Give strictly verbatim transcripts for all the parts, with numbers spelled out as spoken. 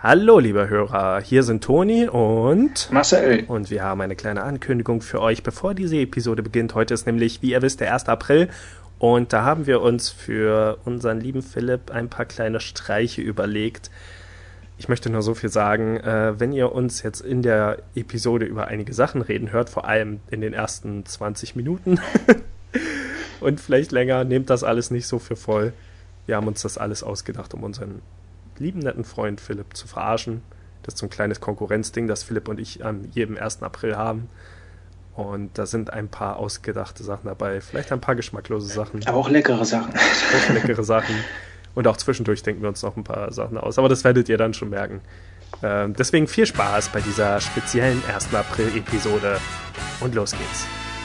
Hallo, liebe Hörer, hier sind Toni und Marcel. Und wir haben eine kleine Ankündigung für euch, bevor diese Episode beginnt. Heute ist nämlich, wie ihr wisst, der erste April und da haben wir uns für unseren lieben Philipp ein paar kleine Streiche überlegt. Ich möchte nur so viel sagen, äh, wenn ihr uns jetzt in der Episode über einige Sachen reden hört, vor allem in den ersten zwanzig Minuten und vielleicht länger, nehmt das alles nicht so für voll. Wir haben uns das alles ausgedacht, um unseren lieben netten Freund Philipp zu verarschen. Das ist so ein kleines Konkurrenzding, das Philipp und ich am jedem ersten April haben. Und da sind ein paar ausgedachte Sachen dabei, vielleicht ein paar geschmacklose Sachen. Aber auch leckere Sachen. Auch leckere Sachen. Und auch zwischendurch denken wir uns noch ein paar Sachen aus. Aber das werdet ihr dann schon merken. Ähm, deswegen viel Spaß bei dieser speziellen ersten April-Episode. Und los geht's.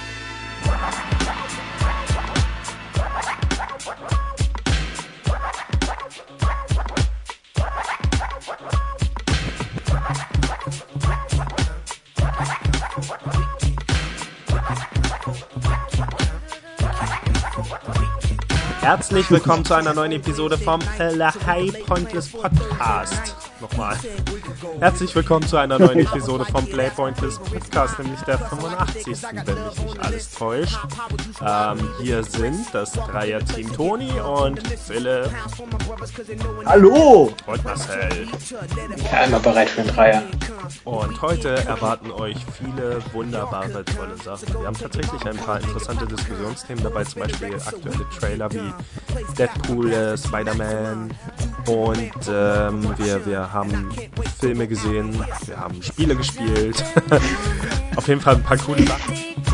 Herzlich willkommen zu einer neuen Episode vom Play Pointless Podcast. Nochmal. Herzlich willkommen zu einer neuen Episode vom Play Pointless Podcast, nämlich der fünfundachtzigsten wenn mich nicht alles täuscht. Ähm, hier sind das Dreier-Team Toni und Philipp. Hallo! Und Marcel. Ja, einmal bereit für einen Dreier. Und heute erwarten euch viele wunderbare, tolle Sachen. Wir haben tatsächlich ein paar interessante Diskussionsthemen dabei, zum Beispiel aktuelle Trailer wie Deadpool, äh, Spider-Man und ähm, wir, wir haben Filme gesehen, wir haben Spiele gespielt. Auf jeden Fall ein paar coole Sachen.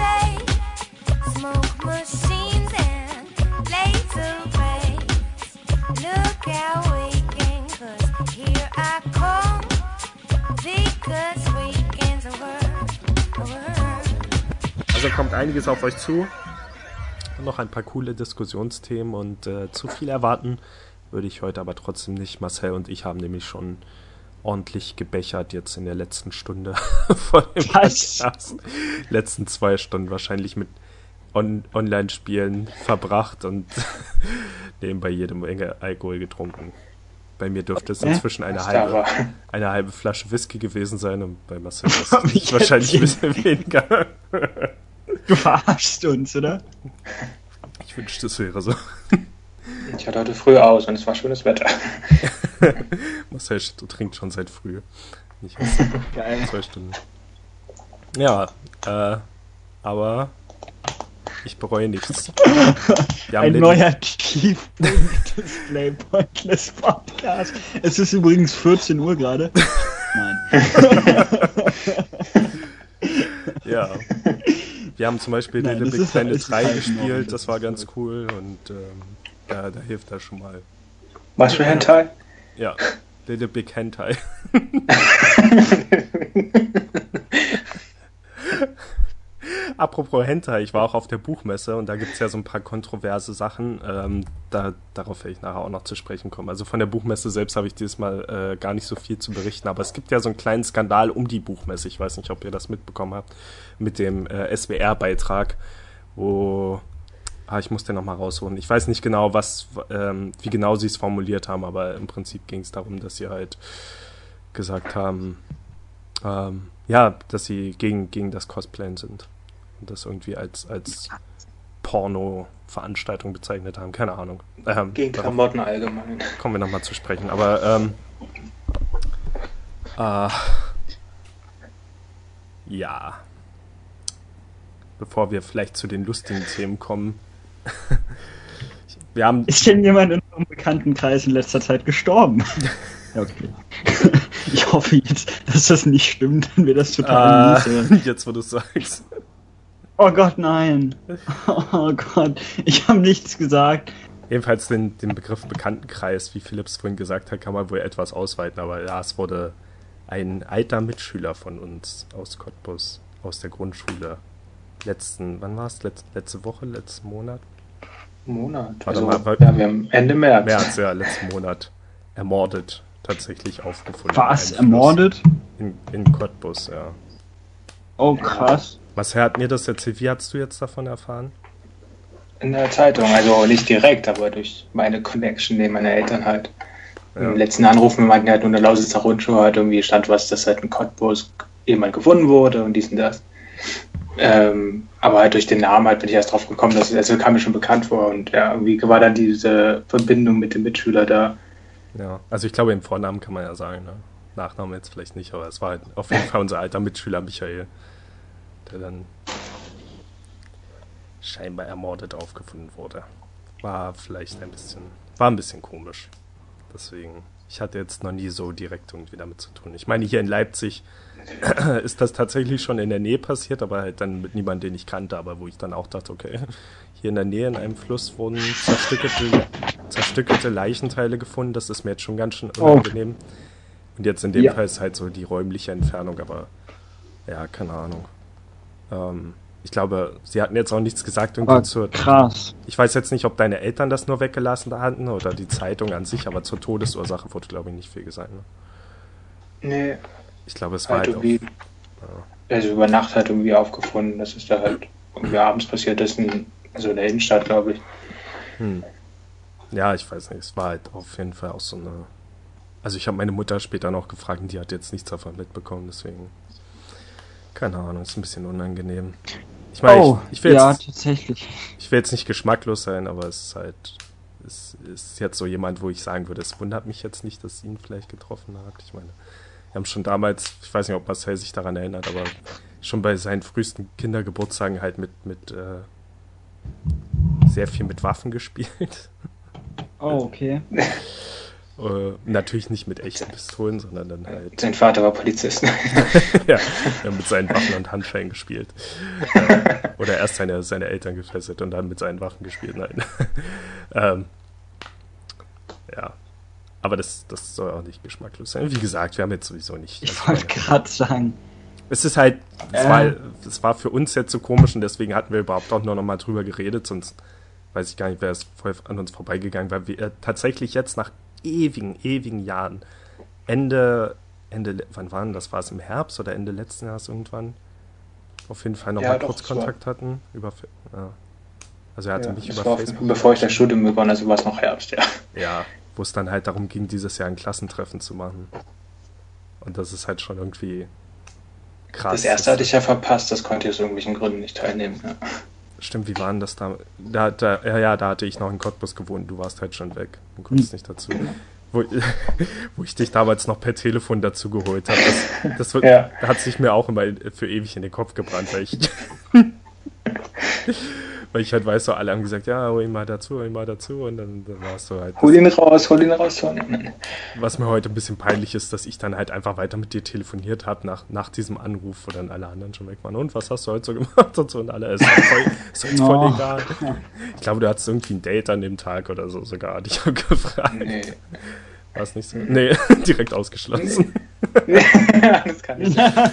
Also kommt einiges auf euch zu. Noch ein paar coole Diskussionsthemen und äh, zu viel erwarten würde ich heute aber trotzdem nicht. Marcel und ich haben nämlich schon ordentlich gebechert jetzt in der letzten Stunde vor dem Podcast. Letzten zwei Stunden wahrscheinlich mit On- Online-Spielen verbracht und nebenbei jede Menge Alkohol getrunken. Bei mir dürfte es inzwischen eine halbe, eine halbe Flasche Whisky gewesen sein und bei Marcel ist es wahrscheinlich ein bisschen weniger. Du verarschst uns, oder? Ich wünschte, es wäre so. Ich hatte heute früh aus und es war schönes Wetter. Marcel, du trinkst schon seit früh. Nicht erst Geil. Zwei Stunden. Ja, äh, aber ich bereue nichts. Wir haben Ein den- neuer Tiefpunkt des Play Pointless Podcast. Es ist übrigens vierzehn Uhr gerade. Nein. Ja. Wir haben zum Beispiel Nein, Little das Big ist- Planet ist drei halt gespielt, noch- das war ganz cool und ähm, ja, da hilft das schon mal. Was für Hentai? Ja, Little Big Hentai. Apropos Hentai, ich war auch auf der Buchmesse und da gibt es ja so ein paar kontroverse Sachen. Ähm, da, darauf werde ich nachher auch noch zu sprechen kommen. Also von der Buchmesse selbst habe ich dieses Mal äh, gar nicht so viel zu berichten, aber es gibt ja so einen kleinen Skandal um die Buchmesse. Ich weiß nicht, ob ihr das mitbekommen habt, mit dem äh, S W R-Beitrag, wo... Ah, ich muss den nochmal rausholen. Ich weiß nicht genau, was, ähm, wie genau sie es formuliert haben, aber im Prinzip ging es darum, dass sie halt gesagt haben, ähm, ja, dass sie gegen, gegen das Cosplayen sind und das irgendwie als, als Porno-Veranstaltung bezeichnet haben. Keine Ahnung. Ähm, Gegen darauf Klamotten allgemein. kommen wir nochmal zu sprechen. Aber ähm, äh, ja, bevor wir vielleicht zu den lustigen Themen kommen, wir haben... Ist denn jemand in unserem Bekanntenkreis in letzter Zeit gestorben? Ja, okay. Ich hoffe jetzt, dass das nicht stimmt, dann wird das total mies. Äh, jetzt, wo du es sagst. Oh Gott, nein. Oh Gott, ich habe nichts gesagt. Jedenfalls den, den Begriff Bekanntenkreis, wie Philipps vorhin gesagt hat, kann man wohl etwas ausweiten, aber ja, es wurde ein alter Mitschüler von uns aus Cottbus, aus der Grundschule, letzten, wann war es? Letz, letzte Woche, letzten Monat? Monat. Warte Also, mal, weil- ja, wir haben Ende März. März, ja, letzten Monat ermordet, tatsächlich aufgefunden. Was? Ein Fluss Ermordet? In, in Cottbus, ja. Oh krass. Marcel hat mir das erzählt, wie hast du jetzt davon erfahren? In der Zeitung, also nicht direkt, aber durch meine Connection neben meine Eltern halt. Ja. Im letzten Anruf, wir meinten halt nur eine Lausitzer Rundschau, halt irgendwie stand was, dass halt ein Cottbus jemand gefunden wurde und dies und das. Ähm, aber halt durch den Namen halt bin ich erst drauf gekommen, dass es, also kam mir schon bekannt vor und ja, irgendwie war dann diese Verbindung mit dem Mitschüler da. Ja, also ich glaube, im Vornamen kann man ja sagen, ne? Nachnamen jetzt vielleicht nicht, aber es war halt auf jeden Fall unser alter Mitschüler Michael, der dann scheinbar ermordet aufgefunden wurde. War vielleicht ein bisschen, war ein bisschen komisch. Deswegen, ich hatte jetzt noch nie so direkt irgendwie damit zu tun. Ich meine, hier in Leipzig ist das tatsächlich schon in der Nähe passiert, aber halt dann mit niemandem, den ich kannte, aber wo ich dann auch dachte, okay, hier in der Nähe in einem Fluss wurden zerstückelte, zerstückelte Leichenteile gefunden, das ist mir jetzt schon ganz schön unangenehm. Oh. Und jetzt in dem ja. Fall ist halt so die räumliche Entfernung, aber ja, keine Ahnung. Ähm, ich glaube, sie hatten jetzt auch nichts gesagt. Irgendwie oh, zur, krass. Ich weiß jetzt nicht, ob deine Eltern das nur weggelassen hatten oder die Zeitung an sich, aber zur Todesursache wurde, glaube ich, nicht viel gesagt. Ne? Nee. Ich glaube, es war halt, halt irgendwie, auf, ja. also über Nacht halt irgendwie aufgefunden, dass es da halt irgendwie abends passiert ist, in, also in der Innenstadt, glaube ich. Hm. Ja, ich weiß nicht, es war halt auf jeden Fall auch so eine, also ich habe meine Mutter später noch gefragt und die hat jetzt nichts davon mitbekommen, deswegen, keine Ahnung, ist ein bisschen unangenehm. Ich meine, oh, ich, ich will ja, jetzt, tatsächlich. Ich will jetzt nicht geschmacklos sein, aber es ist halt, es ist jetzt so jemand, wo ich sagen würde, es wundert mich jetzt nicht, dass ihn vielleicht getroffen hat. Ich meine, wir haben schon damals, ich weiß nicht, ob Marcel sich daran erinnert, aber schon bei seinen frühesten Kindergeburtstagen halt mit, mit äh, sehr viel mit Waffen gespielt. Oh, okay. äh, natürlich nicht mit echten Pistolen, sondern dann halt... Sein Vater war Polizist. Ja, er hat mit seinen Waffen und Handschellen gespielt. äh, oder erst seine, seine Eltern gefesselt und dann mit seinen Waffen gespielt. Nein. ähm, ja. Aber das, das soll auch nicht geschmacklos sein. Wie gesagt, wir haben jetzt sowieso nicht... Ich wollte gerade sagen... Es ist halt... Es, äh. war, es war für uns jetzt so komisch und deswegen hatten wir überhaupt auch nur noch mal drüber geredet, sonst weiß ich gar nicht, wäre es voll an uns vorbeigegangen, weil wir tatsächlich jetzt nach ewigen, ewigen Jahren Ende... Ende wann waren das? War es im Herbst oder Ende letzten Jahres irgendwann? Auf jeden Fall noch ja, mal doch, kurz Kontakt war. hatten. Über, ja. Also er hatte ja, mich über war, Facebook... Bevor ich das Studium begonnen, also war es noch Herbst, ja. Ja, wo es dann halt darum ging, dieses Jahr ein Klassentreffen zu machen. Und das ist halt schon irgendwie krass. Das erste hatte ich ja verpasst, das konnte ich aus irgendwelchen Gründen nicht teilnehmen. Ja. Stimmt, wie war denn das da? da, da ja, ja, da hatte ich noch in Cottbus gewohnt, du warst halt schon weg. Du konntest hm. nicht dazu. Wo, wo ich dich damals noch per Telefon dazu geholt habe. Das, das wird, ja. hat sich mir auch immer für ewig in den Kopf gebrannt, weil ich... Weil ich halt weiß, so alle haben gesagt, ja, hol ihn mal dazu, hol ihn mal dazu und dann, dann warst du halt... Hol ihn raus, hol ihn raus, hol ihn. Was mir heute ein bisschen peinlich ist, dass ich dann halt einfach weiter mit dir telefoniert habe nach, nach diesem Anruf, wo dann alle anderen schon weg waren. Und was hast du heute so gemacht und so und alle, ist voll, ist jetzt voll no. egal. Ich glaube, du hattest irgendwie ein Date an dem Tag oder so sogar, hatte ich habe gefragt. Nee. War es nicht so? Nee, direkt ausgeschlossen. Nee. Das kann ich nicht.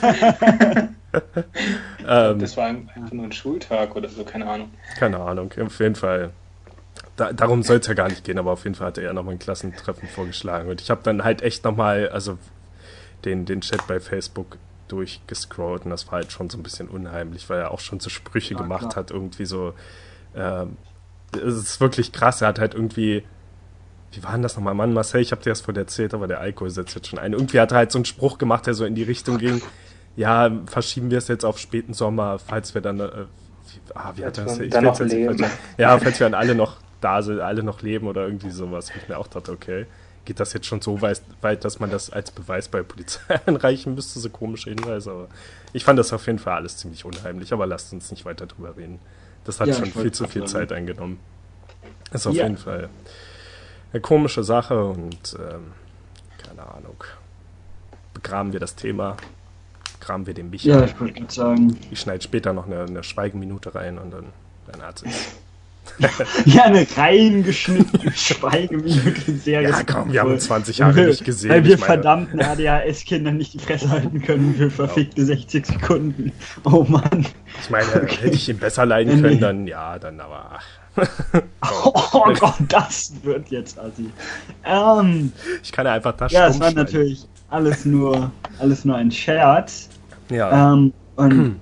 ähm, das war einfach nur ein Schultag oder so, keine Ahnung. Keine Ahnung, auf jeden Fall. Da, darum soll es ja gar nicht gehen, aber auf jeden Fall hat er ja nochmal ein Klassentreffen vorgeschlagen. Und ich habe dann halt echt nochmal, also den, den Chat bei Facebook durchgescrollt und das war halt schon so ein bisschen unheimlich, weil er auch schon so Sprüche ja, gemacht klar. hat, irgendwie so, ähm, es ist wirklich krass, er hat halt irgendwie, wie war denn das nochmal, Mann, Marcel, ich hab dir das vorhin erzählt, aber der Alkohol setzt jetzt schon ein. Irgendwie hat er halt so einen Spruch gemacht, der so in die Richtung ging, ja, verschieben wir es jetzt auf späten Sommer, falls wir dann, äh, wie, ah, wie hat er das? Ich dann noch leben. Falls, ja, falls wir dann alle noch da sind, alle noch leben oder irgendwie sowas. Ich mir auch dachte, okay, geht das jetzt schon so weit, weit, dass man das als Beweis bei Polizei einreichen müsste, so komische Hinweise, aber ich fand das auf jeden Fall alles ziemlich unheimlich, aber lasst uns nicht weiter drüber reden. Das hat ja, schon viel zu viel Zeit eingenommen. Ist auf ja. jeden Fall eine komische Sache und ähm, keine Ahnung. Begraben wir das Thema, begraben wir den Michael. Ja, ich wollte gerade sagen. Ich schneide später noch eine, eine Schweigeminute rein und dann, dann hat es. Ja, eine reingeschnittene Schweigeminute, sehr Ja, komm, wir haben zwanzig Jahre nicht gesehen. Weil wir verdammten A D H S-Kinder nicht die Fresse halten können für verfickte sechzig Sekunden. Oh Mann. Ich meine, okay. hätte ich ihn besser leiden können, dann ja, dann aber... oh, oh Gott, das wird jetzt assi. Ähm, ich kann ja einfach das Ja, es war natürlich alles nur, alles nur ein Scherz. Ja. Ähm, und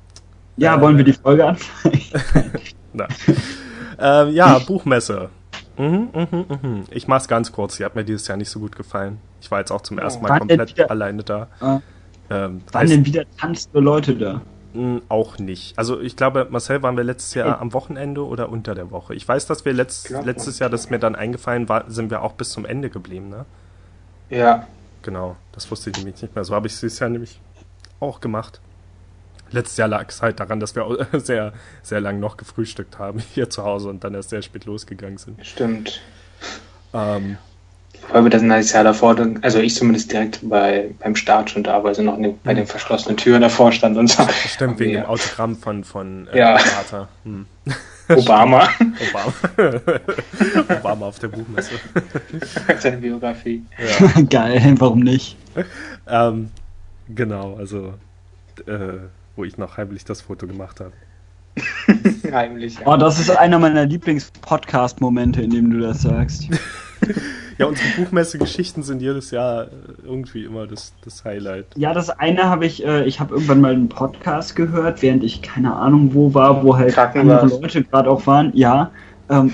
ja, äh, wollen wir die Folge anfangen? Na. ähm, ja, Buchmesse. Mhm, mhm, mhm. Ich mach's ganz kurz. Sie hat mir dieses Jahr nicht so gut gefallen. Ich war jetzt auch zum ersten Mal Wann denn komplett wieder- alleine da. Ah. Ähm, Waren heißt, denn wieder tanzende Leute da? mh, auch nicht. Also ich glaube, Marcel, waren wir letztes Jahr am Wochenende oder unter der Woche? Ich weiß, dass wir letzt, Glaub, letztes Jahr, das ist mir dann eingefallen war, sind wir auch bis zum Ende geblieben, ne? Ja, Genau, das wusste ich nämlich nicht mehr. So habe ich es dieses Jahr nämlich auch gemacht. Letztes Jahr lag es halt daran, dass wir auch sehr, sehr lang noch gefrühstückt haben hier zu Hause und dann erst sehr spät losgegangen sind. stimmt. Ähm, Weil wir das ein Jahr davor, dann- also ich zumindest direkt bei, beim Start schon da, weil sie noch ne, bei den verschlossenen Türen davor stand und so. stimmt, wegen Ja. dem Autogramm von, von äh, Ja. Vater. Hm. Obama, Obama. Obama auf der Buchmesse. seine Biografie. Ja. Geil, warum nicht? Ähm, genau, also äh, wo ich noch heimlich das Foto gemacht habe. Heimlich. Ja. Oh, das ist einer meiner Lieblings-Podcast-Momente, in dem du das sagst. Ja, unsere Buchmesse-Geschichten sind jedes Jahr äh, irgendwie immer das, das Highlight. Ja, das eine habe ich, äh, ich habe irgendwann mal einen Podcast gehört, während ich keine Ahnung wo war, wo halt Kacken andere warst. Leute gerade auch waren. Ja, ähm,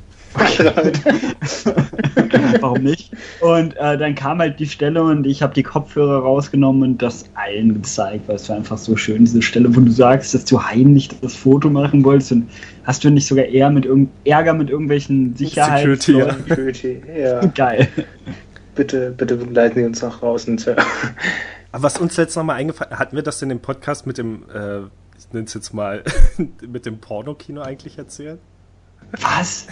warum nicht? Und äh, dann kam halt die Stelle und ich habe die Kopfhörer rausgenommen und das allen gezeigt, weil es war einfach so schön, diese Stelle, wo du sagst, dass du heimlich das Foto machen wolltest und hast du nicht sogar eher mit irgend Ärger mit irgendwelchen Sicherheits... Security, ja. Security, ja. Geil. Bitte, bitte begleiten Sie uns nach draußen. Aber was uns jetzt nochmal eingefallen, hatten wir das in dem Podcast mit dem, äh, ich nenne es jetzt mal, mit dem Pornokino eigentlich erzählt? Was?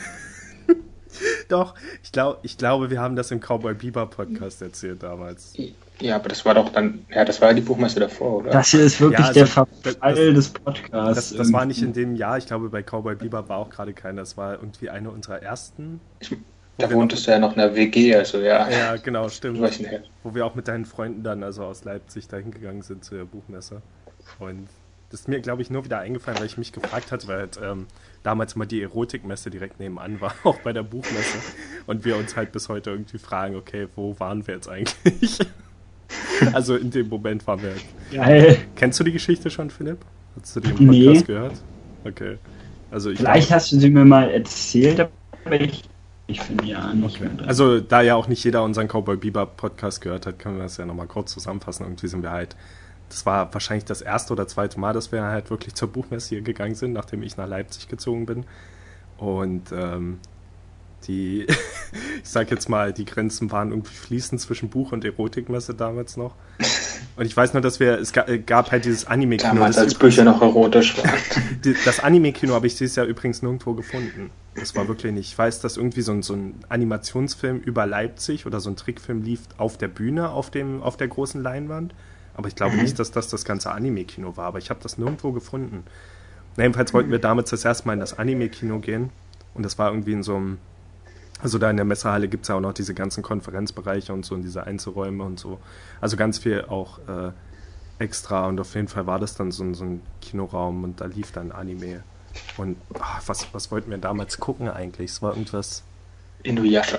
Doch, ich, glaub, ich glaube, wir haben das im Cowboy Bebop Podcast erzählt damals. Ja, aber das war doch dann, ja, das war ja die Buchmesse davor, oder? Das hier ist wirklich Ja, also, der das- Verfall des Podcasts. Das, das war nicht in dem Jahr, ich glaube, bei Cowboy Bebop war auch gerade keiner, das war irgendwie eine unserer ersten. Da wohntest du ja noch in der W G, also ja. Ja, genau, stimmt. Welchen her? Wo wir auch mit deinen Freunden dann, also aus Leipzig, dahin gegangen sind zur Buchmesse. Und das ist mir, glaube ich, nur wieder eingefallen, weil ich mich gefragt hatte, weil halt ähm, damals mal die Erotikmesse direkt nebenan war, auch bei der Buchmesse. Und wir uns halt bis heute irgendwie fragen, okay, wo waren wir jetzt eigentlich? Also in dem Moment waren wir halt. Geil. Kennst du die Geschichte schon, Philipp? Hast du die im Nee. Podcast gehört? Okay. Also ich Vielleicht glaube, hast du sie mir mal erzählt, aber ich, ich finde ja nicht mehr drin. also da ja auch nicht jeder unseren Cowboy Bebop Podcast gehört hat, können wir das ja nochmal kurz zusammenfassen. Irgendwie sind wir halt, das war wahrscheinlich das erste oder zweite Mal, dass wir halt wirklich zur Buchmesse hier gegangen sind, nachdem ich nach Leipzig gezogen bin. Und ähm, die, ich sag jetzt mal, die Grenzen waren irgendwie fließend zwischen Buch- und Erotikmesse damals noch. Und ich weiß nur, dass wir, es gab, gab halt dieses Anime-Kino. Damals, das als Bücher noch erotisch waren. Die- Das Anime-Kino habe ich dieses Jahr übrigens nirgendwo gefunden. Das war wirklich nicht. Ich weiß, dass irgendwie so ein, so ein Animationsfilm über Leipzig oder so ein Trickfilm lief auf der Bühne, auf, dem, auf der großen Leinwand. Aber ich glaube Mhm. nicht, dass das das ganze Anime-Kino war. Aber ich habe das nirgendwo gefunden. Na, jedenfalls wollten wir damals das erste Mal in das Anime-Kino gehen. Und das war irgendwie in so einem, also da in der Messehalle gibt es ja auch noch diese ganzen Konferenzbereiche und so und diese Einzelräume und so. Also ganz viel auch äh, extra und auf jeden Fall war das dann so, ein- so ein Kinoraum und da lief dann Anime. Und ah, was, was wollten wir damals gucken eigentlich? Es war irgendwas, Inuyasha.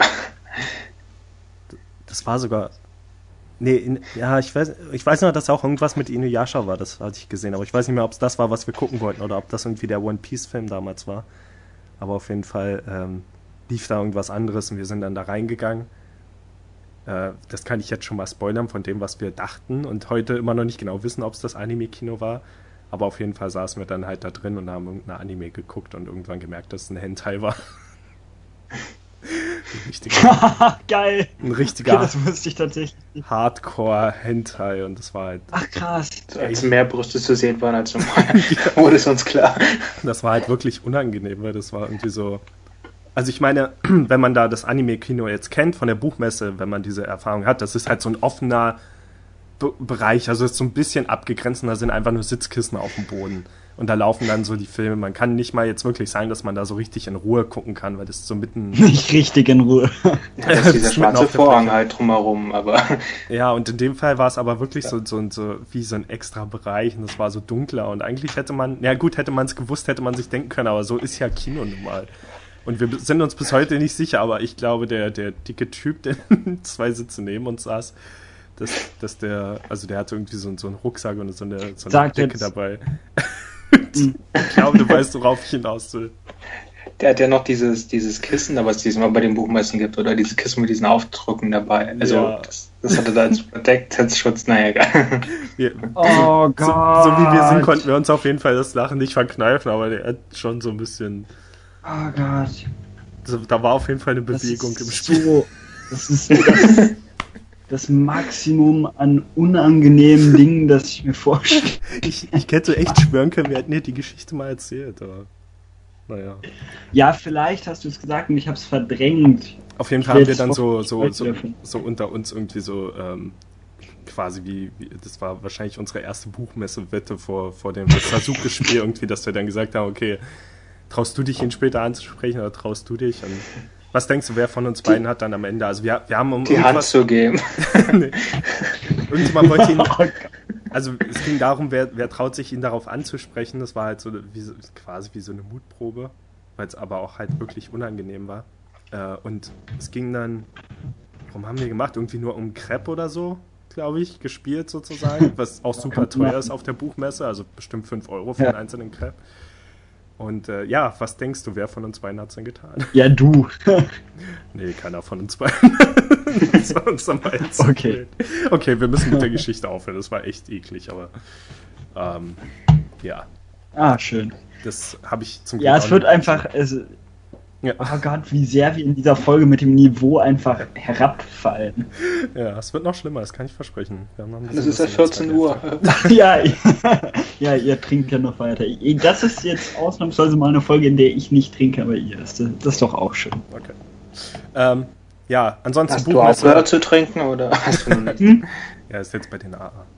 das war sogar, nee, in, ja, ich weiß, ich weiß noch, dass auch irgendwas mit Inuyasha war, das hatte ich gesehen, aber ich weiß nicht mehr, ob es das war, was wir gucken wollten oder ob das irgendwie der One Piece Film damals war. Aber auf jeden Fall ähm, lief da irgendwas anderes und wir sind dann da reingegangen. Äh, das kann ich jetzt schon mal spoilern von dem, was wir dachten und heute immer noch nicht genau wissen, ob es das Anime-Kino war. Aber auf jeden Fall saßen wir dann halt da drin und haben irgendein Anime geguckt und irgendwann gemerkt, dass es ein Hentai war. Ein richtiger, Geil. ein Okay, richtiger das wusste ich tatsächlich nicht. Hardcore-Hentai und das war halt, Ach krass. So, als mehr Brüste zu sehen waren als normal, wurde es uns klar. das war halt wirklich unangenehm, weil das war irgendwie so. Also ich meine, wenn man da das Anime-Kino jetzt kennt von der Buchmesse, wenn man diese Erfahrung hat, das ist halt so ein offener Be- Bereich, also ist so ein bisschen abgegrenzt und da sind einfach nur Sitzkissen auf dem Boden und da laufen dann so die Filme. Man kann nicht mal jetzt wirklich sagen, dass man da so richtig in Ruhe gucken kann, weil das ist so mitten. Nicht richtig in Ruhe. Ja, das ist dieser Das ist mitten schwarze auf der Vorhang Fläche. halt drumherum, aber Ja, und in dem Fall war es aber wirklich so, so, so wie so ein extra Bereich und es war so dunkler und eigentlich hätte man, ja gut, hätte man es gewusst, hätte man sich denken können, aber so ist ja Kino nun mal. Und wir sind uns bis heute nicht sicher, aber ich glaube, der, der dicke Typ, der zwei Sitze neben uns saß, dass, dass der, also der hatte irgendwie so, so einen Rucksack und so eine, so eine Sag Decke jetzt. dabei. Ich glaube, du weißt, worauf ich hinaus will. Der hat ja noch dieses, dieses Kissen, da was es diesmal bei den Buchmessen gibt, oder dieses Kissen mit diesen Aufdrucken dabei. Also Ja. das, das hat er da als Protektheitsschutz, naja, egal. Wir, Oh so, Gott. so wie wir sind, konnten wir uns auf jeden Fall das Lachen nicht verkneifen, aber der hat schon so ein bisschen. Oh Gott. So, da war auf jeden Fall eine Das Bewegung ist im Spiel. so, das ist das, das Maximum an unangenehmen Dingen, das ich mir vorstelle. Ich, ich hätte echt schwören können, wir hätten dir die Geschichte mal erzählt, aber naja. Ja, vielleicht hast du es gesagt und ich habe es verdrängt. Auf jeden Fall haben wir Jetzt dann so, hoffe ich so, heute so, davon. so unter uns irgendwie so ähm, quasi wie, wie, das war wahrscheinlich unsere erste Buchmesse-Wette vor, vor dem Versuchsspiel irgendwie, dass wir dann gesagt haben, okay, traust du dich ihn später anzusprechen oder traust du dich? Und was denkst du, wer von uns beiden hat dann am Ende, also wir, wir haben um Die Hand zu geben. nee. Irgendjemand wollte ihn, also es ging darum, wer, wer traut sich ihn darauf anzusprechen, das war halt so wie, so- quasi wie so eine Mutprobe, weil es aber auch halt wirklich unangenehm war. Äh, und es ging dann, warum haben wir gemacht? Irgendwie nur um Crepe oder so, glaube ich, gespielt sozusagen, was auch super teuer ist auf der Buchmesse, also bestimmt fünf Euro für Ja. einen einzelnen Crepe. Und äh, ja, was denkst du, wer von uns beiden hat es denn getan? Ja, du. Nee, keiner von uns beiden. Das war uns am meisten. Okay. Okay, wir müssen mit der Geschichte aufhören. Das war echt eklig, aber ähm, ja, Ah, schön. das habe ich zum Glück Ja, auch es wird nicht- einfach, es, Ja, oh Gott, wie sehr wir in dieser Folge mit dem Niveau einfach herabfallen. ja, es wird noch schlimmer, das kann ich versprechen. Wir haben noch ein Das bisschen ist ja was in der vierzehn Uhr. Zeit. ja, ja, ihr trinkt ja noch weiter. Das ist jetzt ausnahmsweise mal eine Folge, in der ich nicht trinke, aber ihr. Das, das ist doch auch schön. Okay. Ähm, ja, ansonsten Hast du aufgehört Buchmesse. zu trinken oder hast du noch nicht? Hm? Ja, ist jetzt bei den A A.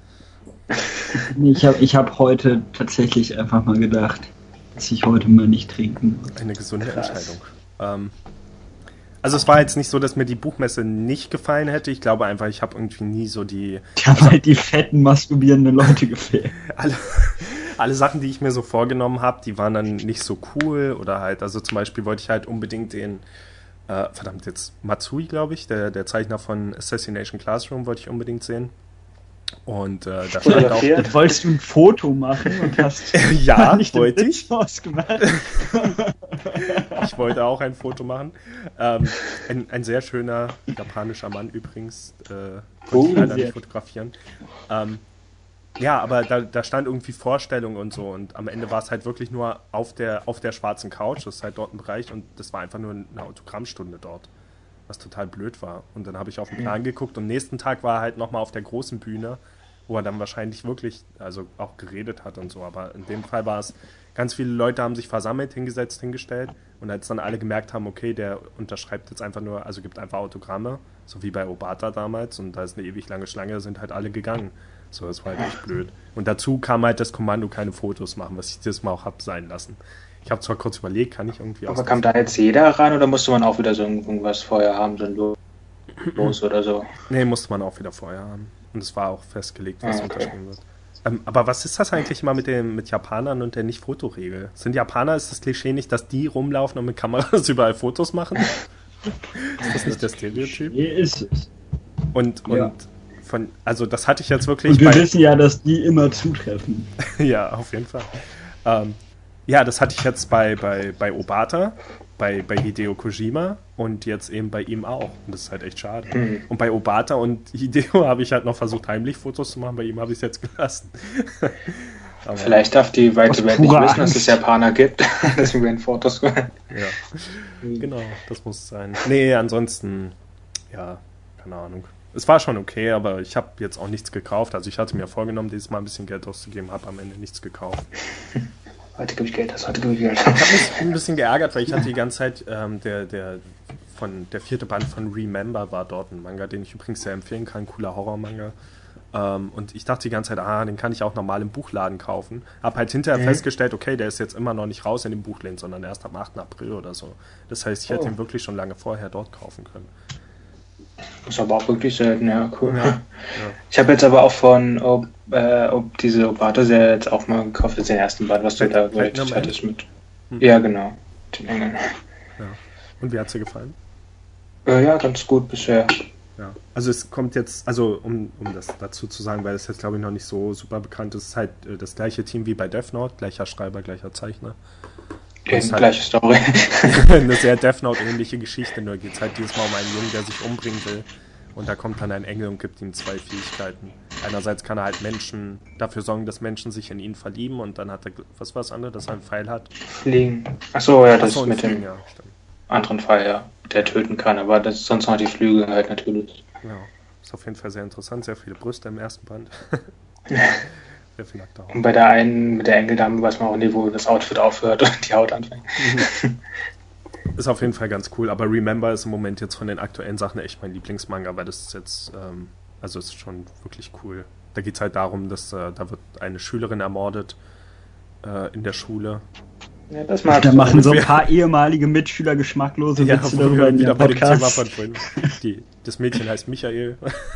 Nee, ich habe ich hab heute tatsächlich einfach mal gedacht, dass ich heute mal nicht trinken muss. Eine gesunde Krass. Entscheidung. Ähm, also es war jetzt nicht so, dass mir die Buchmesse nicht gefallen hätte. Ich glaube einfach, ich habe irgendwie nie so die Die haben halt die fetten, masturbierenden Leute gefehlt. alle, alle Sachen, die ich mir so vorgenommen habe, die waren dann nicht so cool oder halt, also zum Beispiel wollte ich halt unbedingt den, äh, verdammt jetzt, Matsui, glaube ich, der, der Zeichner von Assassination Classroom wollte ich unbedingt sehen. Und äh, da stand auch, Fotografiert? Jetzt wolltest du ein Foto machen und hast ja, nicht den wollte Witz ich. ausgemacht. Ich wollte auch ein Foto machen. Ähm, ein, ein sehr schöner japanischer Mann übrigens. Äh, konnte Oh, ich leider sehr. nicht fotografieren. Ähm, ja, aber da, da stand irgendwie Vorstellung und so. Und am Ende war es halt wirklich nur auf der, auf der schwarzen Couch. Das ist halt dort ein Bereich. Und das war einfach nur eine Autogrammstunde dort. Was total blöd war. Und dann habe ich auf den Plan geguckt. Und nächsten Tag war er halt nochmal auf der großen Bühne, wo er dann wahrscheinlich wirklich, also auch geredet hat und so. Aber in dem Fall war es, ganz viele Leute haben sich versammelt, hingesetzt, hingestellt. Und als dann alle gemerkt haben, okay, der unterschreibt jetzt einfach nur, also gibt einfach Autogramme, so wie bei Obata damals. Und da ist eine ewig lange Schlange, sind halt alle gegangen. So, das war halt echt blöd. Und dazu kam halt das Kommando, keine Fotos machen, was ich dieses Mal auch hab sein lassen. Ich habe zwar kurz überlegt, kann ich irgendwie Aber aus- kam da jetzt jeder rein oder musste man auch wieder so irgendwas vorher haben, so ein Lo- Los oder so? Nee, musste man auch wieder vorher haben. Und es war auch festgelegt, was Ah, okay. unterschrieben wird. Ähm, aber was ist das eigentlich immer mit dem mit Japanern und der Nicht-Fotoregel? Sind Japaner, ist das Klischee nicht, dass die rumlaufen und mit Kameras überall Fotos machen? Ist das nicht der Stereotyp? Hier ist es. Und, und Ja. von, also das hatte ich jetzt wirklich Und wir bei, wissen ja, dass die immer zutreffen. ja, auf jeden Fall. Ähm, ja, das hatte ich jetzt bei, bei, bei Obata, bei, bei Hideo Kojima und jetzt eben bei ihm auch. Und das ist halt echt schade. Hm. Und bei Obata und Hideo habe ich halt noch versucht, heimlich Fotos zu machen. Bei ihm habe ich es jetzt gelassen. Aber, Vielleicht darf die weite Aus Welt nicht purer wissen, dass es Angst. Japaner gibt. Deswegen werden Fotos gemacht. Ja, genau, das muss sein. Nee, ansonsten, ja, keine Ahnung. Es war schon okay, aber ich habe jetzt auch nichts gekauft. Also ich hatte mir vorgenommen, dieses Mal ein bisschen Geld auszugeben, habe am Ende nichts gekauft. Heute gebe ich Geld, das heute gebe ich Geld. Ich habe mich ein bisschen geärgert, weil ich hatte die ganze Zeit, ähm, der, der, von, der vierte Band von Remember war dort ein Manga, den ich übrigens sehr empfehlen kann, cooler Horror-Manga. Ähm, und ich dachte die ganze Zeit, ah, den kann ich auch normal im Buchladen kaufen. Hab halt hinterher Mhm. festgestellt, okay, der ist jetzt immer noch nicht raus in den Buchläden, sondern erst am achten April oder so. Das heißt, ich hätte Oh. ihn wirklich schon lange vorher dort kaufen können. Das ist aber auch wirklich selten, ja, cool. Ja, ja. Ich habe jetzt aber auch von ob, äh, ob diese Obata-Serie jetzt auch mal gekauft, jetzt den ersten Band, was du Plat- da Platinum berichtet hattest mit. Hm. Ja, genau. Den Engeln. Ja. Und wie hat's dir gefallen? Äh, ja, ganz gut bisher. Ja. Also es kommt jetzt, also um, um das dazu zu sagen, weil das jetzt glaube ich noch nicht so super bekannt ist, ist halt äh, das gleiche Team wie bei Death Note, gleicher Schreiber, gleicher Zeichner. Ja, halt gleiche Story. eine sehr Death Note-ähnliche Geschichte, nur geht es halt dieses Mal um einen Jungen, der sich umbringen will. Und da kommt dann ein Engel und gibt ihm zwei Fähigkeiten. Einerseits kann er halt Menschen dafür sorgen, dass Menschen sich in ihn verlieben und dann hat er, was war das andere, dass er einen Pfeil hat? Fliegen. Achso, ja, das Achso, mit Fliegen, dem ja, stimmt. anderen Pfeil, ja, der töten kann, aber das ist sonst noch die Flügel halt natürlich. Ja, ist auf jeden Fall sehr interessant, sehr viele Brüste im ersten Band. Sehr viel nackte Haut. Und bei der einen, mit der Engeldame, weiß man auch nie, wo das Outfit aufhört und die Haut anfängt. Ist auf jeden Fall ganz cool, aber Remember ist im Moment jetzt von den aktuellen Sachen echt mein Lieblingsmanga, weil das ist jetzt, ähm, also ist schon wirklich cool. Da geht es halt darum, dass äh, da wird eine Schülerin ermordet äh, in der Schule. Ja, das mag Da machen so ein paar ehemalige Mitschüler geschmacklose Ja, Witze wo darüber wir in wieder ihrem bei dem Thema Podcast. von vorhin. Die, das Mädchen heißt Michael.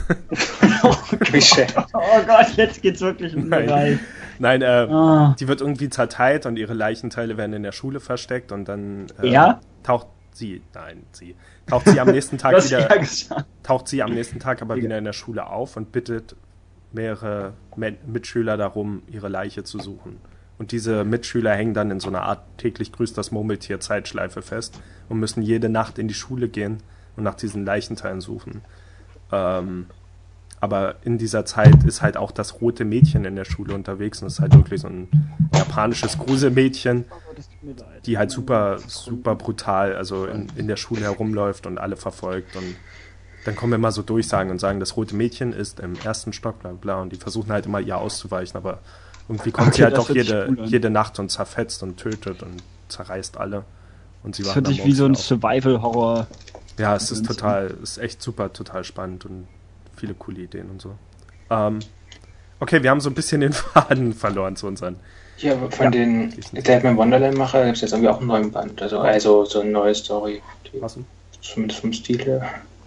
Klischee. Oh Gott, jetzt geht's wirklich in die Nein. Reihe. Nein, äh, Ah. die wird irgendwie zerteilt und ihre Leichenteile werden in der Schule versteckt und dann äh, Ja? taucht sie, nein, sie, taucht sie am nächsten Tag Du hast wieder, ja gesagt. taucht sie am nächsten Tag aber Ja. wieder in der Schule auf und bittet mehrere Men- Mitschüler darum, ihre Leiche zu suchen. Und diese Mitschüler hängen dann in so einer Art täglich grüßt das Murmeltier Zeitschleife fest und müssen jede Nacht in die Schule gehen und nach diesen Leichenteilen suchen. Ähm, aber in dieser Zeit ist halt auch das rote Mädchen in der Schule unterwegs und ist halt wirklich so ein japanisches Gruselmädchen, die halt super, super brutal also in, in der Schule herumläuft und alle verfolgt und dann kommen immer so Durchsagen und sagen, das rote Mädchen ist im ersten Stock, bla bla und die versuchen halt immer ihr auszuweichen, aber irgendwie kommt Okay, sie halt das doch hört sich jede, cool an. jede Nacht und zerfetzt und tötet und zerreißt alle. Und sie Das wachen hört dann sich wie so ein morgens auf. Survival-Horror. Ja, es ist total, ist echt super, total spannend und viele coole Ideen und so. Ähm, okay, wir haben so ein bisschen den Faden verloren zu unseren. Ja, aber von Ja. den Deadman Wonderland-Macher gibt es jetzt irgendwie auch einen neuen Band. Also, also so eine neue Story. Die, Was denn? zumindest vom Stil her.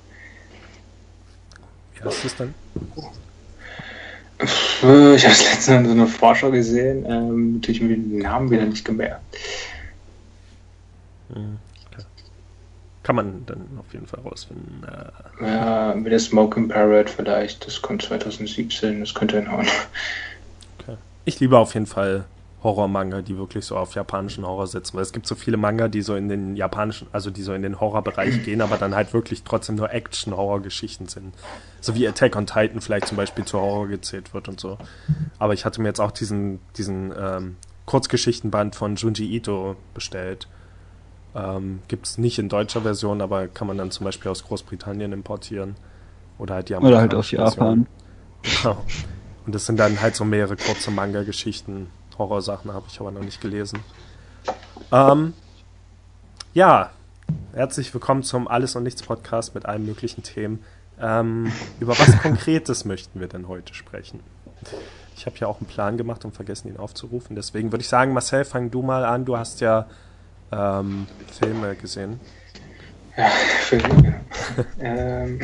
Wie heißt das denn? Äh, Ich habe letztens in so einer Vorschau gesehen, ähm, natürlich mir den Namen wieder nicht gemerkt. Hm, okay. Kann man dann auf jeden Fall rausfinden. Äh, Ja, mit der Smoking Parrot vielleicht, das kommt zwanzig siebzehn, das könnte hinhauen. okay. Ich liebe auf jeden Fall Horror-Manga, die wirklich so auf japanischen Horror setzen, weil es gibt so viele Manga, die so in den japanischen, also die so in den Horrorbereich gehen, aber dann halt wirklich trotzdem nur Action-Horror-Geschichten sind. So wie Attack on Titan vielleicht zum Beispiel zu Horror gezählt wird und so. Aber ich hatte mir jetzt auch diesen, diesen ähm, Kurzgeschichtenband von Junji Ito bestellt. Ähm, gibt es nicht in deutscher Version, aber kann man dann zum Beispiel aus Großbritannien importieren. Oder halt die Oder halt aus amerikanische Version. Japan. Genau. Und das sind dann halt so mehrere kurze Manga-Geschichten. Horrorsachen habe ich aber noch nicht gelesen. Ähm, ja, herzlich willkommen zum Alles und Nichts Podcast mit allen möglichen Themen. Ähm, über was Konkretes möchten wir denn heute sprechen? Ich habe ja auch einen Plan gemacht und vergessen, ihn aufzurufen. Deswegen würde ich sagen, Marcel, fang du mal an. Du hast ja ähm, Filme gesehen. Ja, Filme. ähm,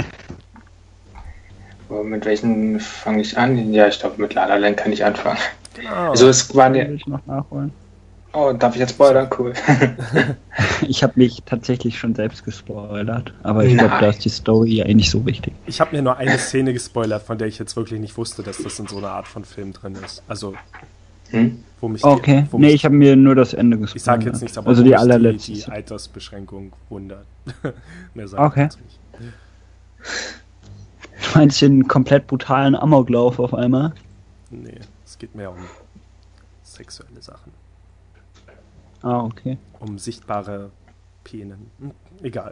aber mit welchen fange ich an? Ja, ich glaube, mit La La Land kann ich anfangen. Genau. Also es waren ja... Will ich noch nachholen? Oh, darf ich jetzt spoilern? Cool. Ich habe mich tatsächlich schon selbst gespoilert, aber ich glaube, Nein. da ist die Story ja eh nicht so wichtig. Ich habe mir nur eine Szene gespoilert, von der ich jetzt wirklich nicht wusste, dass das in so einer Art von Film drin ist. Also, Hm? wo mich Okay, die, wo nee, mich, ich habe mir nur das Ende gespoilert. ich sage jetzt nichts, aber also wo die mich allerletzte. die, die Altersbeschränkung wundert. Mehr sage Okay. ich jetzt nicht. Du meinst den komplett brutalen Amoklauf auf einmal? Nee, es geht mehr um sexuelle Sachen. Ah, okay. Um sichtbare Penen. Hm, egal.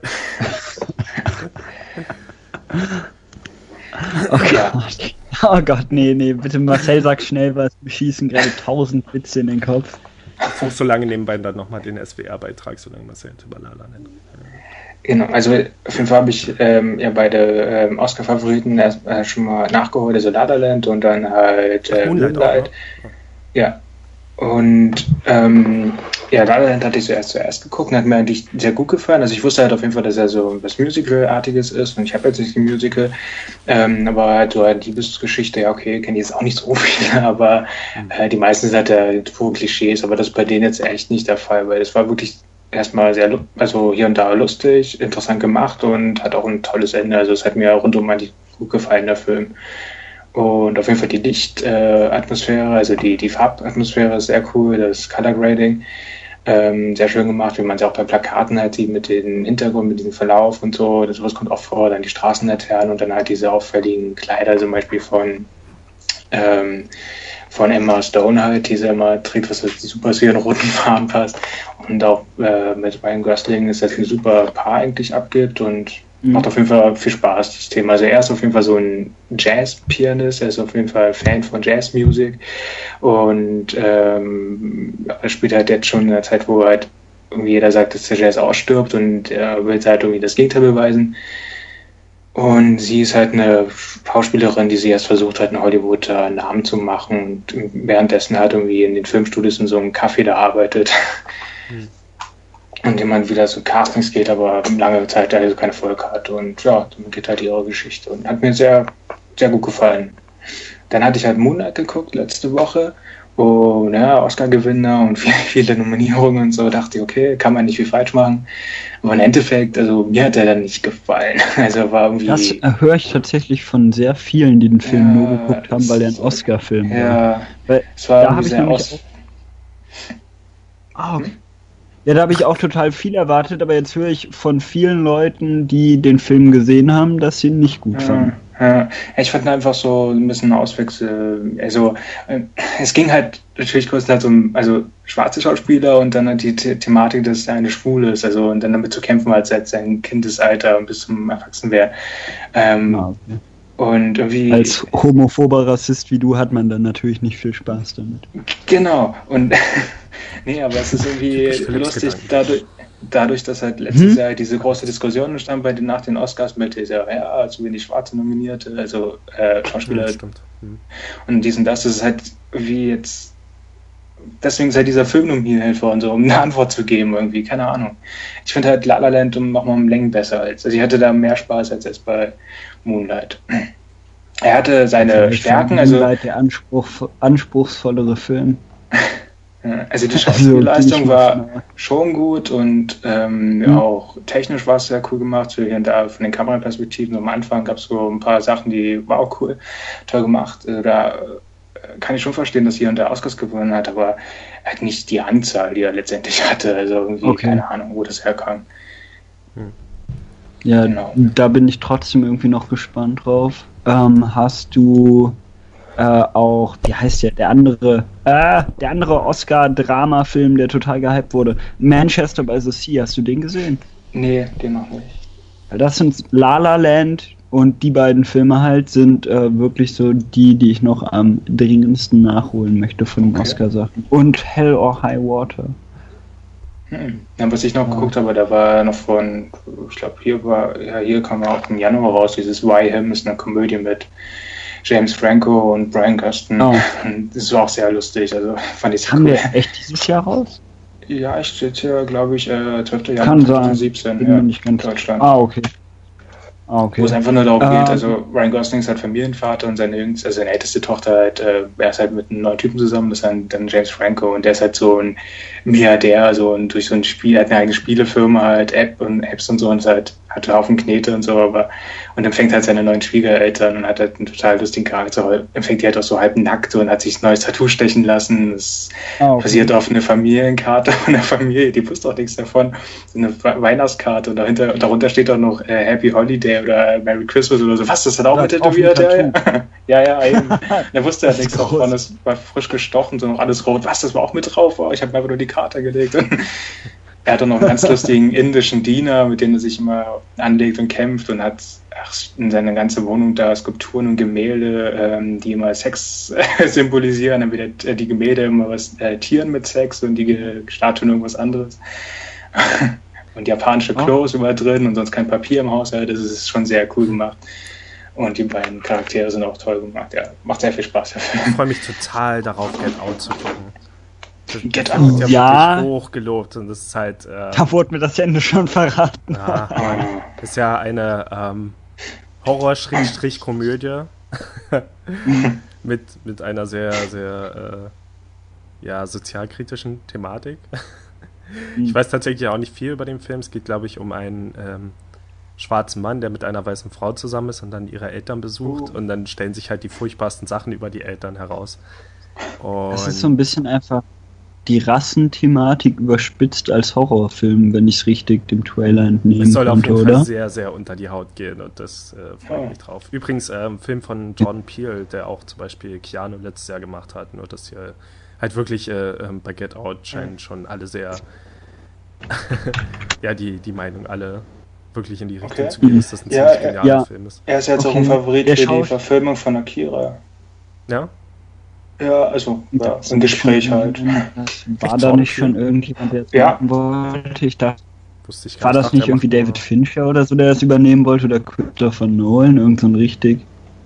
Oh Ja. Gott. Oh Gott, nee, nee, bitte Marcel, sag schnell was. Wir schießen gerade tausend Witze in den Kopf. Ich suche so lange nebenbei dann nochmal den S W R-Beitrag, solange Marcel über La La Land. Genau, also auf jeden Fall habe ich ähm, ja beide ähm, Oscar-Favoriten erst äh, schon mal nachgeholt, also La La Land und dann halt äh, Moonlight Moonlight. auch, ne? Ja. Und ähm, ja, La La Land hatte ich zuerst zuerst geguckt und hat mir eigentlich sehr gut gefallen. Also ich wusste halt auf jeden Fall, dass er so was Musical-artiges ist und ich habe jetzt nicht ein Musical, ähm, aber halt so eine Liebesgeschichte, ja okay, kenne ich jetzt auch nicht so viele, aber äh, die meisten sind halt ja pure Klischees, aber das ist bei denen jetzt echt nicht der Fall, weil das war wirklich erstmal sehr, lu- also hier und da lustig, interessant gemacht und hat auch ein tolles Ende. Also es hat mir rundum eigentlich gut gefallen, der Film. Und auf jeden Fall die Lichtatmosphäre, äh, Atmosphäre, also die, die Farbatmosphäre ist sehr cool, das Color Grading. Ähm, sehr schön gemacht, wie man es auch bei Plakaten halt sieht, mit dem Hintergrund, mit diesem Verlauf und so. Das sowas kommt auch vor, dann die Straßenlaternen und dann halt diese auffälligen Kleider zum Beispiel von ähm, von Emma Stone halt, die sie immer trägt, was halt super zu ihren roten Farben passt. Und auch äh, mit Ryan Gosling ist das ein super Paar eigentlich abgibt und mhm. macht auf jeden Fall viel Spaß, das Thema. Also er ist auf jeden Fall so ein Jazz-Pianist, er ist auf jeden Fall Fan von Jazzmusik und ähm, er spielt halt jetzt schon in einer Zeit, wo halt irgendwie jeder sagt, dass der Jazz ausstirbt und er will halt irgendwie das Gegenteil beweisen. Und sie ist halt eine Schauspielerin, die sie erst versucht hat, in Hollywood äh, einen Namen zu machen und währenddessen halt irgendwie in den Filmstudios in so einem Café da arbeitet. Mhm. Und jemand wieder so Castings geht, aber lange Zeit also keinen Erfolg hat. Und ja, dann geht halt ihre Geschichte. Und hat mir sehr, sehr gut gefallen. Dann hatte ich halt Moonlight geguckt letzte Woche. Und ja, Oscar-Gewinner und viele, viele Nominierungen und so, dachte ich, okay, kann man nicht viel falsch machen. Aber im Endeffekt, also mir hat er dann nicht gefallen. Also war irgendwie. Das höre ich tatsächlich von sehr vielen, die den Film ja, nur geguckt haben, weil er ein Oscar-Film ja, war. Weil es war da habe ich nämlich Os- auch, oh, okay. Ja, da habe ich auch total viel erwartet, aber jetzt höre ich von vielen Leuten, die den Film gesehen haben, dass sie ihn nicht gut ja. fanden. Ja, ich fand einfach so ein bisschen Auswechsel. Also, es ging halt natürlich größtenteils um also schwarze Schauspieler und dann halt die The- Thematik, dass er eine Schwule ist. Also, und dann damit zu kämpfen, als seit seinem Kindesalter bis zum Erwachsenwerden. Ähm, Ah, okay. Und irgendwie. Als homophober Rassist wie du hat man dann natürlich nicht viel Spaß damit. Genau. Und nee, aber es ist irgendwie lustig dadurch. Dadurch, dass halt letztes hm? Jahr diese große Diskussion entstand bei den, nach den Oscars mit dieser, ja, zu wenig Schwarze Nominierte, also äh, Schauspieler. Ja, stimmt. Hm. Und dies und das ist halt wie jetzt, deswegen ist halt dieser Film nominiert worden, so, um eine Antwort zu geben irgendwie, keine Ahnung. Ich finde halt La La Land um nochmal um Längen besser als, also ich hatte da mehr Spaß als jetzt bei Moonlight. Er hatte seine also Stärken, also also der Anspruch, anspruchsvollere Film. Also die Schauspielleistung war schon gut und ähm, mhm. auch technisch war es sehr cool gemacht. So hier und da von den Kameraperspektiven am Anfang gab es so ein paar Sachen, die war auch cool, toll gemacht. Also da kann ich schon verstehen, dass hier und da Oscars gewonnen hat, aber halt nicht die Anzahl, die er letztendlich hatte. Also irgendwie okay. Keine Ahnung, wo das herkam. Hm. Ja, genau. Da bin ich trotzdem irgendwie noch gespannt drauf. Ähm, hast du Äh, auch, wie heißt der, der andere, äh, der andere Oscar-Drama-Film, der total gehypt wurde, Manchester by the Sea, hast du den gesehen? Nee, den noch nicht. Das sind La La Land und die beiden Filme halt sind äh, wirklich so die, die ich noch am dringendsten nachholen möchte von den okay. Oscar-Sachen. Und Hell or High Water. Hm. Ja, was ich noch ja. geguckt habe, da war noch von, ich glaube, hier war, ja, hier kam auch im Januar raus, dieses Why Him ist eine Komödie mit James Franco und Bryan Cranston. Oh. Das war auch sehr lustig. Also fand ich Kam cool. Der echt dieses Jahr raus? Ja, ich steht hier, glaube ich, äh, zwölften Januar zweitausendsiebzehn ja, in Deutschland. Ah, okay. Ah, okay. Wo es einfach nur darum geht, also Ryan Gosling ist halt Familienvater und seine, also seine älteste Tochter halt, äh, er ist halt mit einem neuen Typen zusammen, das ist dann, dann James Franco und der ist halt so ein Milliardär, so und durch so ein Spiel, er hat eine eigene Spielefirma, halt App und Apps und so und ist halt, hat einen Haufen Knete und so, aber und empfängt halt seine neuen Schwiegereltern und hat halt einen total lustigen Charakter, empfängt die halt auch so halb nackt und hat sich ein neues Tattoo stechen lassen. Das oh, okay. basiert auf eine Familienkarte von der Familie, die wusste auch nichts davon. Eine Weihnachtskarte und dahinter, darunter steht auch noch äh, Happy Holiday oder Merry Christmas oder so. Was, das hat auch mit tätowiert? Ja, ja, ja, eben. Er wusste halt nichts davon, das war frisch gestochen, so noch alles rot. Was, das war auch mit drauf? Oh, ich habe mir einfach nur die Karte gelegt. Er hat auch noch einen ganz lustigen indischen Diener, mit dem er sich immer anlegt und kämpft und hat ach, in seiner ganzen Wohnung da Skulpturen und Gemälde, ähm, die immer Sex äh, symbolisieren. Dann wieder äh, die Gemälde immer was äh, Tieren mit Sex und die Statuen irgendwas anderes. Und japanische Klos oh. überall drin und sonst kein Papier im Haushalt. Das ist schon sehr cool gemacht. Und die beiden Charaktere sind auch toll gemacht. Ja, macht sehr viel Spaß. Ich freue mich total darauf, Get Out zu gucken. Get Out. Ja, ja. Wirklich hoch gelobt und das ist halt. Äh, da wurde mir das Ende schon verraten. Ja, das ist ja eine ähm, Horror-Komödie mit, mit einer sehr, sehr äh, ja, sozialkritischen Thematik. Ich weiß tatsächlich auch nicht viel über den Film. Es geht, glaube ich, um einen ähm, schwarzen Mann, der mit einer weißen Frau zusammen ist und dann ihre Eltern besucht oh. und dann stellen sich halt die furchtbarsten Sachen über die Eltern heraus. Und das ist so ein bisschen einfach die Rassenthematik überspitzt als Horrorfilm, wenn ich es richtig dem Trailer entnehmen Es soll auf konnte, jeden Fall oder? sehr, sehr unter die Haut gehen und das äh, freue ich Oh. mich drauf. Übrigens, äh, ein Film von Jordan Peele, der auch zum Beispiel Keanu letztes Jahr gemacht hat, nur dass hier halt wirklich äh, ähm, bei Get Out scheinen schon alle sehr ja, die, die Meinung alle wirklich in die Richtung Okay. zu gehen, dass das ein Ja, ziemlich ja, genialer ja. Film ist. Er ist jetzt auch Okay. ein Favorit Der für die Schaus- Verfilmung von Akira. Ja? Ja, also ja, Das ein Gespräch schon- halt. Das war Echt da Jordan nicht schon Peele? irgendjemand, der es Ja. machen wollte? Ich dachte, Wusste ich gar war nicht. das Dachte, nicht er irgendwie macht nur- David Fincher oder so, der das übernehmen wollte, oder Christopher Nolan, irgend so ein richtig?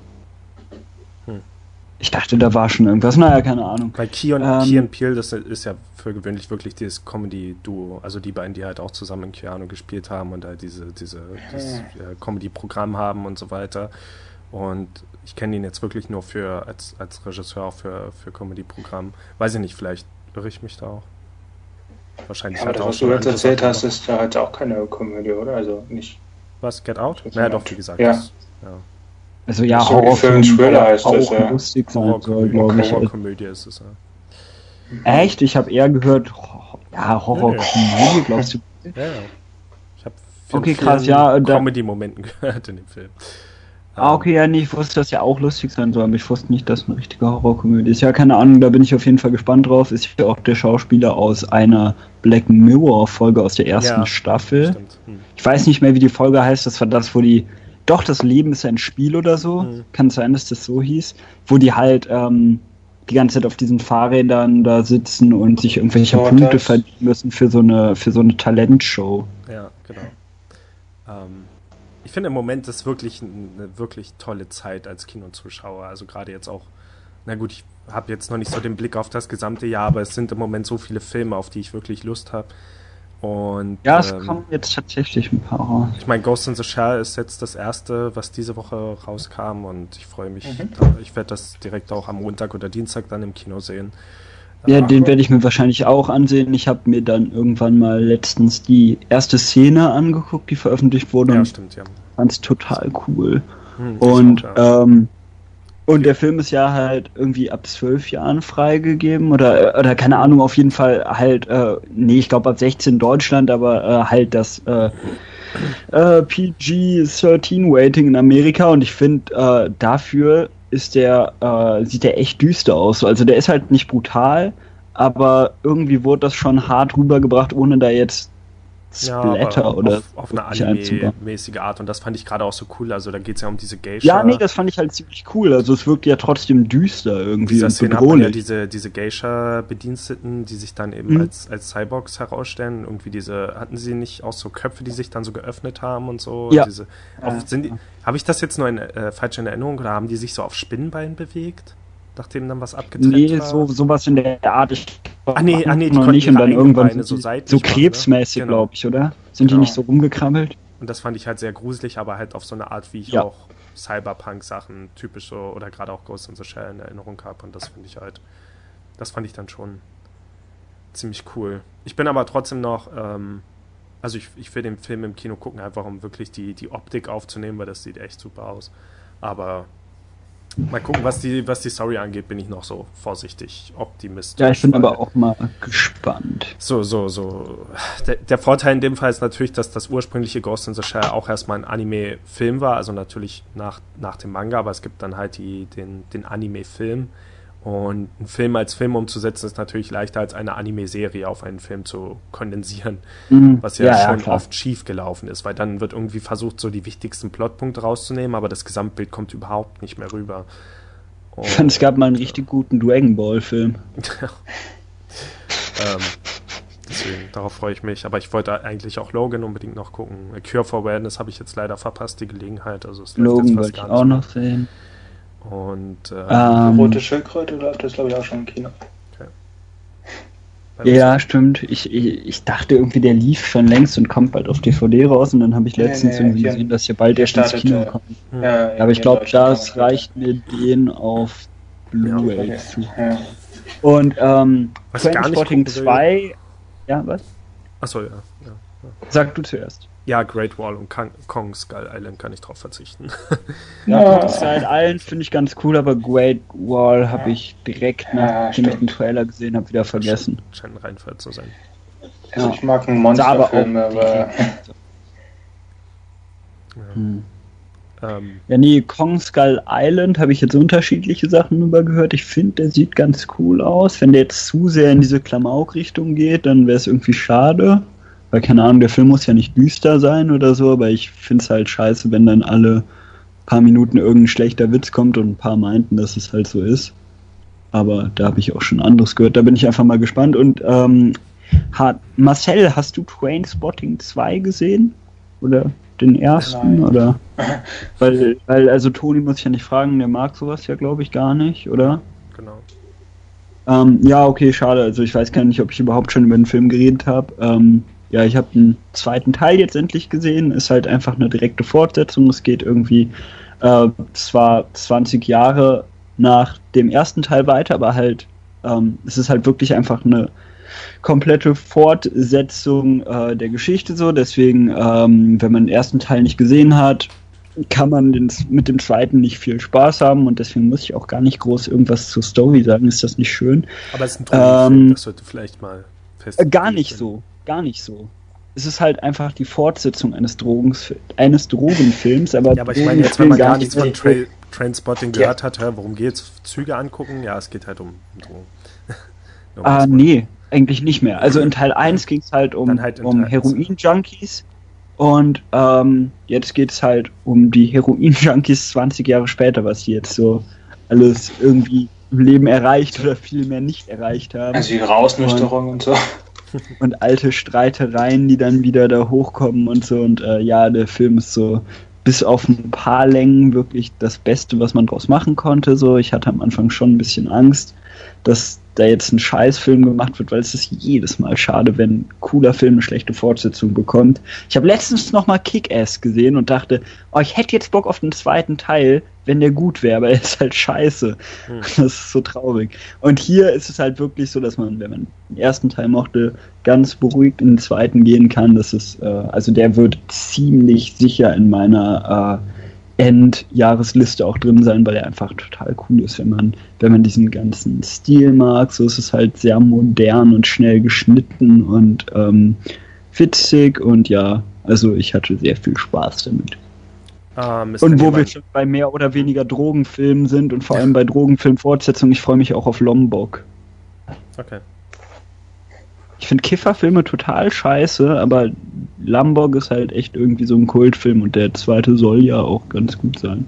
Hm. Ich dachte, da war schon irgendwas, naja, keine Ahnung. Weil Key und, Ähm, Key und Peele, das ist ja für gewöhnlich wirklich dieses Comedy-Duo, also die beiden, die halt auch zusammen in Keanu gespielt haben und halt diese, diese dieses, ja, Comedy-Programm haben und so weiter. Und ich kenne ihn jetzt wirklich nur für als, als Regisseur auch für, für Comedy-Programm. Weiß ich nicht, vielleicht irre ich mich da auch. Wahrscheinlich Ja, aber hat das, er auch was schon du jetzt andere erzählt Sachen hast, gemacht. ist ja halt auch keine Komödie, oder? Also nicht. Was, Get Out? Das Naja, ist doch, wie gesagt. ja. Das, ja. Also ja, So wie Horrorfilm, Film Thriller der heißt auch das, ja. lustig sein soll, Horrorkomödie, glaube ich. Horrorkomödie ist es, ja. Echt? Ich habe eher gehört, Ho- ja, Horrorkomödie, glaubst du? Ja, ja. Ich habe Okay, krass, ja, da- Comedy-Momenten gehört in dem Film. Ah, okay, ja, nee, ich wusste, dass ja auch lustig sein soll, aber ich wusste nicht, dass es eine richtige Horrorkomödie ist. Ja, keine Ahnung, da bin ich auf jeden Fall gespannt drauf. Ist ja auch der Schauspieler aus einer Black Mirror-Folge aus der ersten Ja, Staffel. Stimmt. Hm. Ich weiß nicht mehr, wie die Folge heißt. Das war das, wo die. Doch, das Leben ist ein Spiel oder so. Mhm. Kann es sein, dass das so hieß. Wo die halt ähm, die ganze Zeit auf diesen Fahrrädern da sitzen und sich irgendwelche Oh, Punkte das- verdienen müssen für so eine, für so eine Talentshow. Ja, genau. Ähm, ich finde im Moment ist wirklich eine wirklich tolle Zeit als Kinozuschauer. Also gerade jetzt auch, na gut, ich habe jetzt noch nicht so den Blick auf das gesamte Jahr, aber es sind im Moment so viele Filme, auf die ich wirklich Lust habe. Und Ja, es ähm, kommen jetzt tatsächlich ein paar raus. ich meine, Ghost in the Shell ist jetzt das erste, was diese Woche rauskam und ich freue mich. Mhm. Da, ich werde das direkt auch am Montag oder Dienstag dann im Kino sehen. Ja, Äh, den werde ich mir wahrscheinlich auch ansehen. Ich habe mir dann irgendwann mal letztens die erste Szene angeguckt, die veröffentlicht wurde, ja, und stimmt, ja. fand es total cool. Hm, ich Und auch, ja. ähm, und der Film ist ja halt irgendwie ab zwölf Jahren freigegeben oder oder keine Ahnung, auf jeden Fall halt, äh, nee, ich glaube ab sechzehn in Deutschland, aber äh, halt das äh, äh, P G dreizehn Rating in Amerika, und ich finde, äh, dafür ist der, äh, sieht der echt düster aus. Also der ist halt nicht brutal, aber irgendwie wurde das schon hart rübergebracht, ohne da jetzt Splatter aber oder auf, auf eine wirklich einzubauen. Anime-mäßige Art und das fand ich gerade auch so cool. Also da geht es ja um diese Geisha. Ja, nee, das fand ich halt ziemlich cool. Also es wirkt ja trotzdem düster In irgendwie dieser und Szene hat man ja bedrohlich. diese, diese Geisha-Bediensteten, die sich dann eben Mhm. als, als Cyborgs herausstellen. Irgendwie diese, hatten sie nicht auch so Köpfe, die sich dann so geöffnet haben und so? Ja. Diese, auf, Ja. sind die, habe ich das jetzt nur in, äh, falsch in Erinnerung oder haben die sich so auf Spinnenbeinen bewegt? Nachdem dann was abgetrennt Nee, war? so sowas in der Art. Ich Ah, nee, ah, nee, die noch konnten nicht, ihre und dann eigenen irgendwann Beine sind so die seitlich so machen, ne? krebsmäßig, Genau. glaube ich, oder? Sind Genau. die nicht so rumgekrabbelt? Und das fand ich halt sehr gruselig, aber halt auf so eine Art, wie ich Ja. auch Cyberpunk-Sachen typisch so oder gerade auch Ghost in the Shell in Erinnerung habe. Und das finde ich halt, das fand ich dann schon ziemlich cool. Ich bin aber trotzdem noch, ähm, also ich, ich will den Film im Kino gucken, einfach um wirklich die, die Optik aufzunehmen, weil das sieht echt super aus. Aber mal gucken, was die, was die Story angeht, bin ich noch so vorsichtig optimistisch. Ja, ich bin weil- aber auch mal gespannt. So, so, so. Der, der Vorteil in dem Fall ist natürlich, dass das ursprüngliche Ghost in the Shell auch erstmal ein Anime-Film war, also natürlich nach, nach dem Manga, aber es gibt dann halt die, den, den Anime-Film. Und einen Film als Film umzusetzen ist natürlich leichter als eine Anime-Serie auf einen Film zu kondensieren, Mhm. was ja, Ja, ja, schon klar. oft schief gelaufen ist, weil dann wird irgendwie versucht, so die wichtigsten Plotpunkte rauszunehmen, aber das Gesamtbild kommt überhaupt nicht mehr rüber. Ich fand, es gab mal einen richtig guten Dragon Ball Film. ähm, deswegen, darauf freue ich mich. Aber ich wollte eigentlich auch Logan unbedingt noch gucken. A Cure for Wellness habe ich jetzt leider verpasst, die Gelegenheit. Also es läuft Logan jetzt wollte fast ich gar auch nicht noch sehen. mehr. Und äh, Ähm, Rote Schildkröte läuft das, glaube ich, auch schon im Kino. bei Ja, stimmt. Ich, ich, ich dachte irgendwie, der lief schon längst und kommt bald auf D V D raus, und dann habe ich Nee, letztens nee, irgendwie hier- gesehen, dass hier bald hier erst ins startet, Kino äh, kommt. Hm. Ja, Aber ich in glaube, Deutschland das kann man- reicht mir den auf Blu-ray Ja, zu. ja. Und ähm, Was ich gar nicht Trainspotting gucken will- zwei. Ja, was? Achso, ja, ja. Sag du zuerst. Ja, Great Wall und Kong, Kong Skull Island kann ich drauf verzichten. Ja, Kong Skull Island finde ich ganz cool, aber Great Wall habe ich direkt, nachdem ja, ich den Trailer gesehen habe, wieder vergessen. Scheint ein Reinfall zu sein. Also ich mag einen Monsterfilm, aber... aber ja. Hm. Ähm, Ja, nee, Kong Skull Island habe ich jetzt unterschiedliche Sachen über gehört. Ich finde, der sieht ganz cool aus. Wenn der jetzt zu sehr in diese Klamauk-Richtung geht, dann wäre es irgendwie schade. Weil, keine Ahnung, der Film muss ja nicht düster sein oder so, aber ich finde es halt scheiße, wenn dann alle paar Minuten irgendein schlechter Witz kommt und ein paar meinten, dass es halt so ist. Aber da habe ich auch schon anderes gehört. Da bin ich einfach mal gespannt. Und ähm, hat, Marcel, hast du Trainspotting zwei gesehen? Oder den ersten? Nein. Oder? Weil, weil, also Toni muss ich ja nicht fragen, der mag sowas ja, glaube ich, gar nicht, oder? genau. Ähm, ja, okay, schade. Also ich weiß gar nicht, ob ich überhaupt schon über den Film geredet habe. Ähm, ja, ich habe den zweiten Teil jetzt endlich gesehen. Ist halt einfach eine direkte Fortsetzung. Es geht irgendwie äh, zwar zwanzig Jahre nach dem ersten Teil weiter, aber halt ähm, es ist halt wirklich einfach eine komplette Fortsetzung äh, der Geschichte so. Deswegen, ähm, wenn man den ersten Teil nicht gesehen hat, kann man den, mit dem zweiten nicht viel Spaß haben und deswegen muss ich auch gar nicht groß irgendwas zur Story sagen. Ist das nicht schön? Aber es ist ein Drogenfilm, Ähm, das sollte vielleicht mal fest. Äh, gar nicht so. Gar nicht so. Es ist halt einfach die Fortsetzung eines, Drogens, eines Drogenfilms. Aber Ja, aber ich meine jetzt, wenn man Drogenfilm gar nichts von nicht- Tra- Trainspotting Ja. gehört hat, hä, worum geht's? Züge angucken? Ja, es geht halt um, um Drogen. Nur um Ah, das mal- nee, eigentlich nicht mehr. Also in Teil eins ging es halt um, Dann halt in um Teil- Heroin-Junkies und ähm, jetzt geht es halt um die Heroin-Junkies zwanzig Jahre später, was die jetzt so alles irgendwie im Leben erreicht oder vielmehr nicht erreicht haben. also die Rausnüchterung und so. Und alte Streitereien, die dann wieder da hochkommen und so. Und äh, ja, der Film ist so bis auf ein paar Längen wirklich das Beste, was man draus machen konnte. So, ich hatte am Anfang schon ein bisschen Angst, dass da jetzt ein Scheißfilm gemacht wird, weil es ist jedes Mal schade, wenn ein cooler Film eine schlechte Fortsetzung bekommt. Ich habe letztens nochmal Kick-Ass gesehen und dachte, oh, ich hätte jetzt Bock auf den zweiten Teil, wenn der gut wäre, aber er ist halt scheiße. Hm. Das ist so traurig. Und hier ist es halt wirklich so, dass man, wenn man den ersten Teil mochte, ganz beruhigt in den zweiten gehen kann. Das ist, äh, also der wird ziemlich sicher in meiner äh, Endjahresliste auch drin sein, weil er einfach total cool ist, wenn man, wenn man diesen ganzen Stil mag. So ist es halt sehr modern und schnell geschnitten und ähm, witzig und ja, also ich hatte sehr viel Spaß damit. Ähm, ist Und denn wo wir jemand- schon bei mehr oder weniger Drogenfilmen sind und vor allem bei Drogenfilmfortsetzungen, ich freue mich auch auf Lombok. Okay. Ich finde Kifferfilme total scheiße, aber Lombok ist halt echt irgendwie so ein Kultfilm und der zweite soll ja auch ganz gut sein.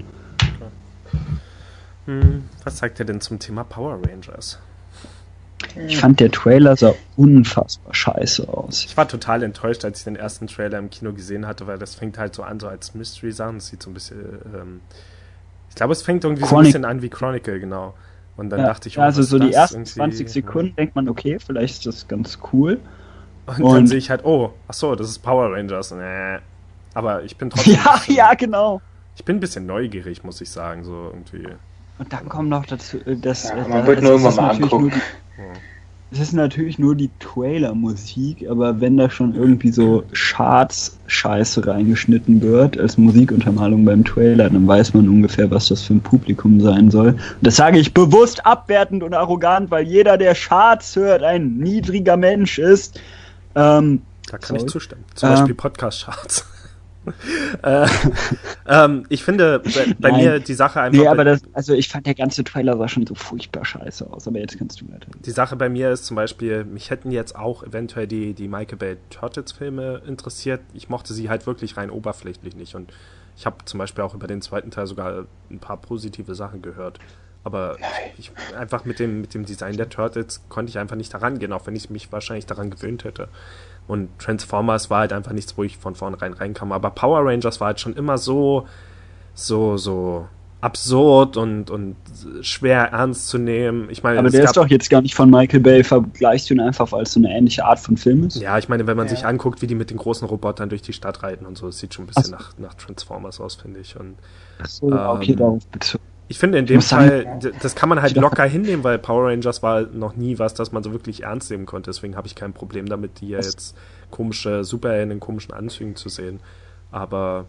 Hm, was sagt ihr denn zum Thema Power Rangers? Ich fand der Trailer sah unfassbar scheiße aus. Ich war total enttäuscht, als ich den ersten Trailer im Kino gesehen hatte, weil das fängt halt so an, so als Mystery-Sachen. Das sieht so ein bisschen, ähm, ich glaube, es fängt irgendwie so ein Chronic- bisschen an wie Chronicle, genau. Und dann Ja, dachte ich, ja, also was so ist die das? ersten Irgendwie, zwanzig Sekunden denkt man, okay, vielleicht ist das ganz cool. Ja. Und, Und- dann sehe ich halt, oh, ach so, das ist Power Rangers. Nee. Aber ich bin trotzdem, Ja, ein bisschen, ja, genau. ich bin ein bisschen neugierig, muss ich sagen, so irgendwie. Und dann kommt noch dazu, äh, dass... Ja, äh, man da- wird nur es ist irgendwann mal natürlich angucken. nur die- Es ist natürlich nur die Trailer-Musik, aber wenn da schon irgendwie so Charts-Scheiße reingeschnitten wird als Musikuntermalung beim Trailer, dann weiß man ungefähr, was das für ein Publikum sein soll. Und das sage ich bewusst abwertend und arrogant, weil jeder, der Charts hört, ein niedriger Mensch ist. Ähm, Da kann Sorry. ich zustimmen. Zum Ähm. Beispiel Podcast-Charts. äh, ähm, ich finde bei, bei Nein. mir die Sache einfach. nee, aber bei, das, also ich fand der ganze Trailer sah schon so furchtbar scheiße aus, aber jetzt kannst du weiter. die Sache bei mir ist zum Beispiel, mich hätten jetzt auch eventuell die, die Michael Bay Tortitz-Filme interessiert. Ich mochte sie halt wirklich rein oberflächlich nicht. Und ich habe zum Beispiel auch über den zweiten Teil sogar ein paar positive Sachen gehört. Aber ich, einfach mit dem, mit dem Design der Turtles konnte ich einfach nicht daran gehen, auch wenn ich mich wahrscheinlich daran gewöhnt hätte. Und Transformers war halt einfach nichts, wo ich von vornherein reinkam. Aber Power Rangers war halt schon immer so, so, so absurd und, und schwer ernst zu nehmen. Ich meine, Aber es der gab, ist doch jetzt gar nicht von Michael Bay, vergleichst du ihn einfach, weil es so eine ähnliche Art von Film ist? ja, ich meine, wenn man Ja. sich anguckt, wie die mit den großen Robotern durch die Stadt reiten und so, es sieht schon ein bisschen nach, nach Transformers aus, finde ich. Und Ach so, okay, Ähm, darauf bezogen. Ich finde in dem Fall, sagen, das kann man halt locker hinnehmen, weil Power Rangers war noch nie was, das man so wirklich ernst nehmen konnte. Deswegen habe ich kein Problem damit, die ja jetzt komische Superhelden in komischen Anzügen zu sehen. Aber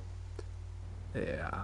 ja.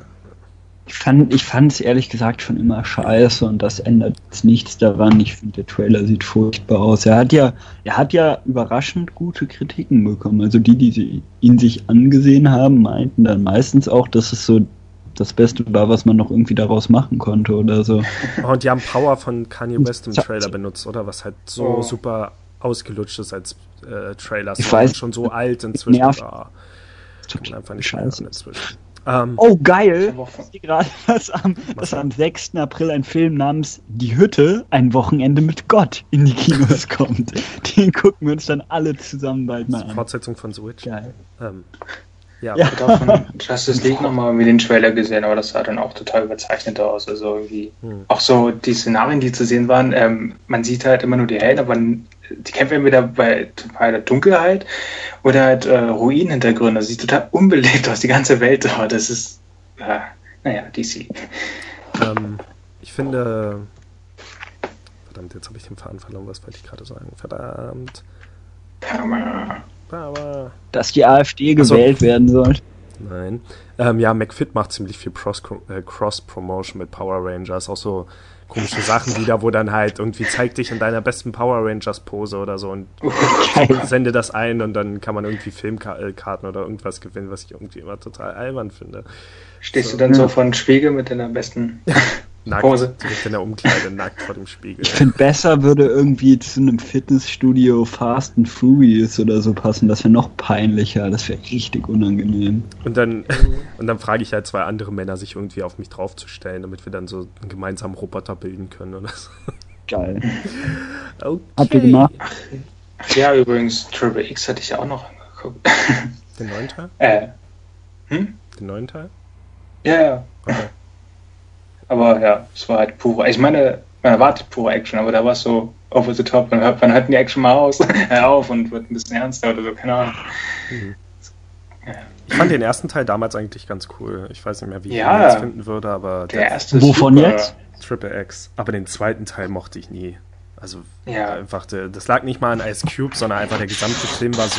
Ich fand ich fand es ehrlich gesagt schon immer scheiße und das ändert jetzt nichts daran. Ich finde, der Trailer sieht furchtbar aus. Er hat ja, er hat ja überraschend gute Kritiken bekommen. Also die, die sie, ihn sich angesehen haben, meinten dann meistens auch, dass es so das Beste war, was man noch irgendwie daraus machen konnte oder so. Und die haben Power von Kanye West im Trailer benutzt, oder? Was halt so oh. super ausgelutscht ist als äh, Trailer. Ich weiß, schon so alt inzwischen. Nervt. Ah, kann man einfach nicht Scheiße. Inzwischen. Um, oh, geil! Ich sehe gerade, dass am, dass am sechsten April ein Film namens Die Hütte, ein Wochenende mit Gott, in die Kinos kommt. Den gucken wir uns dann alle zusammen bald mal an. Fortsetzung von Switch. Geil. Ähm, ja. Ich habe auch von Justice League nochmal irgendwie den Trailer gesehen, aber das sah dann auch total überzeichnet aus. Also irgendwie hm. auch so die Szenarien, die zu sehen waren, ähm, man sieht halt immer nur die Helden, aber die kämpfen entweder bei, bei der Dunkelheit oder halt äh, Ruinenhintergründe. Das sieht total unbelebt aus, die ganze Welt dort. Das ist, äh, naja, D C. Ähm, ich finde, verdammt, jetzt habe ich den Faden verloren, was wollte ich gerade sagen? Verdammt. Power. Power. Dass die AfD gewählt also, werden soll. Nein. Ähm, ja, McFit macht ziemlich viel äh, Cross-Promotion mit Power Rangers, auch so komische Sachen wieder, wo dann halt irgendwie zeig dich in deiner besten Power Rangers Pose oder so und sende das ein und dann kann man irgendwie Filmkarten oder irgendwas gewinnen, was ich irgendwie immer total albern finde. Stehst so. du dann so vor dem Spiegel mit deiner besten nackt, Pose? Direkt in der Umkleide, nackt vor dem Spiegel. Ich finde, besser würde irgendwie zu einem Fitnessstudio Fast and Furious oder so passen. Das wäre noch peinlicher. Das wäre richtig unangenehm. Und dann, und dann frage ich halt zwei andere Männer, sich irgendwie auf mich draufzustellen, damit wir dann so einen gemeinsamen Roboter bilden können oder so. Geil. Okay. Habt ihr gemacht? Ach, ja, übrigens, Triple X hatte ich ja auch noch angeguckt. Den neuen Teil? Äh. Hm? Den neuen Teil? Ja, ja. Okay. Aber ja, es war halt pure, ich meine, man erwartet pure Action, aber da war es so over the top, man hört, man hört die Action mal aus, hör auf und wird ein bisschen ernster oder so, keine Ahnung. Mhm. Ja. Ich fand den ersten Teil damals eigentlich ganz cool. Ich weiß nicht mehr, wie ich ja, ihn jetzt finden würde, aber der, der erste Wovon super. Jetzt? Triple X. Aber den zweiten Teil mochte ich nie. Also ja. einfach, das lag nicht mal an Ice Cube, sondern einfach der gesamte Film war so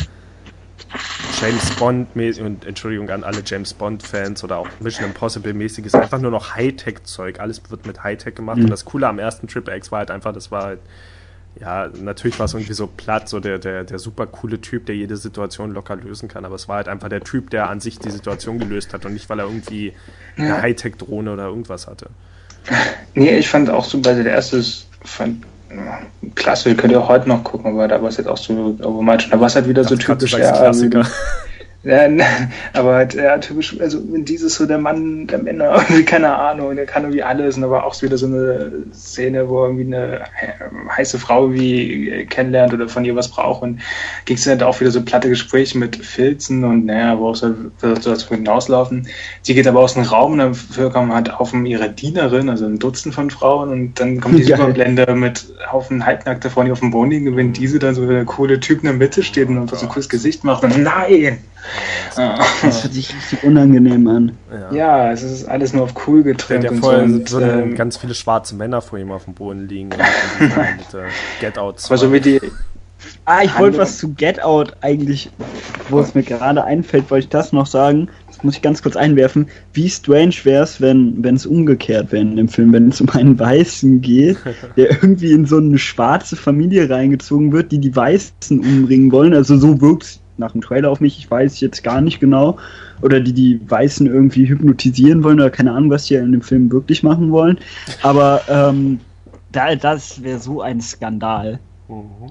James Bond-mäßig, und Entschuldigung an alle James Bond-Fans oder auch Mission Impossible-mäßiges, einfach nur noch Hightech-Zeug. Alles wird mit Hightech gemacht. Mhm. Und das Coole am ersten Triple X war halt einfach, das war halt, ja, natürlich war es irgendwie so platt, so der, der, der super coole Typ, der jede Situation locker lösen kann, aber es war halt einfach der Typ, der an sich die Situation gelöst hat und nicht, weil er irgendwie ja. eine Hightech-Drohne oder irgendwas hatte. Nee, ich fand auch so, bei der erste ist, fand, klasse, könnt ihr auch heute noch gucken, aber da war es jetzt auch so, da war es halt wieder so typisch, ja, Klassiker. Ja, aber halt, ja, typisch, also dieses so der Mann, der Männer, irgendwie, keine Ahnung, der kann irgendwie alles, und da war auch wieder so eine Szene, wo er irgendwie eine heiße Frau wie kennenlernt oder von ihr was braucht, und ging es dann auch wieder so platte Gespräche mit Filzen und naja, wo auch so das hinauslaufen. Sie geht aber aus dem Raum und dafür kommen halt auf ihre Dienerin, also ein Dutzend von Frauen, und dann kommt die Superblende mit Haufen Halbnackte Frauen, die auf dem Boden liegen, wenn diese dann so der coole Typ in der Mitte steht und einfach so ein cooles Gesicht macht und nein! Ja. Das hört sich richtig unangenehm an. Ja, ja, es ist alles nur auf cool getrimmt. Ja, und vorher so und, würden ähm, ganz viele schwarze Männer vor ihm auf dem Boden liegen. Und mit äh, Get Out zwei. Aber so wie die... Ah, ich wollte was zu Get Out eigentlich, wo es mir gerade einfällt, wollte ich das noch sagen. Das muss ich ganz kurz einwerfen. Wie strange wäre es, wenn wenn es umgekehrt wäre in dem Film, wenn es um einen Weißen geht, der irgendwie in so eine schwarze Familie reingezogen wird, die die Weißen umbringen wollen. Also so wirkt es nach dem Trailer auf mich, ich weiß jetzt gar nicht genau, oder die die Weißen irgendwie hypnotisieren wollen oder keine Ahnung, was die in dem Film wirklich machen wollen, aber ähm, da, das wäre so ein Skandal. Mhm.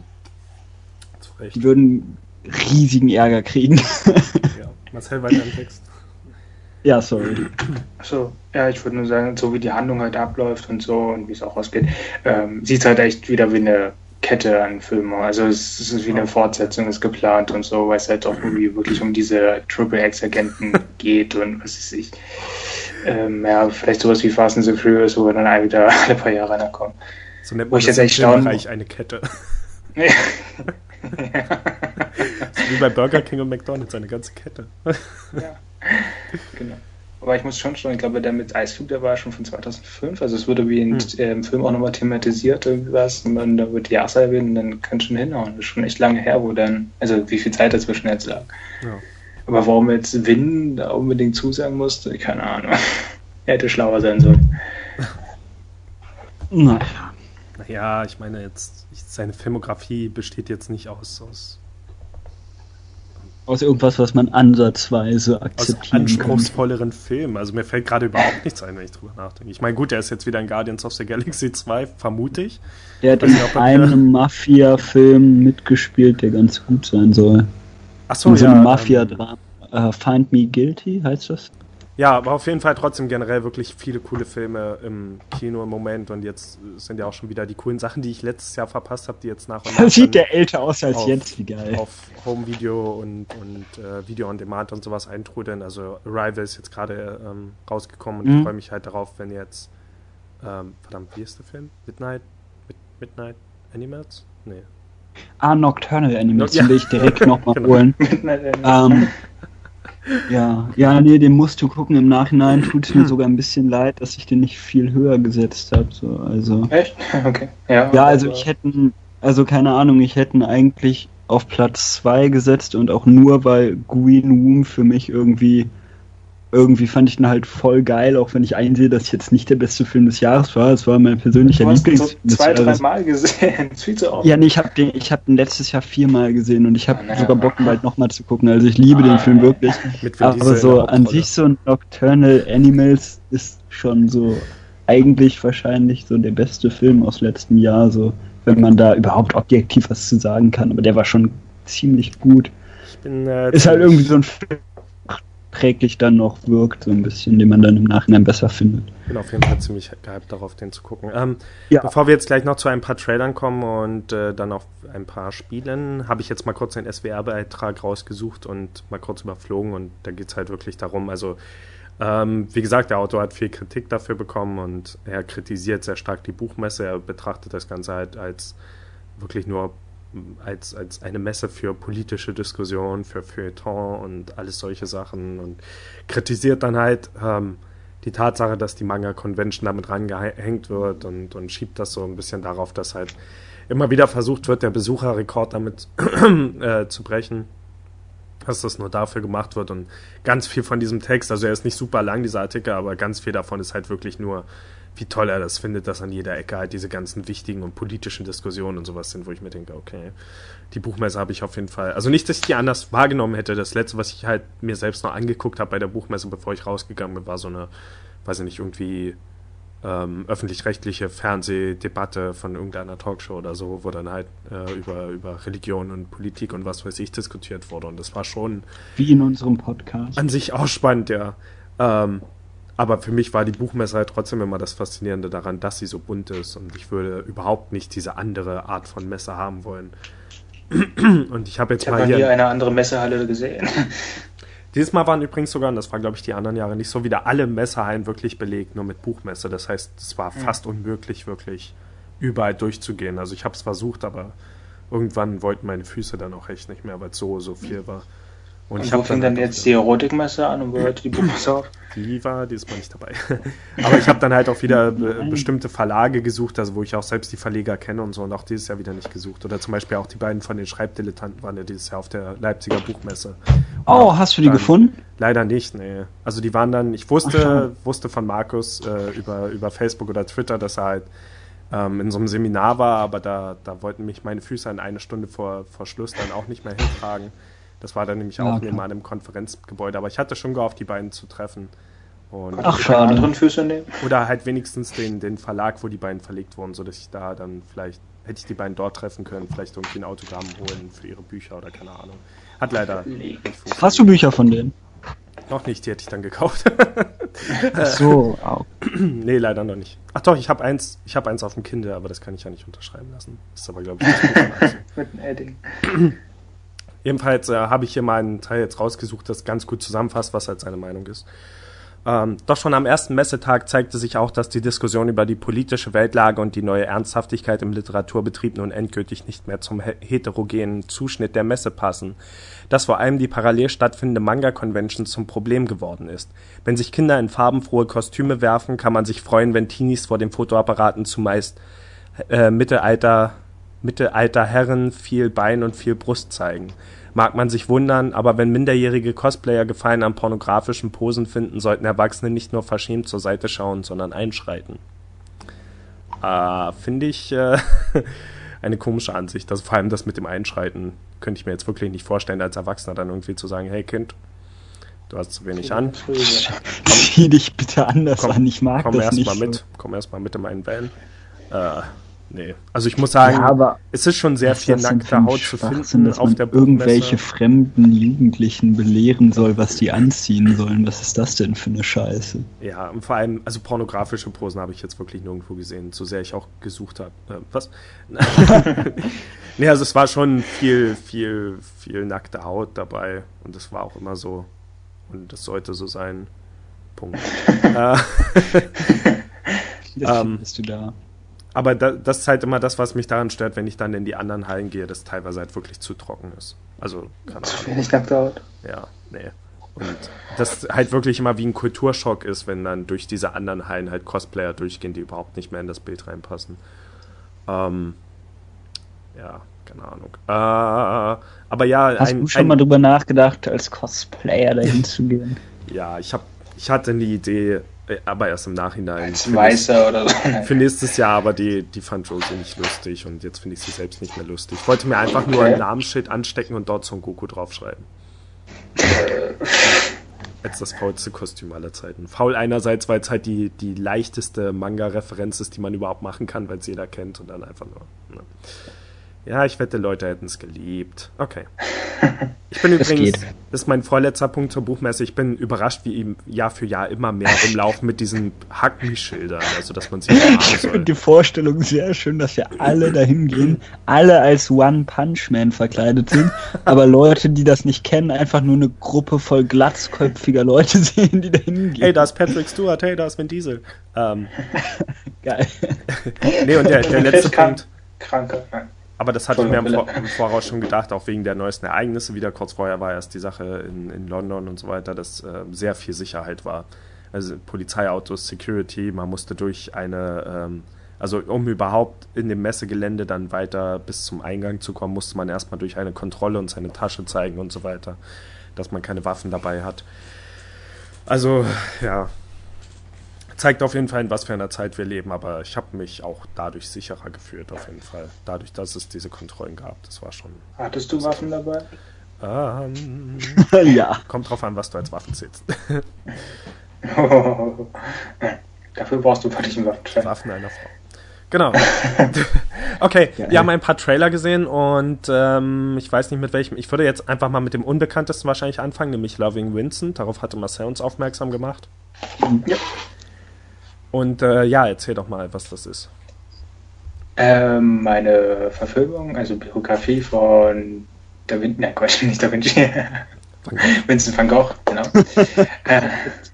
Die würden riesigen Ärger kriegen. Ja. Marcel, weiter im Text. Ja, sorry. Achso, ja, ich würde nur sagen, so wie die Handlung halt abläuft und so und wie es auch ausgeht, ähm, sieht es halt echt wieder wie eine Kette an Filmen. Also es ist wie eine Fortsetzung, ist geplant und so, weil es halt auch irgendwie wirklich um diese Triple X-Agenten geht und was weiß ich. Ähm, ja, vielleicht sowas wie Fast and the Furious, wo wir dann wieder alle paar Jahre reinkommen. So nennt wo man ich das jetzt echt im staunen. Filmbereich eine Kette. Ja. So wie bei Burger King und McDonald's, eine ganze Kette. Ja, genau. Aber ich muss schon schon, ich glaube, der mit Ice Cube, der war schon von zweitausendfünf, also es wurde wie in, hm. äh, im Film auch nochmal thematisiert, irgendwie was, und dann, da wird die Jahrzahl erwähnt und dann kann schon hinhauen. Das ist schon echt lange her, wo dann, also wie viel Zeit dazwischen jetzt lag. Ja. Aber warum jetzt Win da unbedingt zusagen musste, keine Ahnung. Er hätte schlauer sein sollen. Naja. Naja, ich meine jetzt, seine Filmografie besteht jetzt nicht aus, aus Aus irgendwas, was man ansatzweise akzeptieren aus anspruchsvolleren Filmen. Also mir fällt gerade überhaupt nichts ein, wenn ich drüber nachdenke. Ich meine, gut, er ist jetzt wieder in Guardians of the Galaxy zwei, vermute ich. Der hat in einem Mafia-Film mitgespielt, der ganz gut sein soll. Achso, so ja. ein Mafia-Drama. Ähm, uh, Find Me Guilty, heißt das? Ja, aber auf jeden Fall trotzdem generell wirklich viele coole Filme im Kino im Moment und jetzt sind ja auch schon wieder die coolen Sachen, die ich letztes Jahr verpasst habe, die jetzt nach und nach. Da sieht der älter aus als auf, jetzt, wie geil. Auf Home Video und, und äh, Video on Demand und sowas eintrudeln. Also Arrival ist jetzt gerade ähm, rausgekommen und mhm. ich freue mich halt darauf, wenn jetzt ähm, verdammt, wie ist der Film? Midnight? Mid- Midnight Animals? Nee. Ah, Nocturnal Animals, no, den will ich direkt nochmal genau. holen. ähm, Ja, ja, nee, den musst du gucken. Im Nachhinein tut es mir sogar ein bisschen leid, dass ich den nicht viel höher gesetzt habe. So, also. Echt? Okay. Ja, ja, also ich hätte, also keine Ahnung, ich hätte ihn eigentlich auf Platz zwei gesetzt und auch nur, weil Green Room für mich irgendwie, irgendwie fand ich ihn halt voll geil, auch wenn ich einsehe, dass ich jetzt nicht der beste Film des Jahres war. Es war mein persönlicher Lieblingsfilm. Du hast ihn so zwei, drei Mal gesehen. Viel zu oft. Ja, nee, ich habe den, ich habe den letztes Jahr viermal gesehen und ich habe ah, sogar Bock, bald nochmal zu gucken. Also ich liebe ah, den Film wirklich. Aber so an sich so ein Nocturnal Animals ist schon so eigentlich wahrscheinlich so der beste Film aus letztem Jahr, so wenn man da überhaupt objektiv was zu sagen kann. Aber der war schon ziemlich gut. Ich bin, äh, ist halt irgendwie so ein Film, träglich dann noch wirkt, so ein bisschen, den man dann im Nachhinein besser findet. Ich bin auf jeden Fall ziemlich gehypt darauf, den zu gucken. Ähm, ja. Bevor wir jetzt gleich noch zu ein paar Trailern kommen und äh, dann auf ein paar Spielen, habe ich jetzt mal kurz den S W R-Beitrag rausgesucht und mal kurz überflogen und da geht es halt wirklich darum, also ähm, wie gesagt, der Autor hat viel Kritik dafür bekommen und er kritisiert sehr stark die Buchmesse, er betrachtet das Ganze halt als wirklich nur Als, als eine Messe für politische Diskussionen, für Feuilleton und alles solche Sachen und kritisiert dann halt ähm, die Tatsache, dass die Manga-Convention damit rangehängt wird und, und schiebt das so ein bisschen darauf, dass halt immer wieder versucht wird, der Besucherrekord damit äh, zu brechen, dass das nur dafür gemacht wird und ganz viel von diesem Text, also er ist nicht super lang, dieser Artikel, aber ganz viel davon ist halt wirklich nur, wie toll er das findet, dass an jeder Ecke halt diese ganzen wichtigen und politischen Diskussionen und sowas sind, wo ich mir denke, okay, die Buchmesse habe ich auf jeden Fall, also nicht, dass ich die anders wahrgenommen hätte, das letzte, was ich halt mir selbst noch angeguckt habe bei der Buchmesse, bevor ich rausgegangen bin, war so eine, weiß ich nicht, irgendwie ähm, öffentlich-rechtliche Fernsehdebatte von irgendeiner Talkshow oder so, wo dann halt äh, über, über Religion und Politik und was weiß ich diskutiert wurde und das war schon wie in unserem Podcast. An sich auch spannend, ja. Ähm, Aber für mich war die Buchmesse halt trotzdem immer das Faszinierende daran, dass sie so bunt ist und ich würde überhaupt nicht diese andere Art von Messe haben wollen. Und ich habe jetzt ich mal hab hier... Ich habe nie eine andere Messehalle gesehen. Dieses Mal waren übrigens sogar, und das war glaube ich die anderen Jahre nicht so, wieder alle Messehallen wirklich belegt, nur mit Buchmesse. Das heißt, es war fast unmöglich, wirklich überall durchzugehen. Also ich habe es versucht, aber irgendwann wollten meine Füße dann auch echt nicht mehr, weil es so, so viel war. Und, und ich wo fing dann jetzt die Erotikmesse an und wo hört die Buchmesse auf? Die war dieses Mal nicht dabei. Aber ich habe dann halt auch wieder be- bestimmte Verlage gesucht, also wo ich auch selbst die Verleger kenne und so und auch dieses Jahr wieder nicht gesucht. Oder zum Beispiel auch die beiden von den Schreibdilettanten waren ja dieses Jahr auf der Leipziger Buchmesse. Oh, und hast du die gefunden? Leider nicht, nee. Also die waren dann, ich wusste, Ach, wusste von Markus äh, über, über Facebook oder Twitter, dass er halt ähm, in so einem Seminar war, aber da, da wollten mich meine Füße in eine Stunde vor, vor Schluss dann auch nicht mehr hintragen. Das war dann nämlich auch okay. neben einem Konferenzgebäude, aber ich hatte schon gehofft, die beiden zu treffen. Und Ach, schade. Anderen Füße nehmen? Oder halt wenigstens den, den Verlag, wo die beiden verlegt wurden, sodass ich da dann vielleicht, hätte ich die beiden dort treffen können, vielleicht irgendwie ein Autogramm holen für ihre Bücher oder keine Ahnung. Hat leider nicht funktioniert. Hast du Bücher von denen? Noch nicht, die hätte ich dann gekauft. Ach so, auch. Nee, leider noch nicht. Ach doch, ich habe eins, ich habe eins auf dem Kindle, aber das kann ich ja nicht unterschreiben lassen. Das ist aber, glaube ich, das Buch. Mit einem Edding. Jedenfalls äh, habe ich hier mal einen Teil jetzt rausgesucht, das ganz gut zusammenfasst, was halt seine Meinung ist. Ähm, doch schon am ersten Messetag zeigte sich auch, dass die Diskussion über die politische Weltlage und die neue Ernsthaftigkeit im Literaturbetrieb nun endgültig nicht mehr zum heterogenen Zuschnitt der Messe passen, dass vor allem die parallel stattfindende Manga-Convention zum Problem geworden ist. Wenn sich Kinder in farbenfrohe Kostüme werfen, kann man sich freuen, wenn Teenies vor den Fotoapparaten zumeist äh, Mittelalter, Mittelalter Herren viel Bein und viel Brust zeigen. Mag man sich wundern, aber wenn minderjährige Cosplayer Gefallen an pornografischen Posen finden, sollten Erwachsene nicht nur verschämt zur Seite schauen, sondern einschreiten. Äh, finde ich äh, eine komische Ansicht. Also vor allem das mit dem Einschreiten könnte ich mir jetzt wirklich nicht vorstellen, als Erwachsener dann irgendwie zu sagen, hey Kind, du hast zu wenig an. Zieh dich bitte anders komm, an, ich mag komm das erst nicht. Mal So. mit, komm erst mal mit in meinen Van. Äh, nee. Also ich muss sagen, Ja, aber es ist schon sehr was viel das denn nackte für ein Haut zu Schwachsinn, finden dass auf man der irgendwelche Buchmesse. fremden Jugendlichen belehren soll, was die anziehen sollen. Was ist das denn für eine Scheiße? Ja, und vor allem, also pornografische Posen habe ich jetzt wirklich nirgendwo gesehen, so sehr ich auch gesucht habe. Äh, was? Nee, also es war schon viel, viel, viel nackte Haut dabei und es war auch immer so und das sollte so sein. Punkt. äh, Das Ähm, bist du da. aber da, das ist halt immer das, was mich daran stört, wenn ich dann in die anderen Hallen gehe, dass teilweise halt wirklich zu trocken ist. Also, keine Zu Ahnung. wenig nackte Haut. Ja, nee. Und das halt wirklich immer wie ein Kulturschock ist, wenn dann durch diese anderen Hallen halt Cosplayer durchgehen, die überhaupt nicht mehr in das Bild reinpassen. Ähm, ja, keine Ahnung. Äh, aber ja, Hast ein, du schon ein, mal drüber nachgedacht, als Cosplayer dahin zu gehen? ja, ich hab, ich hatte eine Idee, äh, aber erst im Nachhinein. Als Für Weißer oder so. nächstes- Für nächstes Jahr, aber die, die fand Josie nicht lustig und jetzt finde ich sie selbst nicht mehr lustig. Ich wollte mir einfach nur Okay. ein Namensschild anstecken und dort Son Goku draufschreiben. Als das faulste Kostüm aller Zeiten. Faul einerseits, weil es halt die, die leichteste Manga-Referenz ist, die man überhaupt machen kann, weil es jeder kennt und dann einfach nur. Ne. Ja, ich wette, Leute hätten es geliebt. Okay. Ich bin Das übrigens, geht. das ist mein vorletzter Punkt zur Buchmesse, ich bin überrascht, wie ihm Jahr für Jahr immer mehr rumlaufen mit diesen Hack-Me-Schildern, also dass man sie umarmen Ich soll. finde die Vorstellung sehr schön, dass wir alle dahin gehen, alle als One Punch Man verkleidet sind, aber Leute, die das nicht kennen, einfach nur eine Gruppe voll glatzköpfiger Leute sehen, die dahin gehen. Hey, da ist Patrick Stewart, hey, da ist Vin Diesel. Ähm, Geil. nee, und der, der letzte Krank- Punkt, Kranke. Nein. aber das hatte ich mir im, Entschuldigung, Vor im Voraus schon gedacht, auch wegen der neuesten Ereignisse wieder. Kurz vorher war erst die Sache in, in London und so weiter, dass äh, sehr viel Sicherheit war. Also Polizeiautos, Security, man musste durch eine, ähm, also um überhaupt in dem Messegelände dann weiter bis zum Eingang zu kommen, musste man erstmal durch eine Kontrolle und seine Tasche zeigen und so weiter, dass man keine Waffen dabei hat. Also, ja, zeigt auf jeden Fall, in was für einer Zeit wir leben, aber ich habe mich auch dadurch sicherer gefühlt, auf jeden Fall. Dadurch, dass es diese Kontrollen gab. Das war schon. Hattest du Waffen dabei? Ähm, Ja. kommt drauf an, was du als Waffen zählst. Dafür brauchst du wirklich einen Waffenschein. Waffen einer Frau. Genau. Okay, wir haben ein paar Trailer gesehen und ähm, ich weiß nicht mit welchem. Ich würde jetzt einfach mal mit dem unbekanntesten wahrscheinlich anfangen, nämlich Loving Vincent. Darauf hatte Marcel uns aufmerksam gemacht. Ja. Und äh, ja, erzähl doch mal, was das ist. Ähm, meine Verfilmung, also Biografie von Da Vinci, nein, Quatsch, nicht Da Vinci. Vincent van Gogh, genau. äh,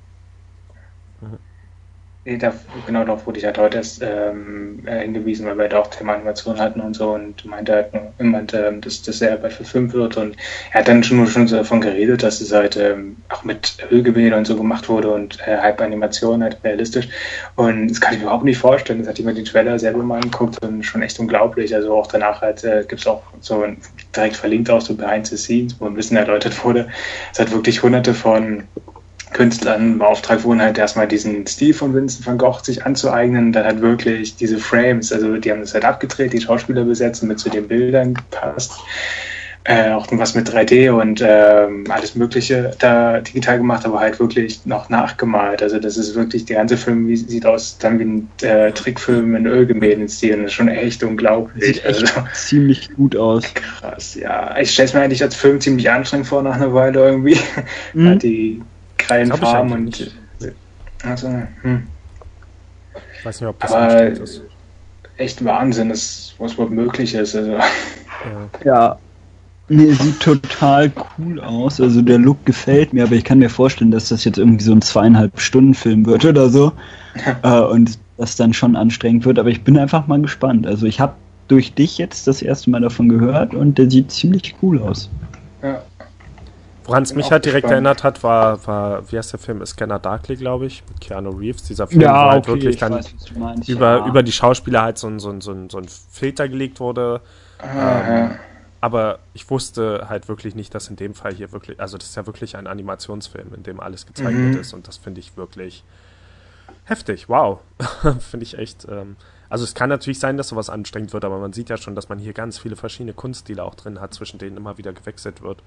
nee, da, genau darauf wurde ich halt heute erst ähm, äh, hingewiesen, weil wir halt auch Thema Animation hatten und so und meinte halt nur, meinte, ähm, dass, dass er bald verfilmt wird und er hat dann schon, schon so davon geredet, dass es halt ähm, auch mit Ölgemälde und so gemacht wurde und äh, halb Animation, halt realistisch und das kann ich mir überhaupt nicht vorstellen, das hat jemand den Trailer selber mal angeguckt und schon echt unglaublich, also auch danach halt äh, gibt es auch so ein, direkt verlinkt auch so Behind the Scenes, wo ein bisschen erläutert wurde, es hat wirklich hunderte von Künstlern beauftragt wurden, halt erstmal diesen Stil von Vincent van Gogh sich anzueignen, dann halt wirklich diese Frames, also die haben das halt abgedreht, die Schauspieler besetzt und mit zu den Bildern passt. Äh, auch was mit drei D und ähm, alles Mögliche da digital gemacht, aber halt wirklich noch nachgemalt. Also das ist wirklich, der ganze Film wie, sieht aus dann wie ein äh, Trickfilm in Ölgemäldenstil und das ist schon echt unglaublich. Sieht echt also, ziemlich gut aus. krass, ja. Ich stelle es mir eigentlich als Film ziemlich anstrengend vor nach einer Weile irgendwie. Mhm. Halt die grellen Glaub ich Farben eigentlich und nicht. also, hm. Ich weiß nicht, ob das Aber- anstrengend ist. echt Wahnsinn, das, was überhaupt möglich ist. Also, Ja. Ja. Nee, sieht total cool aus. Also der Look gefällt mir, aber ich kann mir vorstellen, dass das jetzt irgendwie so ein zweieinhalb Stunden Film wird oder so. äh, und das dann schon anstrengend wird. Aber ich bin einfach mal gespannt. Also ich habe durch dich jetzt das erste Mal davon gehört und der sieht ziemlich cool aus. Ja. Woran es mich halt direkt gespannt. erinnert hat, war, war, wie heißt der Film? Scanner Darkly, glaube ich, mit Keanu Reeves. Dieser Film, ja, wo halt okay, wirklich dann weiß, meinst, über, ja. über die Schauspieler halt so ein, so ein, so ein, so ein Filter gelegt wurde. Ah, ähm, ja. Aber ich wusste halt wirklich nicht, dass in dem Fall hier wirklich, also das ist ja wirklich ein Animationsfilm, in dem alles gezeichnet Mhm. ist und das finde ich wirklich heftig. Wow. Finde ich echt, ähm, also es kann natürlich sein, dass sowas anstrengend wird, aber man sieht ja schon, dass man hier ganz viele verschiedene Kunststile auch drin hat, zwischen denen immer wieder gewechselt wird.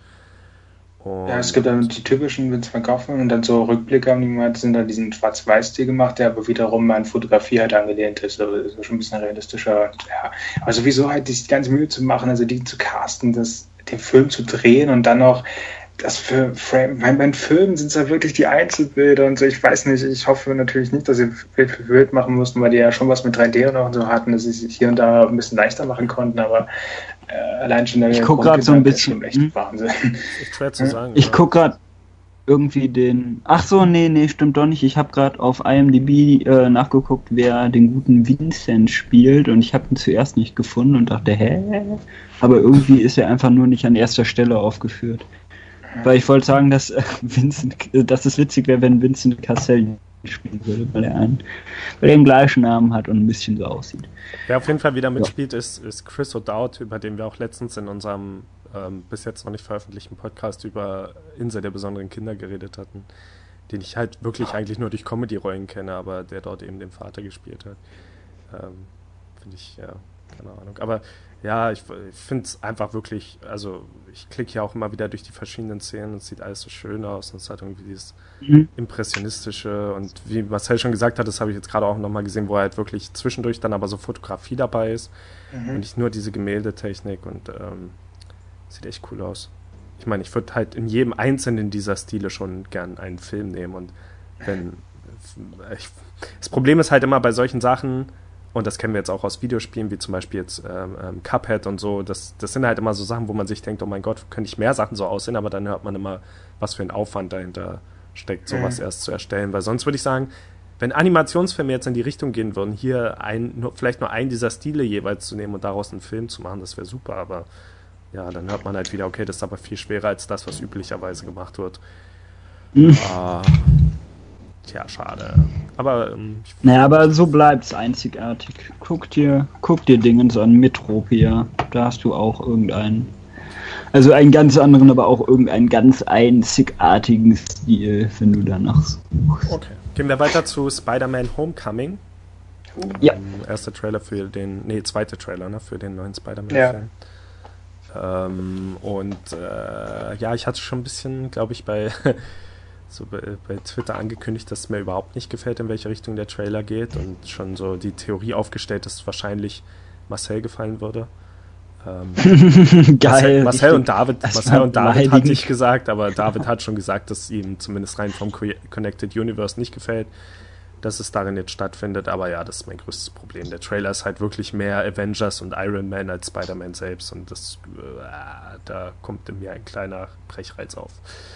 Und Ja, es gibt dann die typischen Vince McGoffin und dann so Rückblicke haben die gemacht, sind dann diesen Schwarz-Weiß-Stil gemacht, der aber wiederum an Fotografie halt angelehnt ist, also ist schon ein bisschen realistischer. Und, ja, aber sowieso halt die ganze Mühe zu machen, also die zu casten, das, den Film zu drehen und dann noch das für Frame, bei meinen Filmen sind es ja wirklich die Einzelbilder und so, ich weiß nicht, ich hoffe natürlich nicht, dass sie Bild für Bild machen mussten, weil die ja schon was mit drei D und auch so hatten, dass sie sich hier und da ein bisschen leichter machen konnten, aber äh, allein schon der Ich guck gerade so ein bisschen, echt hm? Wahnsinn. ist schwer zu sagen. Ich ja. guck gerade irgendwie den. Ach so, nee, nee, stimmt doch nicht. Ich habe gerade auf I M D B äh, nachgeguckt, wer den guten Vincent spielt und ich habe ihn zuerst nicht gefunden und dachte, hä? Aber irgendwie ist er einfach nur nicht an erster Stelle aufgeführt. Weil ich wollte sagen, dass äh, Vincent, äh, dass es witzig wäre, wenn Vincent Cassel spielen würde, weil er einen, weil er den gleichen Namen hat und ein bisschen so aussieht. Wer auf jeden Fall wieder mitspielt, ja. ist, ist Chris O'Dowd, über den wir auch letztens in unserem ähm, bis jetzt noch nicht veröffentlichten Podcast über Insel der besonderen Kinder geredet hatten, den ich halt wirklich eigentlich nur durch Comedy-Rollen kenne, aber der dort eben den Vater gespielt hat. Ähm, Finde ich, ja, keine Ahnung. Aber ja, ich, ich finde es einfach wirklich, also ich klicke ja auch immer wieder durch die verschiedenen Szenen und es sieht alles so schön aus und es hat irgendwie dieses mhm. Impressionistische und wie Marcel schon gesagt hat, das habe ich jetzt gerade auch nochmal gesehen, wo er halt wirklich zwischendurch dann aber so Fotografie dabei ist mhm. und nicht nur diese Gemäldetechnik und ähm, sieht echt cool aus. Ich meine, ich würde halt in jedem einzelnen dieser Stile schon gern einen Film nehmen und wenn ich, das Problem ist halt immer bei solchen Sachen, und das kennen wir jetzt auch aus Videospielen, wie zum Beispiel jetzt ähm, ähm, Cuphead und so. Das, das sind halt immer so Sachen, wo man sich denkt, oh mein Gott, könnte ich mehr Sachen so aussehen, aber dann hört man immer, was für ein Aufwand dahinter steckt, sowas mhm. erst zu erstellen. Weil sonst würde ich sagen, wenn Animationsfilme jetzt in die Richtung gehen würden, hier ein, nur, vielleicht nur einen dieser Stile jeweils zu nehmen und daraus einen Film zu machen, das wäre super. Aber ja, dann hört man halt wieder, okay, das ist aber viel schwerer als das, was üblicherweise gemacht wird. Mhm. Uh, Tja, schade. Aber ähm, naja, aber so bleibt's einzigartig. Guck dir, guck dir Dingens an, Metropia. Da hast du auch irgendeinen. Also einen ganz anderen, aber auch irgendeinen ganz einzigartigen Stil, wenn du danach suchst. Okay. Gehen wir weiter zu Spider-Man Homecoming. Ja. Ähm, erster Trailer für den, nee, zweite Trailer, ne, für den neuen Spider-Man-Film. Ja. Ähm, und äh, ja, ich hatte schon ein bisschen, glaube ich, bei so bei, bei Twitter angekündigt, dass es mir überhaupt nicht gefällt, in welche Richtung der Trailer geht und schon so die Theorie aufgestellt, dass wahrscheinlich Marcel gefallen würde. Ähm, Geil. Marcel, Marcel und David, Marcel und David hatte ich gesagt, aber David hat schon gesagt, dass ihm zumindest rein vom Connected Universe nicht gefällt, dass es darin jetzt stattfindet, aber ja, das ist mein größtes Problem. Der Trailer ist halt wirklich mehr Avengers und Iron Man als Spider-Man selbst und das äh, da kommt in mir ein kleiner Brechreiz auf.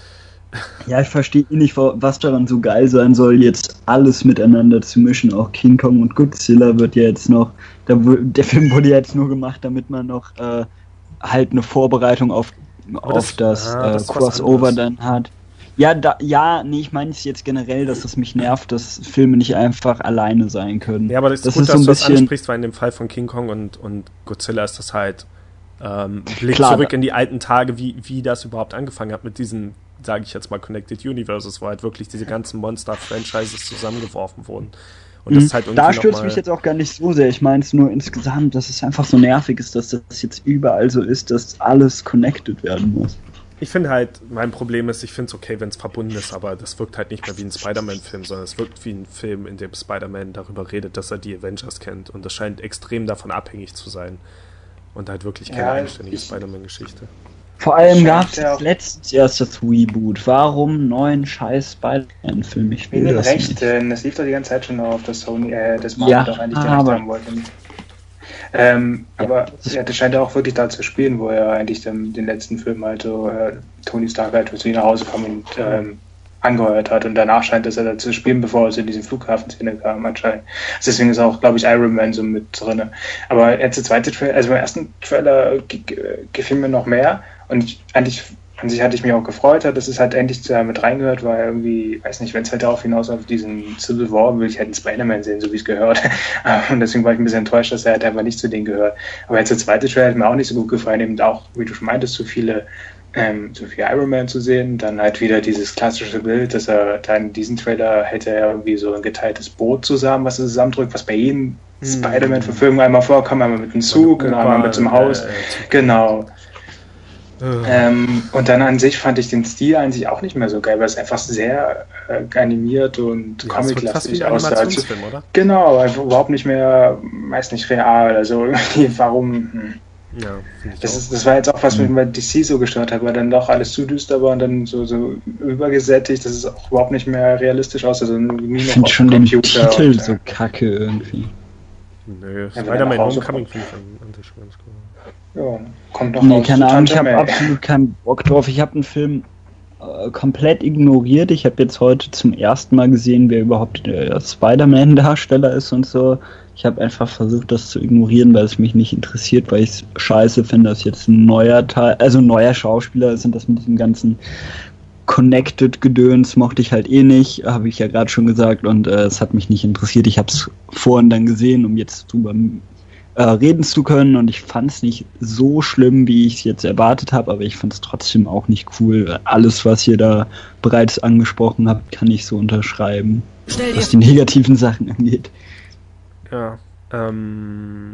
Ja, ich verstehe nicht, was daran so geil sein soll, jetzt alles miteinander zu mischen. Auch King Kong und Godzilla wird ja jetzt noch, der, der Film wurde ja jetzt nur gemacht, damit man noch äh, halt eine Vorbereitung auf, auf das, das, ah, das äh, Crossover dann hat. Ja, da, ja, nee, ich meine es jetzt generell, dass es mich nervt, dass Filme nicht einfach alleine sein können. Ja, aber das ist das gut, ist dass so ein du das ansprichst, weil in dem Fall von King Kong und, und Godzilla ist das halt ähm, Blick Klar, zurück in die alten Tage, wie, wie das überhaupt angefangen hat mit diesen, sage ich jetzt mal, Connected Universes, wo halt wirklich diese ganzen Monster-Franchises zusammengeworfen wurden. Und das ist halt da stürzt mich jetzt auch gar nicht so sehr. Ich meine es nur insgesamt, dass es einfach so nervig ist, dass das jetzt überall so ist, dass alles connected werden muss. Ich finde halt, mein Problem ist, ich finde es okay, wenn es verbunden ist, aber das wirkt halt nicht mehr wie ein Spider-Man-Film, sondern es wirkt wie ein Film, in dem Spider-Man darüber redet, dass er die Avengers kennt. Und das scheint extrem davon abhängig zu sein. Und halt wirklich keine ja, eigenständige Spider-Man-Geschichte. Vor allem gab es ja letztens erst das Reboot. Warum neuen scheiß Spider-Man-Film? Ich will Wegen das Rechten. nicht. Das lief doch die ganze Zeit schon auf, dass Sony, äh, das Marvel ja, doch eigentlich die Rechte haben wollte. Ähm, Ja, aber das ist- ja, das scheint ja auch wirklich da zu spielen, wo er eigentlich den, den letzten Film halt so äh, Tony Stark halt zu ihm nach Hause kam und ähm, angeheuert hat und danach scheint es ja da zu spielen, bevor es in diesen Flughafenszene kam anscheinend. Deswegen ist auch, glaube ich, Iron Man so mit drin. Aber jetzt der zweite Trailer, also beim ersten Trailer ge- ge- gefiel mir noch mehr und ich, eigentlich an sich hatte ich mich auch gefreut, dass es halt endlich da mit reingehört, weil irgendwie, weiß nicht, wenn es halt darauf hinaus auf diesen Civil War will ich halt einen Spider-Man sehen, so wie es gehört. Und deswegen war ich ein bisschen enttäuscht, dass er halt einfach nicht zu denen gehört. Aber jetzt der zweite Trailer hat mir auch nicht so gut gefallen, eben auch, wie du schon meintest, so viele ähm, so viel Iron Man zu sehen, dann halt wieder dieses klassische Bild, dass er dann in diesem Trailer hätte er irgendwie so ein geteiltes Boot zusammen, was er zusammendrückt, was bei jedem Hm. Spider-Man-Verfilmung einmal vorkam, einmal mit einem Zug und einmal mit so einem Haus. Äh, Zug. Genau. Äh, Ähm, und dann an sich fand ich den Stil an sich auch nicht mehr so geil, weil es einfach sehr äh, animiert und ja, es wirkt fast wie comiclastig ein aussah. Animationsfilm, oder? Genau, einfach überhaupt nicht mehr, meist nicht real. Also irgendwie, warum? Hm. Ja, finde ich Das, auch. ist, das war jetzt auch, was mich bei D C so gestört hat, weil dann doch alles zu düster war und dann so, so übergesättigt, dass es auch überhaupt nicht mehr realistisch aussah, sondern nur Ich noch finde auf schon den Computer Titel und, äh, so kacke irgendwie. Nö, wenn er Spider-Man nach Hause Homecoming kommt. finde ich an, an sich schon ganz cool. Ja, kommt noch Nee, raus keine zu Ahnung, ich Tante habe May. absolut keinen Bock drauf. Ich habe einen Film äh, komplett ignoriert. Ich habe jetzt heute zum ersten Mal gesehen, wer überhaupt der Spider-Man-Darsteller ist und so. Ich habe einfach versucht, das zu ignorieren, weil es mich nicht interessiert, weil ich es scheiße finde, dass jetzt ein neuer Teil, also ein neuer Schauspieler ist und das mit diesem ganzen Connected-Gedöns mochte ich halt eh nicht, habe ich ja gerade schon gesagt, und äh, es hat mich nicht interessiert. Ich habe es vorhin dann gesehen, um jetzt drüber äh, reden zu können, und ich fand es nicht so schlimm, wie ich es jetzt erwartet habe, aber ich fand es trotzdem auch nicht cool. Alles, was ihr da bereits angesprochen habt, kann ich so unterschreiben, was die negativen Sachen angeht. Ja, ähm,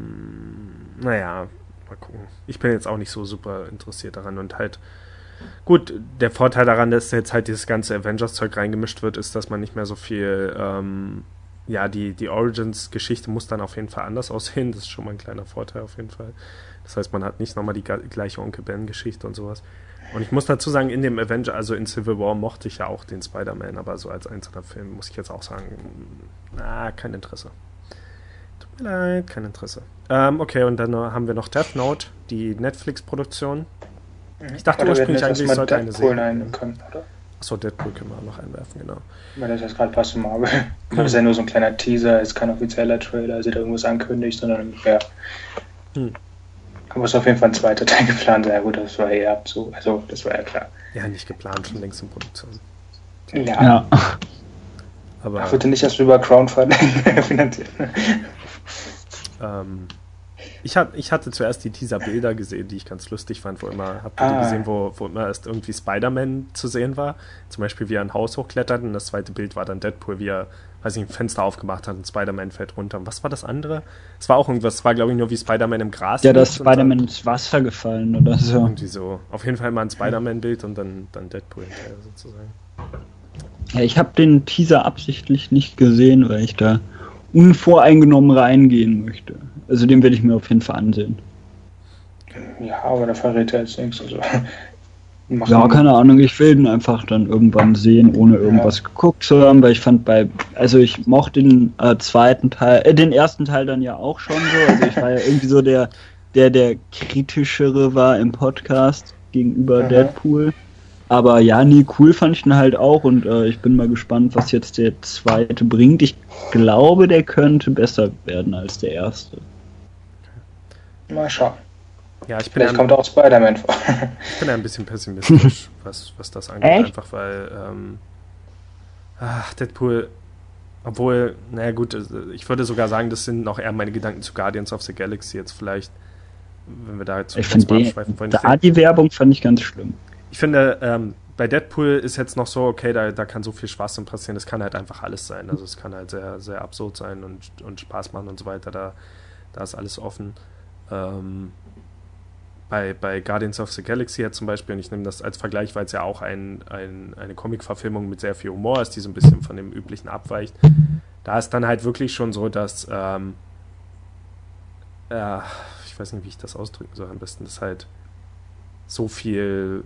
naja, mal gucken. Ich bin jetzt auch nicht so super interessiert daran und halt, gut, der Vorteil daran, dass jetzt halt dieses ganze Avengers-Zeug reingemischt wird, ist, dass man nicht mehr so viel, ähm, ja, die, die Origins-Geschichte muss dann auf jeden Fall anders aussehen. Das ist schon mal ein kleiner Vorteil auf jeden Fall. Das heißt, man hat nicht nochmal die ga- gleiche Onkel Ben-Geschichte und sowas. Und ich muss dazu sagen, in dem Avenger, also in Civil War, mochte ich ja auch den Spider-Man, aber so als einzelner Film muss ich jetzt auch sagen, na, kein Interesse. Tut mir leid, kein Interesse. Ähm, okay, und dann äh, haben wir noch Death Note, die Netflix-Produktion. Ich dachte Oder wir ursprünglich hätten jetzt eigentlich erstmal sollte eine Deadpool Serie. nehmen können, oder? Achso, Deadpool können wir auch noch einwerfen, genau. Weil das jetzt gerade passt zu Marvel. Das ist ja nur so ein kleiner Teaser, ist kein offizieller Trailer, also da irgendwas ankündigt, sondern ja. Hm. Aber es ist auf jeden Fall ein zweiter Teil geplant. Ja gut, das war ja so, also das war ja klar. Ja, nicht geplant, schon längst in Produktion. Ja. Ja. Aber Ach, wird nicht erst über Crowdfunding finanziert. ähm, ich, hat, ich hatte zuerst die Teaser-Bilder gesehen, die ich ganz lustig fand, wo immer, habt ihr die Ah. gesehen, wo, wo immer erst irgendwie Spider-Man zu sehen war. Zum Beispiel, wie er ein Haus hochklettert, und das zweite Bild war dann Deadpool, wie er, weiß ich, ein Fenster aufgemacht hat und Spider-Man fällt runter. Und was war das andere? Es war auch irgendwas, es war glaube ich nur wie Spider-Man im Gras. Ja, das liegt und dann Spider-Man ins Wasser gefallen oder so. Irgendwie so. Auf jeden Fall mal ein Spider-Man-Bild und dann, dann Deadpool hinterher sozusagen. Ja, ich habe den Teaser absichtlich nicht gesehen, weil ich da unvoreingenommen reingehen möchte. Also den werde ich mir auf jeden Fall ansehen. Ja, aber da verrät er jetzt nichts. Also. Macht Ja, nur- keine Ahnung, ich will den einfach dann irgendwann sehen, ohne irgendwas Ja. geguckt zu haben, weil ich fand bei, also ich mochte den äh, zweiten Teil, äh, den ersten Teil dann ja auch schon so, also ich war ja irgendwie so der, der, der kritischere war im Podcast gegenüber Aha. Deadpool. Aber ja, nee, cool fand ich den halt auch, und äh, ich bin mal gespannt, was jetzt der zweite bringt. Ich glaube, der könnte besser werden als der erste. Mal schauen. Ja, ich bin, Vielleicht ja, kommt auch Spider-Man vor. ich bin ja ein bisschen pessimistisch, was, was das angeht. Echt? Einfach weil ähm, ach, Deadpool, obwohl, naja gut, ich würde sogar sagen, das sind noch eher meine Gedanken zu Guardians of the Galaxy jetzt vielleicht, wenn wir da jetzt Ich kurz finde mal den- abschweifen wollen. Da die Werbung fand ich ganz schlimm. Ich finde, ähm, bei Deadpool ist jetzt noch so, okay, da, da kann so viel Schwachsinn passieren, das kann halt einfach alles sein. Also es kann halt sehr, sehr absurd sein und, und Spaß machen und so weiter, da, da ist alles offen. Ähm, bei, bei Guardians of the Galaxy jetzt zum Beispiel, und ich nehme das als Vergleich, weil es ja auch ein, ein, eine Comic-Verfilmung mit sehr viel Humor ist, die so ein bisschen von dem üblichen abweicht, da ist dann halt wirklich schon so, dass ähm, ja, ich weiß nicht, wie ich das ausdrücken soll am besten, dass halt so viel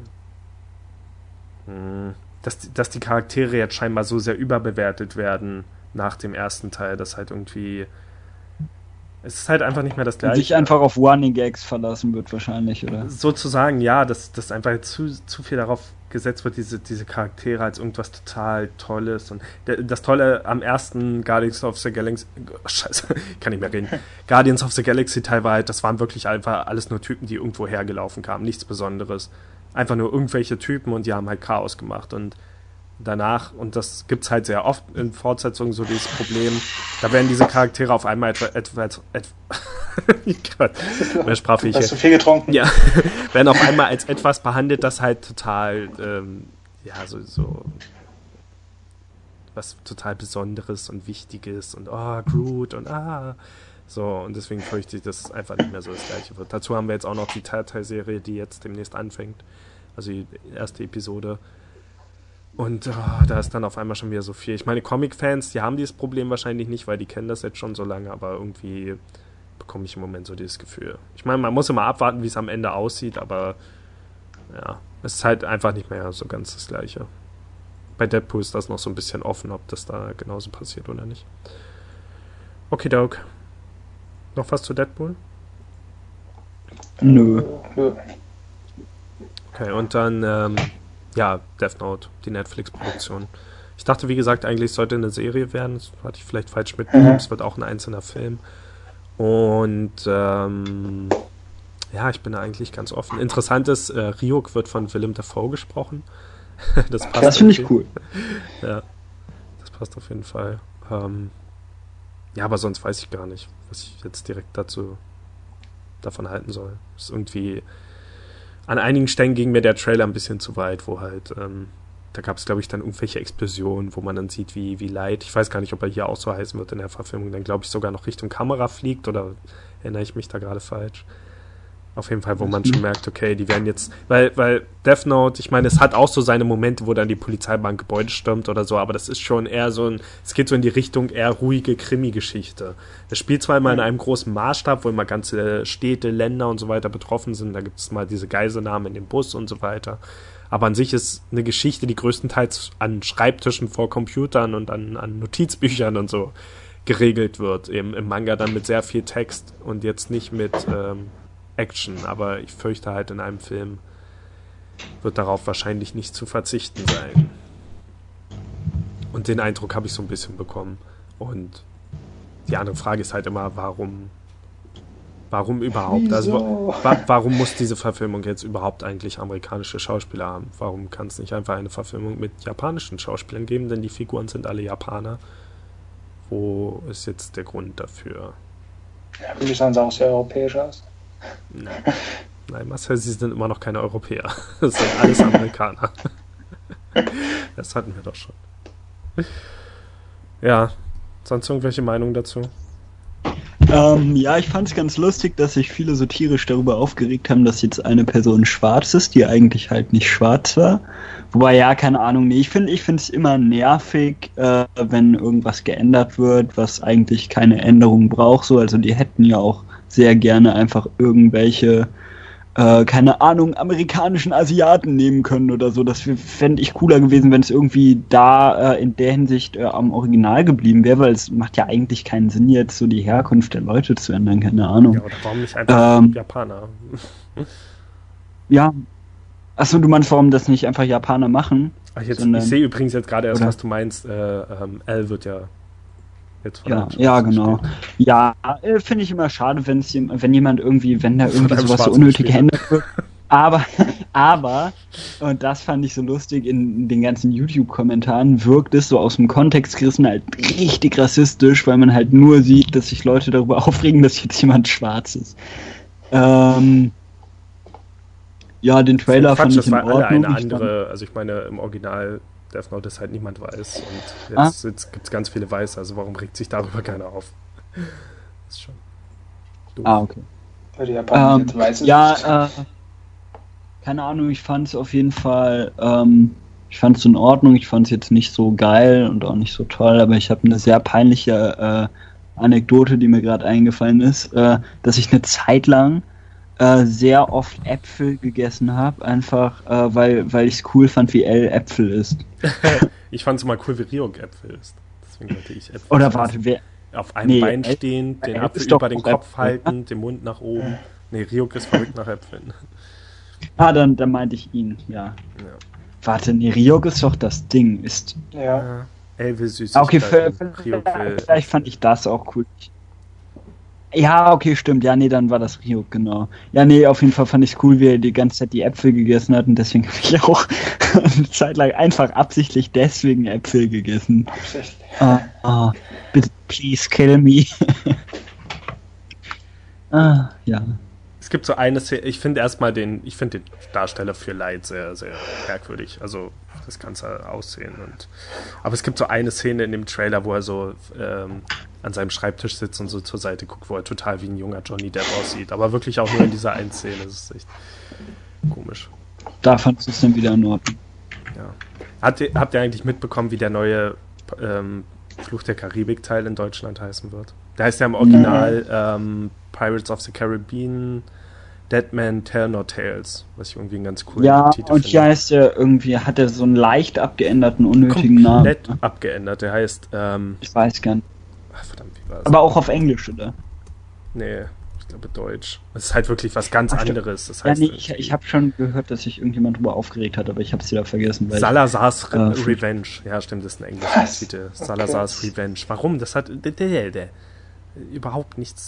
Dass, dass die Charaktere jetzt scheinbar so sehr überbewertet werden nach dem ersten Teil, dass halt irgendwie Es ist halt einfach nicht mehr das Gleiche. Sich einfach auf Running Gags verlassen wird wahrscheinlich, oder? Sozusagen, ja, dass, dass einfach zu, zu viel darauf gesetzt wird, diese, diese Charaktere als irgendwas total Tolles. Und der, das Tolle am ersten Guardians of the Galaxy, oh, scheiße, kann nicht mehr reden, Guardians of the Galaxy Teil war halt, das waren wirklich einfach alles nur Typen, die irgendwo hergelaufen kamen, nichts Besonderes. Einfach nur irgendwelche Typen und die haben halt Chaos gemacht. Und danach, und das gibt's halt sehr oft in Fortsetzungen, so dieses Problem, da werden diese Charaktere auf einmal etwa, etwa, etwa, etwa mehr sprach ich Hast du viel getrunken? Ja, werden auf einmal als etwas behandelt, das halt total, ähm, ja, so, so was total Besonderes und Wichtiges und oh, Groot und ah, so, und deswegen fürchte ich, dass es einfach nicht mehr so das Gleiche wird. Dazu haben wir jetzt auch noch die Telltale-Serie, die jetzt demnächst anfängt, also die erste Episode. Und oh, da ist dann auf einmal schon wieder so viel. Ich meine, Comic-Fans, die haben dieses Problem wahrscheinlich nicht, weil die kennen das jetzt schon so lange, aber irgendwie bekomme ich im Moment so dieses Gefühl. Ich meine, man muss immer abwarten, wie es am Ende aussieht, aber ja, es ist halt einfach nicht mehr so ganz das Gleiche. Bei Deadpool ist das noch so ein bisschen offen, ob das da genauso passiert oder nicht. Okay, Doug. Noch was zu Deadpool? Nö. Okay, und dann ähm, ja, Death Note, die Netflix-Produktion. Ich dachte, wie gesagt, eigentlich sollte eine Serie werden. Das hatte ich vielleicht falsch mitbekommen. Mhm. Es wird auch ein einzelner Film. Und ähm, ja, ich bin da eigentlich ganz offen. Interessant ist, äh, Ryuk wird von Willem Dafoe gesprochen. Das passt. Das finde ich cool. Ja, das passt auf jeden Fall. Ähm, ja, aber sonst weiß ich gar nicht, was ich jetzt direkt dazu davon halten soll. Das ist irgendwie an einigen Stellen ging mir der Trailer ein bisschen zu weit, wo halt, ähm, da gab es, glaube ich, dann irgendwelche Explosionen, wo man dann sieht, wie, wie Light, ich weiß gar nicht, ob er hier auch so heißen wird in der Verfilmung, dann glaube ich sogar noch Richtung Kamera fliegt, oder erinnere ich mich da gerade falsch? Auf jeden Fall, wo man schon merkt, okay, die werden jetzt, weil, weil Death Note, ich meine, es hat auch so seine Momente, wo dann die Polizei mal ein Gebäude stürmt oder so, aber das ist schon eher so ein, es geht so in die Richtung eher ruhige Krimi-Geschichte. Es spielt zwar immer in einem großen Maßstab, wo immer ganze Städte, Länder und so weiter betroffen sind, da gibt es mal diese Geiselnahmen in dem Bus und so weiter, aber an sich ist eine Geschichte, die größtenteils an Schreibtischen vor Computern und an, an Notizbüchern und so geregelt wird, eben im Manga dann mit sehr viel Text und jetzt nicht mit, ähm, Action, aber ich fürchte halt, in einem Film wird darauf wahrscheinlich nicht zu verzichten sein. Und den Eindruck habe ich so ein bisschen bekommen. Und die andere Frage ist halt immer, warum warum überhaupt? Also wa- warum muss diese Verfilmung jetzt überhaupt eigentlich amerikanische Schauspieler haben? Warum kann es nicht einfach eine Verfilmung mit japanischen Schauspielern geben? Denn die Figuren sind alle Japaner. Wo ist jetzt der Grund dafür? Ja, für mich sahen sie auch sehr europäisch aus. Nein. Nein, Marcel, sie sind immer noch keine Europäer. Das sind alles Amerikaner. Das hatten wir doch schon. Ja, sonst irgendwelche Meinungen dazu? Ähm, ja, ich fand es ganz lustig, dass sich viele so tierisch darüber aufgeregt haben, dass jetzt eine Person schwarz ist, die eigentlich halt nicht schwarz war. Wobei, ja, keine Ahnung, nee, ich finde ich finde es immer nervig, äh, wenn irgendwas geändert wird, was eigentlich keine Änderung braucht. So, also die hätten ja auch sehr gerne einfach irgendwelche, äh, keine Ahnung, amerikanischen Asiaten nehmen können oder so. Das fände ich cooler gewesen, wenn es irgendwie da äh, in der Hinsicht äh, am Original geblieben wäre, weil es macht ja eigentlich keinen Sinn, jetzt so die Herkunft der Leute zu ändern, keine Ahnung. Ja, oder warum nicht einfach ähm, Japaner? Ja. Achso, du meinst, warum das nicht einfach Japaner machen? Ach, jetzt, sondern, ich sehe übrigens jetzt gerade erst, oder? was du meinst. Äh, ähm, L wird ja jetzt von Ja, einem ja, Schwarzen genau. steht. Ja, äh, finde ich immer schade, wenn's, jem- wenn jemand irgendwie, wenn da irgendwie einem sowas so Schwarzen unnötig steht. geändert wird. Aber, aber, und das fand ich so lustig, in den ganzen YouTube-Kommentaren wirkt es so aus dem Kontext gerissen halt richtig rassistisch, weil man halt nur sieht, dass sich Leute darüber aufregen, dass jetzt jemand schwarz ist. Ähm, ja, den Trailer Quatsch, fand ich das in war alle Ordnung. eine Ich andere, also ich meine, im Original Death Note ist halt niemand weiß und Ah. jetzt, jetzt gibt es ganz viele Weiße, also warum regt sich darüber keiner auf? Das ist schon doof. Ah, okay. Weil die Japaner Ähm, jetzt weiß sind. ja, äh, keine Ahnung, ich fand es auf jeden Fall, ähm, ich fand es in Ordnung, ich fand es jetzt nicht so geil und auch nicht so toll, aber ich habe eine sehr peinliche äh, Anekdote, die mir gerade eingefallen ist, äh, dass ich eine Zeit lang äh, sehr oft Äpfel gegessen habe, einfach äh, weil, weil ich es cool fand, wie L Äpfel ist. Ich fand es mal cool, wie Ryuk Äpfel ist. Deswegen wollte ich Äpfel Oder essen. warte, wer, auf einem Nee, Bein äh, stehen, den äh, Apfel ist doch über den auch Kopf Äpfel, halten, den Mund nach oben. Nee, Ryuk ist verrückt nach Äpfeln. Ah, dann, dann meinte ich ihn, ja. Ja. Warte, nee, Ryuk ist doch das Ding. Ist. Ja. Ja. Elve Ah, okay, für, Süßigkeiten. Ryuk will. vielleicht fand ich das auch cool. Ja, okay, stimmt. Ja, nee, dann war das Ryuk, genau. Ja, nee, auf jeden Fall fand ich es cool, wie er die ganze Zeit die Äpfel gegessen hat und deswegen habe ich auch eine Zeit lang einfach absichtlich deswegen Äpfel gegessen. Absichtlich. Ah, ah, bitte, please kill me. ah, ja. Es gibt so eine Szene, ich finde erstmal den, ich finde den Darsteller für Light sehr, sehr merkwürdig. Also das ganze Aussehen und. Aber es gibt so eine Szene in dem Trailer, wo er so ähm, an seinem Schreibtisch sitzt und so zur Seite guckt, wo er total wie ein junger Johnny Depp aussieht. Aber wirklich auch nur in dieser einen Szene. Das ist echt komisch. Da fandst du es dann wieder in Ordnung. Ja. Habt ihr, habt ihr eigentlich mitbekommen, wie der neue ähm, Fluch der Karibik-Teil in Deutschland heißen wird? Der heißt ja im Original ähm, Pirates of the Caribbean Dead Man Tell No Tales, was ich irgendwie einen ganz coolen Ja, Titel und finde. hier heißt er irgendwie, hat er so einen leicht abgeänderten, unnötigen Komplett Namen. abgeändert. Der heißt, ähm, Ich weiß gar nicht. ach, verdammt, wie war das? Aber auch auf Englisch, oder? Nee, ich glaube Deutsch. Es ist halt wirklich was ganz Ach, stimmt. anderes. Das Ja, heißt nee, ich, ich habe schon gehört, dass sich irgendjemand darüber aufgeregt hat, aber ich habe es wieder vergessen. Weil Salazar's Re äh, Revenge. Ja, stimmt, das ist ein englischer Was? Titel. Salazar's Revenge. Warum? Das hat der, der, der, überhaupt nichts.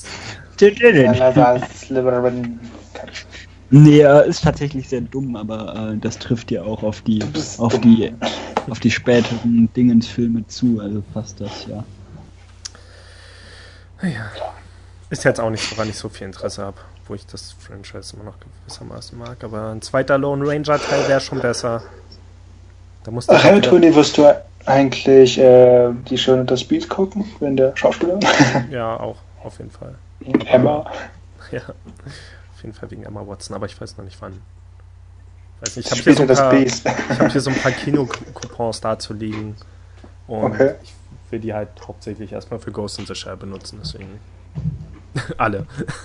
Nee, äh, ist tatsächlich sehr dumm, aber äh, das trifft ja auch auf die auf dumm. die auf die späteren Dingensfilme zu, also passt das, ja. Naja. Ist jetzt auch nichts, woran ich so viel Interesse habe, wo ich das Franchise immer noch gewissermaßen mag, aber ein zweiter Lone Ranger Teil wäre schon besser. Da musste Ach ja, Toni, wirst du eigentlich äh, die Schöne und das Biest gucken, wenn der Schauspieler? Ja, auch, auf jeden Fall. Emma. Ja, auf jeden Fall wegen Emma Watson, aber ich weiß noch nicht wann. Weiß nicht, ich habe Schöne hier, so ein das paar- Biest. ich hab hier so ein paar Kino-Coupons da zu liegen. Und Okay. ich will die halt hauptsächlich erstmal für Ghost in the Shell benutzen, deswegen. Alle.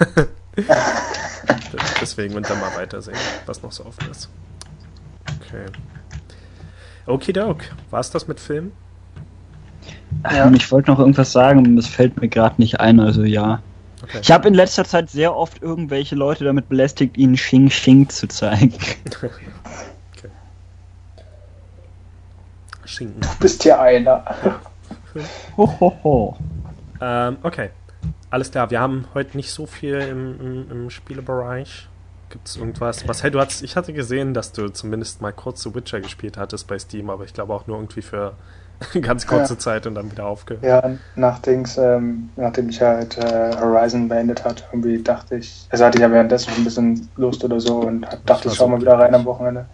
Deswegen und dann mal weitersehen, was noch so offen ist. Okay. Okidok, war's das mit Film? Ja. Ähm, Ich wollte noch irgendwas sagen, aber es fällt mir gerade nicht ein, also ja. Okay. Ich habe in letzter Zeit sehr oft irgendwelche Leute damit belästigt, ihnen Xing Xing zu zeigen. Okay. Schinken. Du bist ja einer. Ho, ho, ho. Ähm, okay. Alles klar, wir haben heute nicht so viel im, im, im Spielebereich. Gibt es irgendwas? Was, hey, du hast, ich hatte gesehen, dass du zumindest mal kurz The Witcher gespielt hattest bei Steam, aber ich glaube auch nur irgendwie für ganz kurze Ja. Zeit und dann wieder aufgehört. Ja, nach Dings, ähm, nachdem ich halt äh, Horizon beendet hatte, irgendwie dachte ich, also hatte ich ja währenddessen schon ein bisschen Lust oder so und hab- dachte, war ich schau so mal wieder rein glücklich. am Wochenende.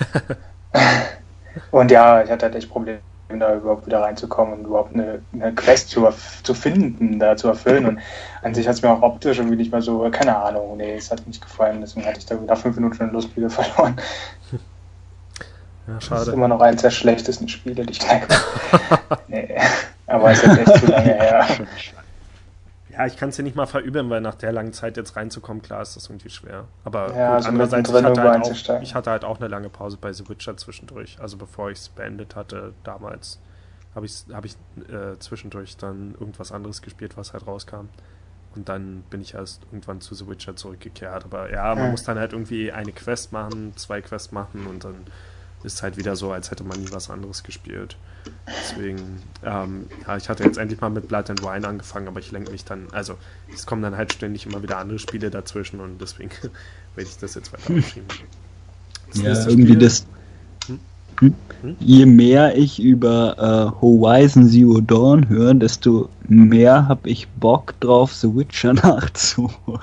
Und ja, ich hatte halt echt Probleme, da überhaupt wieder reinzukommen und überhaupt eine, eine Quest zu, erf- zu finden, da zu erfüllen. Und an sich hat es mir auch optisch irgendwie nicht mehr so, keine Ahnung, nee, es hat mir nicht gefallen, deswegen hatte ich da nach fünf Minuten schon Lust wieder verloren. Ja, Das ist schade. immer noch eines der schlechtesten Spiele, die ich da gemacht habe. Nee, aber es ist jetzt echt zu lange her. Ja, ich kann es dir nicht mal verübeln, weil nach der langen Zeit jetzt reinzukommen, klar ist das irgendwie schwer. Aber Ja, gut, also andererseits, ich mittendrin hatte, irgendwo halt auch, einzusteigen. ich hatte halt auch eine lange Pause bei The Witcher zwischendurch. Also bevor ich es beendet hatte, damals, habe ich, hab ich äh, zwischendurch dann irgendwas anderes gespielt, was halt rauskam. Und dann bin ich erst irgendwann zu The Witcher zurückgekehrt. Aber ja, man Hm. muss dann halt irgendwie eine Quest machen, zwei Quests machen und dann ist es halt wieder so, als hätte man nie was anderes gespielt. Deswegen, ähm, ja, ich hatte jetzt endlich mal mit Blood and Wine angefangen, aber ich lenke mich dann, also es kommen dann halt ständig immer wieder andere Spiele dazwischen und deswegen werde ich das jetzt weiter aufschieben. Das Ja, nächste irgendwie Spiel- das. Hm? Hm? Hm? Je mehr ich über äh, Horizon Zero Dawn höre, desto mehr habe ich Bock drauf, The Witcher nachzuholen.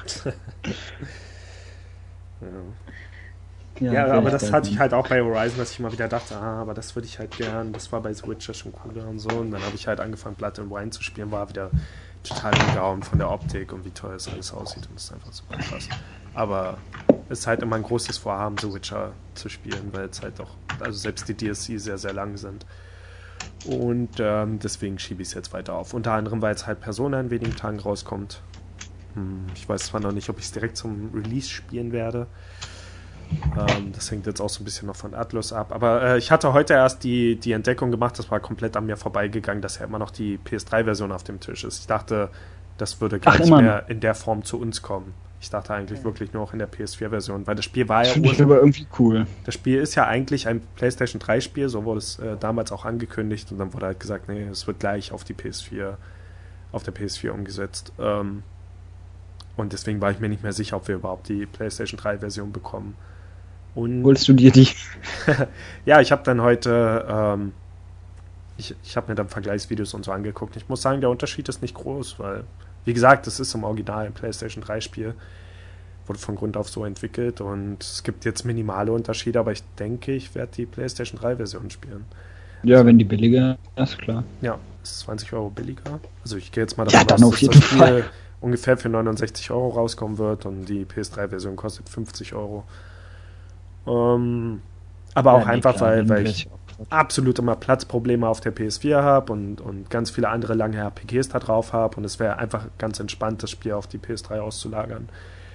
Ja. Ja, aber das vielleicht hatte ich dann. halt auch bei Horizon, dass ich immer wieder dachte, ah, aber das würde ich halt gern, das war bei The Witcher schon cooler und so. Und dann habe ich halt angefangen, Blood and Wine zu spielen, war wieder total umgehauen von der Optik und wie toll es alles aussieht und das ist einfach super krass. Aber es ist halt immer ein großes Vorhaben, The Witcher zu spielen, weil es halt auch, also selbst die D L C sehr, sehr lang sind. Und ähm, deswegen schiebe ich es jetzt weiter auf. Unter anderem, weil es halt Persona in wenigen Tagen rauskommt. Hm, ich weiß zwar noch nicht, ob ich es direkt zum Release spielen werde. Ähm, das hängt jetzt auch so ein bisschen noch von Atlus ab. Aber äh, ich hatte heute erst die, die Entdeckung gemacht, das war komplett an mir vorbeigegangen, dass ja immer noch die P S drei Version auf dem Tisch ist. Ich dachte, das würde gar Ach, nicht mehr in der Form zu uns kommen. Ich dachte eigentlich wirklich nur auch in der P S vier Version, weil das Spiel war ja... Das aber irgendwie cool. Das Spiel ist ja eigentlich ein PlayStation drei Spiel, so wurde es äh, damals auch angekündigt und dann wurde halt gesagt, nee, es wird gleich auf die P S vier, auf der P S vier umgesetzt. Ähm, und deswegen war ich mir nicht mehr sicher, ob wir überhaupt die PlayStation drei Version bekommen. Und holst du dir die? Ja, ich habe dann heute... Ähm, ich ich habe mir dann Vergleichsvideos und so angeguckt. Ich muss sagen, der Unterschied ist nicht groß, weil... Wie gesagt, das ist im Original ein PlayStation drei Spiel. Wurde von Grund auf so entwickelt und es gibt jetzt minimale Unterschiede, aber ich denke, ich werde die PlayStation drei Version spielen. Ja, also, wenn die billiger ist, klar. Ja, es ist zwanzig Euro billiger. Also ich gehe jetzt mal davon ja, aus, dass das Spiel Fall. ungefähr für neunundsechzig Euro rauskommen wird und die P S drei Version kostet fünfzig Euro. Ähm, aber auch ja, einfach, klar, weil, weil ich absolut immer Platzprobleme auf der P S vier habe und, und ganz viele andere lange R P Gs da drauf habe und es wäre einfach ganz entspannt, das Spiel auf die P S drei auszulagern.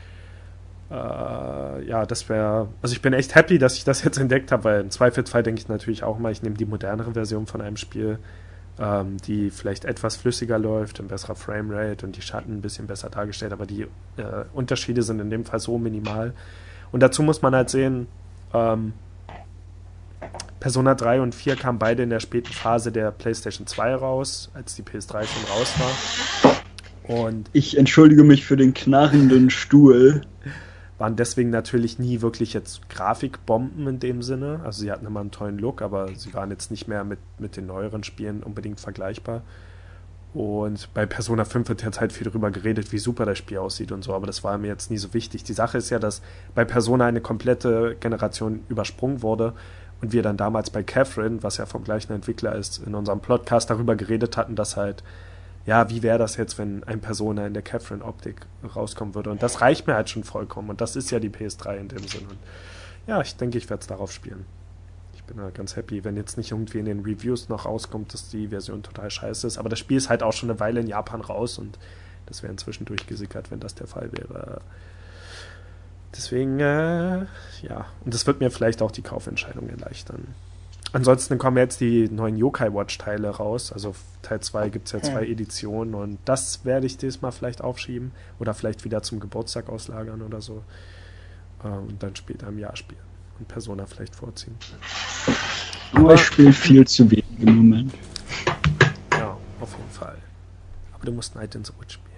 Äh, ja, das wäre... Also ich bin echt happy, dass ich das jetzt entdeckt habe, weil im Zweifelsfall denke ich natürlich auch mal, ich nehme die modernere Version von einem Spiel, ähm, die vielleicht etwas flüssiger läuft, in besserer Framerate und die Schatten ein bisschen besser dargestellt, aber die äh, Unterschiede sind in dem Fall so minimal. Und dazu muss man halt sehen, ähm, Persona drei und vier kamen beide in der späten Phase der PlayStation zwei raus, als die P S drei schon raus war. Und ich entschuldige mich für den knarrenden Stuhl. Waren deswegen natürlich nie wirklich jetzt Grafikbomben in dem Sinne. Also sie hatten immer einen tollen Look, aber sie waren jetzt nicht mehr mit, mit den neueren Spielen unbedingt vergleichbar. Und bei Persona fünf wird jetzt halt viel darüber geredet, wie super das Spiel aussieht und so, aber das war mir jetzt nie so wichtig. Die Sache ist ja, dass bei Persona eine komplette Generation übersprungen wurde und wir dann damals bei Catherine, was ja vom gleichen Entwickler ist, in unserem Podcast darüber geredet hatten, dass halt, ja, wie wäre das jetzt, wenn ein Persona in der Catherine-Optik rauskommen würde? Und das reicht mir halt schon vollkommen. Und das ist ja die P S drei in dem Sinne. Und ja, ich denke, ich werde es darauf spielen. Ich bin da ganz happy, wenn jetzt nicht irgendwie in den Reviews noch rauskommt, dass die Version total scheiße ist. Aber das Spiel ist halt auch schon eine Weile in Japan raus und das wäre inzwischen durchgesickert, wenn das der Fall wäre. Deswegen, äh, ja. Und das wird mir vielleicht auch die Kaufentscheidung erleichtern. Ansonsten kommen jetzt die neuen Yokai Watch Teile raus. Also Teil zwei gibt es ja zwei Editionen und das werde ich diesmal vielleicht aufschieben oder vielleicht wieder zum Geburtstag auslagern oder so. Und dann später im Jahr spielen und Persona vielleicht vorziehen. Aber ich spiele viel zu wenig im Moment. Ja, auf jeden Fall. Aber du musst Night in the Woods spielen.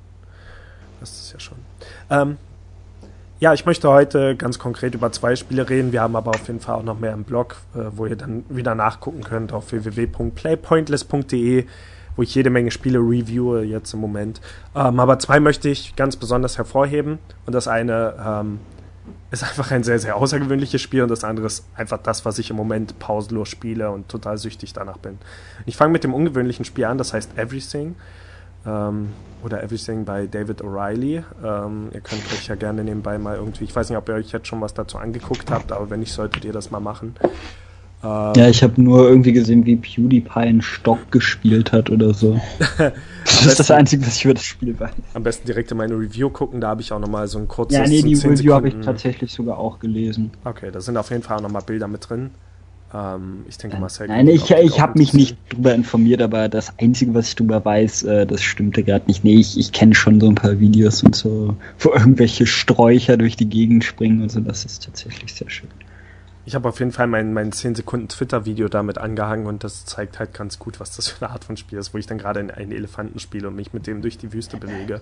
Das ist ja schon. Ähm, Ja, ich möchte heute ganz konkret über zwei Spiele reden. Wir haben aber auf jeden Fall auch noch mehr im Blog, äh, wo ihr dann wieder nachgucken könnt auf w w w punkt playpointless punkt d e, wo ich jede Menge Spiele reviewe jetzt im Moment. Ähm, aber zwei möchte ich ganz besonders hervorheben. Und das eine ähm, ist einfach ein sehr, sehr außergewöhnliches Spiel und das andere ist einfach das, was ich im Moment pausenlos spiele und total süchtig danach bin. Ich fange mit dem ungewöhnlichen Spiel an, das heißt Everything. Ähm, oder Everything bei David O'Reilly. Ähm, ihr könnt euch ja gerne nebenbei mal irgendwie, ich weiß nicht, ob ihr euch jetzt schon was dazu angeguckt habt, aber wenn nicht, solltet ihr das mal machen. Ähm, ja, ich habe nur irgendwie gesehen, wie PewDiePie einen Stock gespielt hat oder so. Das ist besten, das Einzige, was ich über das Spiel weiß. Am besten direkt in meine Review gucken, da habe ich auch nochmal so ein kurzes... Ja, nee, die Review habe ich tatsächlich sogar auch gelesen. Okay, da sind auf jeden Fall auch nochmal Bilder mit drin. Ähm, ich denke, Marcel... Nein, ich, ich habe mich nicht drüber informiert, aber das Einzige, was ich drüber weiß, äh, das stimmte gerade nicht. Nee, ich, ich kenne schon so ein paar Videos und so, wo irgendwelche Sträucher durch die Gegend springen und so, das ist tatsächlich sehr schön. Ich habe auf jeden Fall mein, mein zehn Sekunden Twitter-Video damit angehangen und das zeigt halt ganz gut, was das für eine Art von Spiel ist, wo ich dann gerade einen Elefanten spiele und mich mit dem durch die Wüste bewege.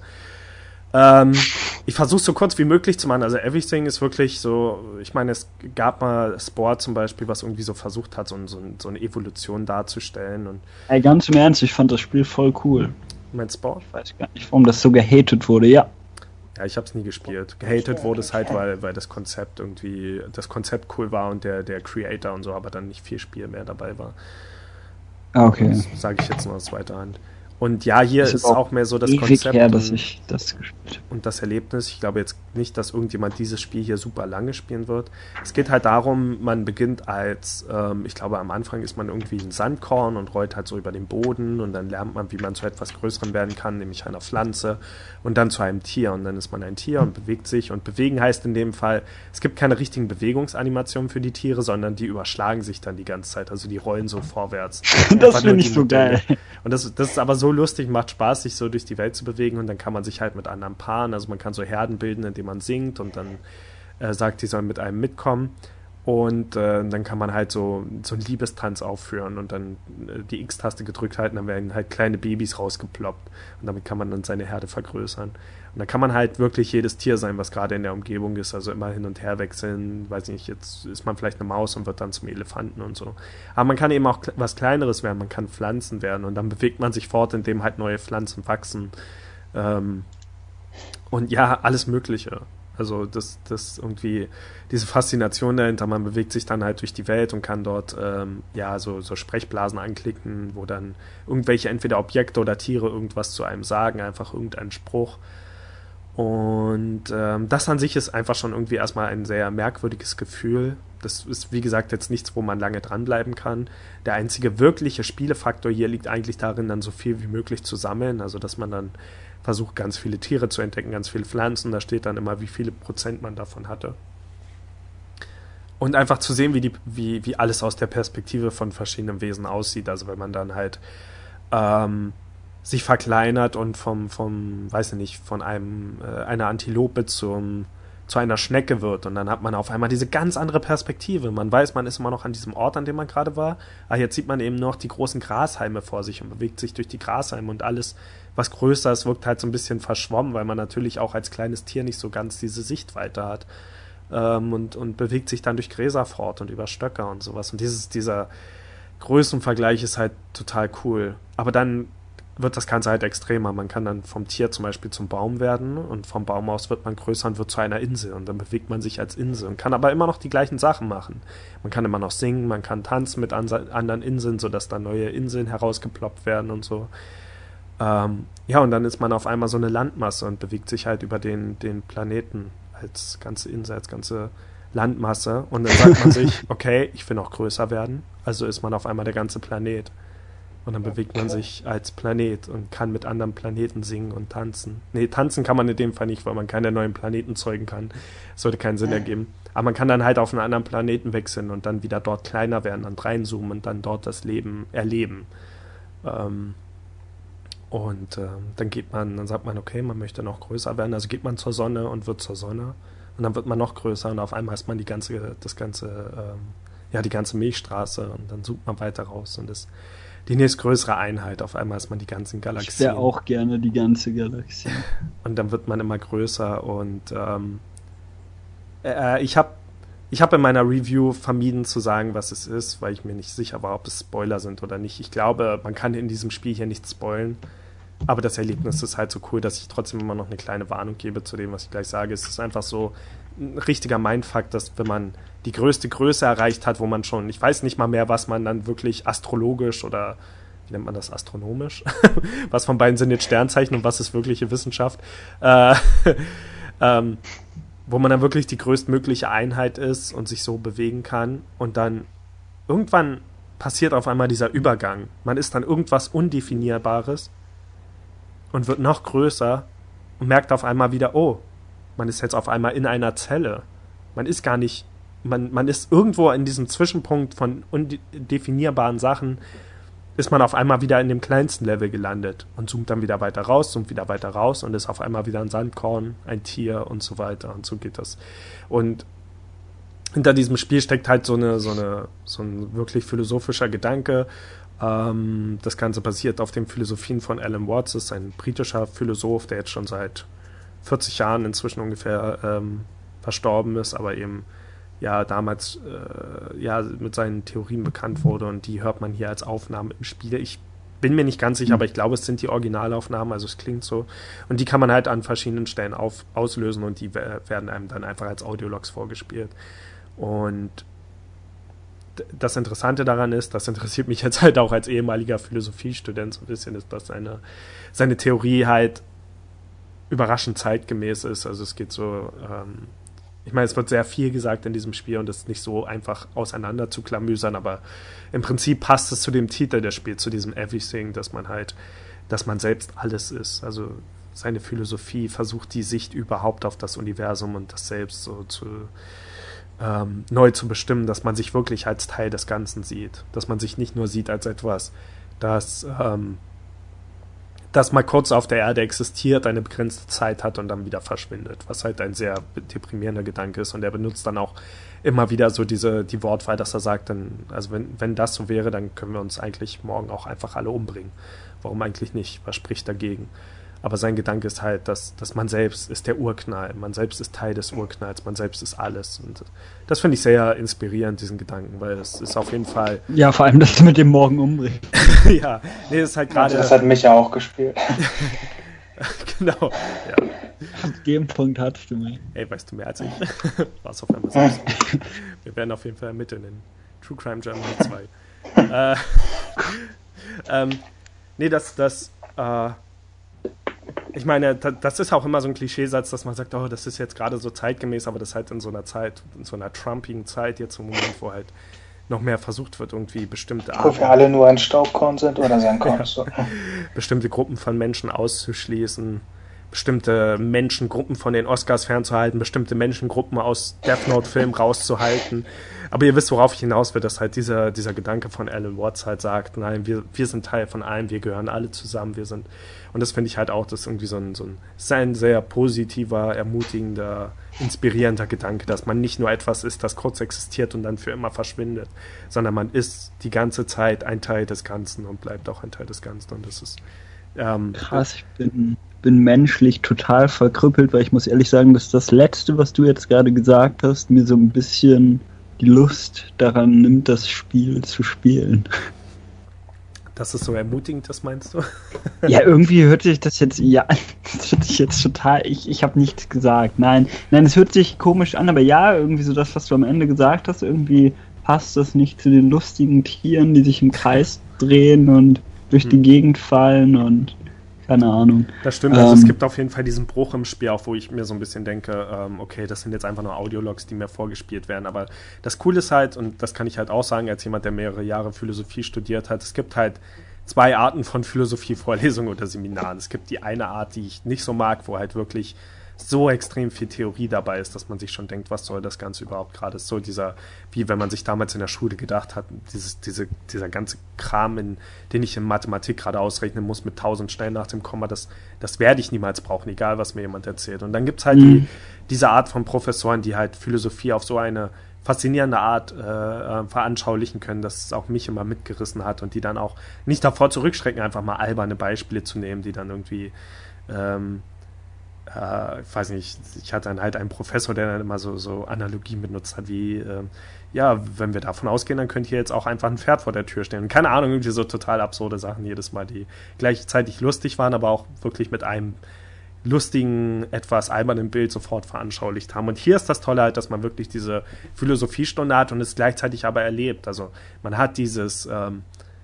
Ähm, ich versuche es so kurz wie möglich zu machen. Also Everything ist wirklich so, ich meine, es gab mal Sport zum Beispiel, was irgendwie so versucht hat, so, so, so eine Evolution darzustellen. Und Ey, ganz im Ernst, ich fand das Spiel voll cool. Mein Sport? Ich weiß gar nicht, warum das so gehatet wurde, ja. Ja, ich habe es nie gespielt. Gehatet wurde es halt, weil, weil das Konzept irgendwie, das Konzept cool war und der, der Creator und so, aber dann nicht viel Spiel mehr dabei war. Okay. Das sage ich jetzt nur aus zweiter Hand. Und ja, hier Das ist ist auch auch mehr so das ewig Konzept her, und, dass ich das gespielt habe. und das Erlebnis. Ich glaube jetzt nicht, dass irgendjemand dieses Spiel hier super lange spielen wird. Es geht halt darum, man beginnt als, ähm, ich glaube am Anfang ist man irgendwie ein Sandkorn und rollt halt so über den Boden und dann lernt man, wie man zu etwas Größerem werden kann, nämlich einer Pflanze und dann zu einem Tier. Und dann ist man ein Tier und bewegt sich. Und bewegen heißt in dem Fall, es gibt keine richtigen Bewegungsanimationen für die Tiere, sondern die überschlagen sich dann die ganze Zeit. Also die rollen so vorwärts. Das finde ich so geil. Und das, das ist aber so lustig, macht Spaß, sich so durch die Welt zu bewegen und dann kann man sich halt mit anderen paaren, also man kann so Herden bilden, indem man singt und dann äh, sagt, die sollen mit einem mitkommen und äh, dann kann man halt so, so einen Liebestanz aufführen und dann äh, die X-Taste gedrückt halten, dann werden halt kleine Babys rausgeploppt und damit kann man dann seine Herde vergrößern. Und dann kann man halt wirklich jedes Tier sein, was gerade in der Umgebung ist, also immer hin und her wechseln, weiß nicht, jetzt ist man vielleicht eine Maus und wird dann zum Elefanten und so. Aber man kann eben auch was Kleineres werden, man kann Pflanzen werden und dann bewegt man sich fort, indem halt neue Pflanzen wachsen. Ähm, und ja, alles Mögliche. Also das, das irgendwie, diese Faszination dahinter, man bewegt sich dann halt durch die Welt und kann dort ähm, ja so, so Sprechblasen anklicken, wo dann irgendwelche entweder Objekte oder Tiere irgendwas zu einem sagen, einfach irgendein Spruch. Und ähm, das an sich ist einfach schon irgendwie erstmal ein sehr merkwürdiges Gefühl. Das ist, wie gesagt, jetzt nichts, wo man lange dranbleiben kann. Der einzige wirkliche Spielefaktor hier liegt eigentlich darin, dann so viel wie möglich zu sammeln. Also, dass man dann versucht, ganz viele Tiere zu entdecken, ganz viele Pflanzen. Da steht dann immer, wie viele Prozent man davon hatte. Und einfach zu sehen, wie, die, wie, wie alles aus der Perspektive von verschiedenen Wesen aussieht. Also, wenn man dann halt ähm, sich verkleinert und vom, vom, weiß ich nicht, von einem, äh, einer Antilope zum, zu einer Schnecke wird und dann hat man auf einmal diese ganz andere Perspektive. Man weiß, man ist immer noch an diesem Ort, an dem man gerade war, aber jetzt sieht man eben noch die großen Grashalme vor sich und bewegt sich durch die Grashalme und alles, was größer ist, wirkt halt so ein bisschen verschwommen, weil man natürlich auch als kleines Tier nicht so ganz diese Sichtweite hat ähm, und, und bewegt sich dann durch Gräser fort und über Stöcker und sowas. Und dieses, dieser Größenvergleich ist halt total cool. Aber dann wird das Ganze halt extremer. Man kann dann vom Tier zum Beispiel zum Baum werden und vom Baum aus wird man größer und wird zu einer Insel und dann bewegt man sich als Insel und kann aber immer noch die gleichen Sachen machen. Man kann immer noch singen, man kann tanzen mit an- anderen Inseln, sodass dann neue Inseln herausgeploppt werden und so. Ähm, ja, und dann ist man auf einmal so eine Landmasse und bewegt sich halt über den, den Planeten als ganze Insel, als ganze Landmasse und dann sagt man sich, okay, ich will noch größer werden, also ist man auf einmal der ganze Planet. Und dann bewegt man sich als Planet und kann mit anderen Planeten singen und tanzen. Nee, tanzen kann man in dem Fall nicht, weil man keine neuen Planeten zeugen kann. Das würde keinen Sinn ergeben. Aber man kann dann halt auf einen anderen Planeten wechseln und dann wieder dort kleiner werden, dann reinzoomen und dann dort das Leben erleben. Ähm, und ähm, dann geht man, dann sagt man, okay, man möchte noch größer werden. Also geht man zur Sonne und wird zur Sonne. Und dann wird man noch größer und auf einmal ist man die ganze, das ganze, ähm, ja, die ganze Milchstraße und dann zoomt man weiter raus und ist die nächstgrößere Einheit. Auf einmal ist man die ganzen Galaxien. Ich wäre auch gerne die ganze Galaxie. Und dann wird man immer größer und ähm, äh, ich habe ich hab in meiner Review vermieden zu sagen, was es ist, weil ich mir nicht sicher war, ob es Spoiler sind oder nicht. Ich glaube, man kann in diesem Spiel hier nicht spoilen, aber das Erlebnis ist halt so cool, dass ich trotzdem immer noch eine kleine Warnung gebe zu dem, was ich gleich sage. Es ist einfach so ein richtiger Mindfuck, dass wenn man die größte Größe erreicht hat, wo man schon, ich weiß nicht mal mehr, was man dann wirklich astrologisch oder, wie nennt man das, astronomisch? Was von beiden sind jetzt Sternzeichen und was ist wirkliche Wissenschaft? Äh, ähm, wo man dann wirklich die größtmögliche Einheit ist und sich so bewegen kann und dann irgendwann passiert auf einmal dieser Übergang. Man ist dann irgendwas Undefinierbares und wird noch größer und merkt auf einmal wieder, oh, man ist jetzt auf einmal in einer Zelle. Man ist gar nicht, man, man ist irgendwo in diesem Zwischenpunkt von undefinierbaren Sachen, ist man auf einmal wieder in dem kleinsten Level gelandet und zoomt dann wieder weiter raus, zoomt wieder weiter raus und ist auf einmal wieder ein Sandkorn, ein Tier und so weiter und so geht das. Und hinter diesem Spiel steckt halt so eine, so eine, so ein wirklich philosophischer Gedanke. Ähm, das Ganze basiert auf den Philosophien von Alan Watts, das ist ein britischer Philosoph, der jetzt schon seit vierzig Jahren inzwischen ungefähr ähm, verstorben ist, aber eben ja damals äh, ja mit seinen Theorien bekannt wurde und die hört man hier als Aufnahmen im Spiel. Ich bin mir nicht ganz sicher, mhm. aber ich glaube, es sind die Originalaufnahmen, also es klingt so. Und die kann man halt an verschiedenen Stellen auf, auslösen und die w- werden einem dann einfach als Audiologs vorgespielt. Und das Interessante daran ist, das interessiert mich jetzt halt auch als ehemaliger Philosophiestudent so ein bisschen, ist, dass seine, seine Theorie halt überraschend zeitgemäß ist. Also es geht so, ähm, ich meine, es wird sehr viel gesagt in diesem Spiel und es ist nicht so einfach auseinander zu klamüsern, aber im Prinzip passt es zu dem Titel des Spiels, zu diesem Everything, dass man halt, dass man selbst alles ist. Also seine Philosophie versucht, die Sicht überhaupt auf das Universum und das Selbst so zu ähm, neu zu bestimmen, dass man sich wirklich als Teil des Ganzen sieht. Dass man sich nicht nur sieht als etwas, das, ähm, das mal kurz auf der Erde existiert, eine begrenzte Zeit hat und dann wieder verschwindet. Was halt ein sehr deprimierender Gedanke ist. Und er benutzt dann auch immer wieder so diese die Wortwahl, dass er sagt, dann, also wenn, wenn das so wäre, dann können wir uns eigentlich morgen auch einfach alle umbringen. Warum eigentlich nicht? Was spricht dagegen? Aber sein Gedanke ist halt, dass, dass man selbst ist der Urknall, man selbst ist Teil des Urknalls, man selbst ist alles. Und das finde ich sehr inspirierend, diesen Gedanken, weil es ist auf jeden Fall... Ja, vor allem das mit dem Morgen umbringen. Ja, nee, das ist halt gerade... Das hat mich ja auch gespielt. Genau, ja. Den Punkt hattest du mir. Ey, weißt du mehr als ich? War's auf einmal selbst. Wir werden auf jeden Fall ermitteln in True Crime Germany zwei. äh, ähm, nee, das, das, äh, ich meine, das ist auch immer so ein Klischeesatz, dass man sagt, oh, das ist jetzt gerade so zeitgemäß, aber das ist halt in so einer Zeit, in so einer trumpigen Zeit jetzt im Moment, wo halt noch mehr versucht wird, irgendwie bestimmte Wo wir alle nur ein Staubkorn sind oder Sandkorn. Ja. So. Bestimmte Gruppen von Menschen auszuschließen, bestimmte Menschengruppen von den Oscars fernzuhalten, bestimmte Menschengruppen aus Death Note-Filmen rauszuhalten. Aber ihr wisst, worauf ich hinaus will, dass halt dieser, dieser Gedanke von Alan Watts halt sagt, nein, wir, wir sind Teil von allem, wir gehören alle zusammen, wir sind, und das finde ich halt auch, das ist irgendwie so ein, so ein, ist ein sehr positiver, ermutigender, inspirierender Gedanke, dass man nicht nur etwas ist, das kurz existiert und dann für immer verschwindet, sondern man ist die ganze Zeit ein Teil des Ganzen und bleibt auch ein Teil des Ganzen, und das ist ähm, krass, ich bin, bin menschlich total verkrüppelt, weil ich muss ehrlich sagen, dass das Letzte, was du jetzt gerade gesagt hast, mir so ein bisschen die Lust daran nimmt, das Spiel zu spielen. Das ist so ermutigend, das meinst du? Ja, irgendwie hört sich das jetzt, ja, das hört sich jetzt total, ich, ich habe nichts gesagt, nein, nein, es hört sich komisch an, aber ja, irgendwie so das, was du am Ende gesagt hast, irgendwie passt das nicht zu den lustigen Tieren, die sich im Kreis drehen und durch hm. die Gegend fallen und keine Ahnung. Das stimmt, also ähm, es gibt auf jeden Fall diesen Bruch im Spiel, auch wo ich mir so ein bisschen denke, ähm, okay, das sind jetzt einfach nur Audiologs, die mir vorgespielt werden, aber das Coole ist halt, und das kann ich halt auch sagen, als jemand, der mehrere Jahre Philosophie studiert hat, es gibt halt zwei Arten von Philosophie-Vorlesungen oder Seminaren. Es gibt die eine Art, die ich nicht so mag, wo halt wirklich so extrem viel Theorie dabei ist, dass man sich schon denkt, was soll das Ganze überhaupt gerade? Es ist so dieser, wie wenn man sich damals in der Schule gedacht hat, dieses, diese, dieser ganze Kram, in, den ich in Mathematik gerade ausrechnen muss mit tausend Stellen nach dem Komma, das, das werde ich niemals brauchen, egal was mir jemand erzählt. Und dann gibt's halt mhm. die, diese Art von Professoren, die halt Philosophie auf so eine faszinierende Art äh, veranschaulichen können, dass es auch mich immer mitgerissen hat und die dann auch nicht davor zurückschrecken, einfach mal alberne Beispiele zu nehmen, die dann irgendwie ähm, Uh, ich weiß nicht, ich hatte dann halt einen Professor, der dann immer so, so Analogien benutzt hat, wie, äh, ja, wenn wir davon ausgehen, dann könnte hier jetzt auch einfach ein Pferd vor der Tür stehen. Und keine Ahnung, irgendwie so total absurde Sachen jedes Mal, die gleichzeitig lustig waren, aber auch wirklich mit einem lustigen, etwas albernen Bild sofort veranschaulicht haben. Und hier ist das Tolle halt, dass man wirklich diese Philosophiestunde hat und es gleichzeitig aber erlebt. Also man hat dieses, ähm,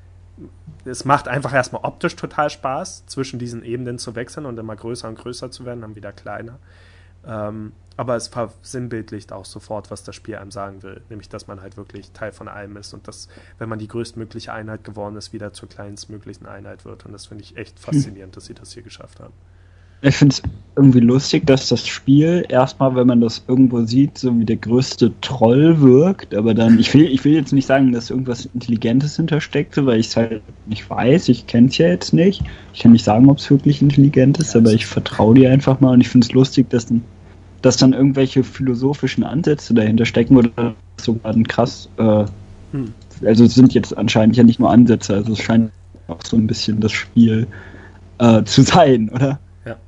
es macht einfach erstmal optisch total Spaß, zwischen diesen Ebenen zu wechseln und immer größer und größer zu werden, dann wieder kleiner. Ähm, aber es versinnbildlicht auch sofort, was das Spiel einem sagen will. Nämlich, dass man halt wirklich Teil von allem ist und dass, wenn man die größtmögliche Einheit geworden ist, wieder zur kleinstmöglichen Einheit wird. Und das finde ich echt faszinierend, hm. dass sie das hier geschafft haben. Ich finde es irgendwie lustig, dass das Spiel erstmal, wenn man das irgendwo sieht, so wie der größte Troll wirkt, aber dann, ich will, ich will jetzt nicht sagen, dass irgendwas Intelligentes hintersteckt, weil ich es halt nicht weiß, ich kenne es ja jetzt nicht, ich kann nicht sagen, ob es wirklich intelligent ist, ja, aber ich vertraue dir einfach mal und ich finde es lustig, dass dann, dass dann irgendwelche philosophischen Ansätze dahinter stecken oder sogar ein krass, äh, hm. also es sind jetzt anscheinend ja nicht nur Ansätze, also es scheint auch so ein bisschen das Spiel äh, zu sein, oder?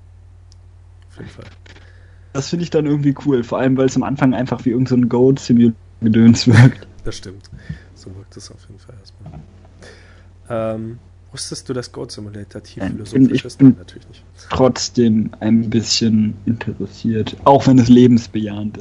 Fall. Das finde ich dann irgendwie cool, vor allem weil es am Anfang einfach wie irgendein so Goat-Simulator-Gedöns wirkt. Das stimmt, so wirkt es auf jeden Fall erstmal. Ähm, wusstest du, dass Goat Simulator tief Nein, philosophisch ich ist? bin Nein, natürlich nicht. Trotzdem ein bisschen interessiert, auch wenn es lebensbejahend ist.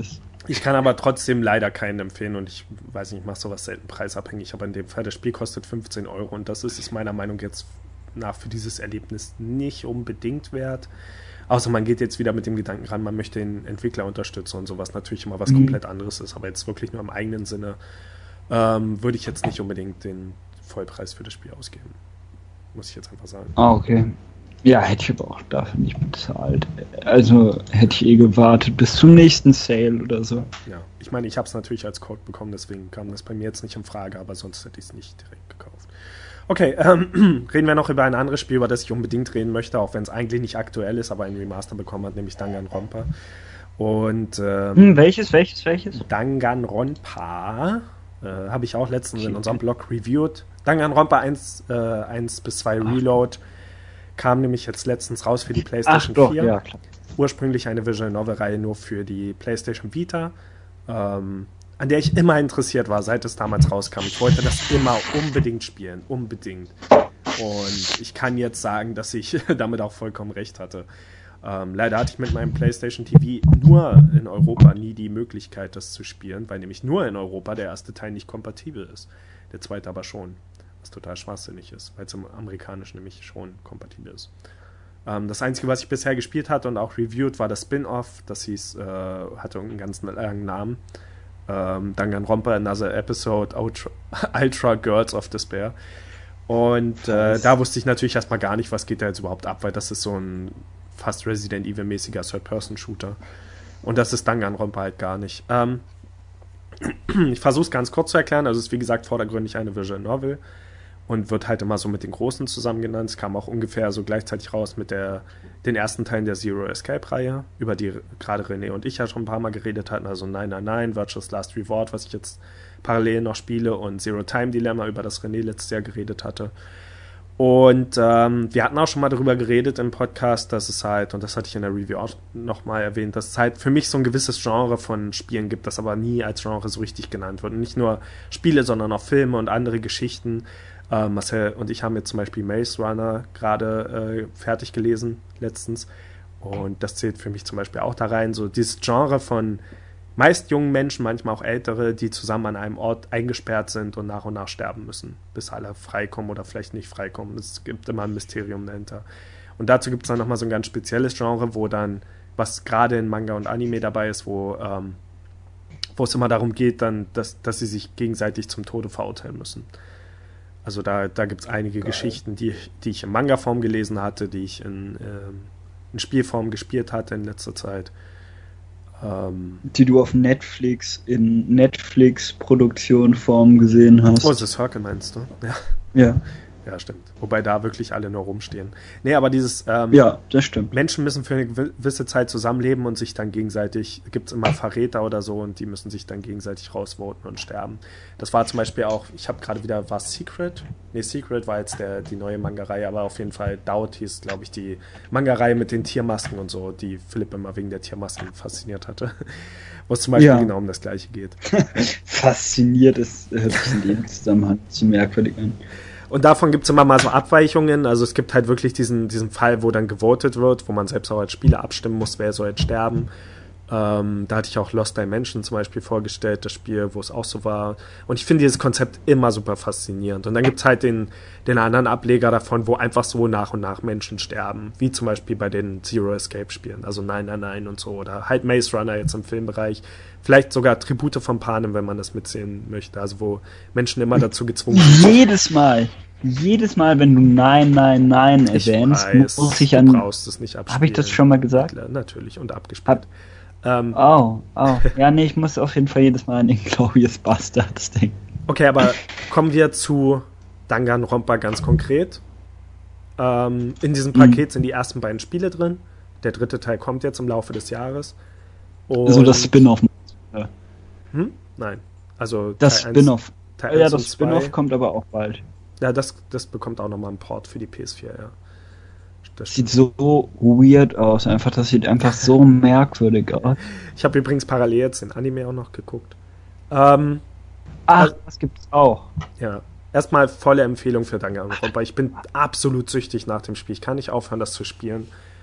Ich kann aber trotzdem leider keinen empfehlen und ich weiß nicht, ich mache sowas selten preisabhängig, aber in dem Fall, das Spiel kostet fünfzehn Euro und das ist es meiner Meinung jetzt nach für dieses Erlebnis nicht unbedingt wert. Außer man geht jetzt wieder mit dem Gedanken ran, man möchte den Entwickler unterstützen und sowas natürlich immer was mhm. komplett anderes ist, aber jetzt wirklich nur im eigenen Sinne ähm, würde ich jetzt nicht unbedingt den Vollpreis für das Spiel ausgeben. Muss ich jetzt einfach sagen. Ah, okay. Ja, hätte ich aber auch dafür nicht bezahlt. Also hätte ich eh gewartet bis zum nächsten Sale oder so. Ja, ich meine, ich habe es natürlich als Code bekommen, deswegen kam das bei mir jetzt nicht in Frage, aber sonst hätte ich es nicht direkt gekauft. Okay, ähm, reden wir noch über ein anderes Spiel, über das ich unbedingt reden möchte, auch wenn es eigentlich nicht aktuell ist, aber ein Remaster bekommen hat, nämlich Danganronpa. Und ähm, hm, welches, welches, welches? Danganronpa äh, habe ich auch letztens in unserem Blog reviewed. Danganronpa eins, äh, eins bis zwei Reload kam nämlich jetzt letztens raus für die PlayStation Ach, doch, vier. Ja, klar. Ursprünglich eine Visual Novel-Reihe nur für die PlayStation Vita, ähm, an der ich immer interessiert war, seit es damals rauskam. Ich wollte das immer unbedingt spielen, unbedingt. Und ich kann jetzt sagen, dass ich damit auch vollkommen recht hatte. Ähm, leider hatte ich mit meinem PlayStation T V nur in Europa nie die Möglichkeit, das zu spielen, weil nämlich nur in Europa der erste Teil nicht kompatibel ist. Der zweite aber schon. Was total schwachsinnig ist, weil es im Amerikanischen nämlich schon kompatibel ist. Ähm, das Einzige, was ich bisher gespielt hatte und auch reviewed, war das Spin-Off. Das hieß, äh, hatte einen ganz langen Namen. Ähm, Danganronpa Another Episode, Ultra, Ultra Girls of Despair. Und äh, da wusste ich natürlich erstmal gar nicht, was geht da jetzt überhaupt ab, weil das ist so ein fast Resident Evil-mäßiger Third-Person-Shooter. Und das ist Danganronpa halt gar nicht. Ähm, ich versuche es ganz kurz zu erklären. Also es ist wie gesagt vordergründig eine Visual Novel und wird halt immer so mit den Großen zusammen genannt. Es kam auch ungefähr so gleichzeitig raus mit der, den ersten Teilen der Zero Escape-Reihe, über die gerade René und ich ja schon ein paar Mal geredet hatten. Also neun neun neun, Virtuous Last Reward, was ich jetzt parallel noch spiele, und Zero Time Dilemma, über das René letztes Jahr geredet hatte. Und ähm, wir hatten auch schon mal darüber geredet im Podcast, dass es halt, und das hatte ich in der Review auch nochmal erwähnt, dass es halt für mich so ein gewisses Genre von Spielen gibt, das aber nie als Genre so richtig genannt wird. Und nicht nur Spiele, sondern auch Filme und andere Geschichten. Äh, Marcel und ich haben jetzt zum Beispiel Maze Runner gerade äh, fertig gelesen letztens. Und das zählt für mich zum Beispiel auch da rein. So dieses Genre von meist jungen Menschen, manchmal auch ältere, die zusammen an einem Ort eingesperrt sind und nach und nach sterben müssen, bis alle freikommen oder vielleicht nicht freikommen. Es gibt immer ein Mysterium dahinter. Und dazu gibt es dann nochmal so ein ganz spezielles Genre, wo dann, was gerade in Manga und Anime dabei ist, wo, ähm, wo es immer darum geht, dann, dass, dass sie sich gegenseitig zum Tode verurteilen müssen. Also da, da gibt es einige Geil. Geschichten, die, die ich in Manga-Form gelesen hatte, die ich in, ähm, in Spielform gespielt hatte in letzter Zeit. Ähm, die du auf Netflix in Netflix-Produktion-Form gesehen hast. Oh, The Circle meinst du? Ja. Ja. Ja, stimmt. Wobei da wirklich alle nur rumstehen. Nee, aber dieses ähm, ja, das stimmt. Menschen müssen für eine gewisse Zeit zusammenleben und sich dann gegenseitig, gibt es immer Verräter oder so, und die müssen sich dann gegenseitig rausvoten und sterben. Das war zum Beispiel auch, ich habe gerade wieder, war Secret? Nee, Secret war jetzt der, die neue Manga-Reihe, aber auf jeden Fall Doubt hieß, glaube ich, die Manga-Reihe mit den Tiermasken und so, die Philipp immer wegen der Tiermasken fasziniert hatte. Wo es zum Beispiel ja. genau um das Gleiche geht. Fasziniert ist, hört sich in dem Zusammenhang zu merkwürdig an. Und davon gibt es immer mal so Abweichungen. Also es gibt halt wirklich diesen, diesen Fall, wo dann gewotet wird, wo man selbst auch als Spieler abstimmen muss, wer soll jetzt sterben. Ähm, da hatte ich auch Lost Dimension zum Beispiel vorgestellt, das Spiel, wo es auch so war. Und ich finde dieses Konzept immer super faszinierend. Und dann gibt es halt den, den anderen Ableger davon, wo einfach so nach und nach Menschen sterben. Wie zum Beispiel bei den Zero Escape Spielen, also neun neun neun und so. Oder halt Maze Runner jetzt im Filmbereich. Vielleicht sogar Tribute von Panem, wenn man das mitzählen möchte. Also wo Menschen immer dazu gezwungen sind. Jedes Mal. Jedes Mal, wenn du nein, nein, nein erwähnst, ich weiß, muss ich an... Du brauchst es nicht abspielen. Habe ich das schon mal gesagt? Natürlich, und abgespielt. Hab, ähm, oh, oh. Ja, nee, ich muss auf jeden Fall jedes Mal an Inglourious Basterds denken. Okay, aber kommen wir zu Danganronpa ganz konkret. Ähm, in diesem Paket mhm. sind die ersten beiden Spiele drin. Der dritte Teil kommt jetzt im Laufe des Jahres. Und also das Spin-Off. Hm? Nein. Also das Spin-Off. Teil ja, das Spin-Off kommt aber auch bald. Ja, das, das bekommt auch nochmal einen Port für die P S vier, ja. Das sieht so weird aus, einfach, das sieht einfach so merkwürdig aus. Ich habe übrigens parallel jetzt den Anime auch noch geguckt. Ähm, Ach, also, das gibt's auch. Ja, erstmal volle Empfehlung für Danganronpa. Ich bin absolut süchtig nach dem Spiel. Ich kann nicht aufhören, das zu spielen.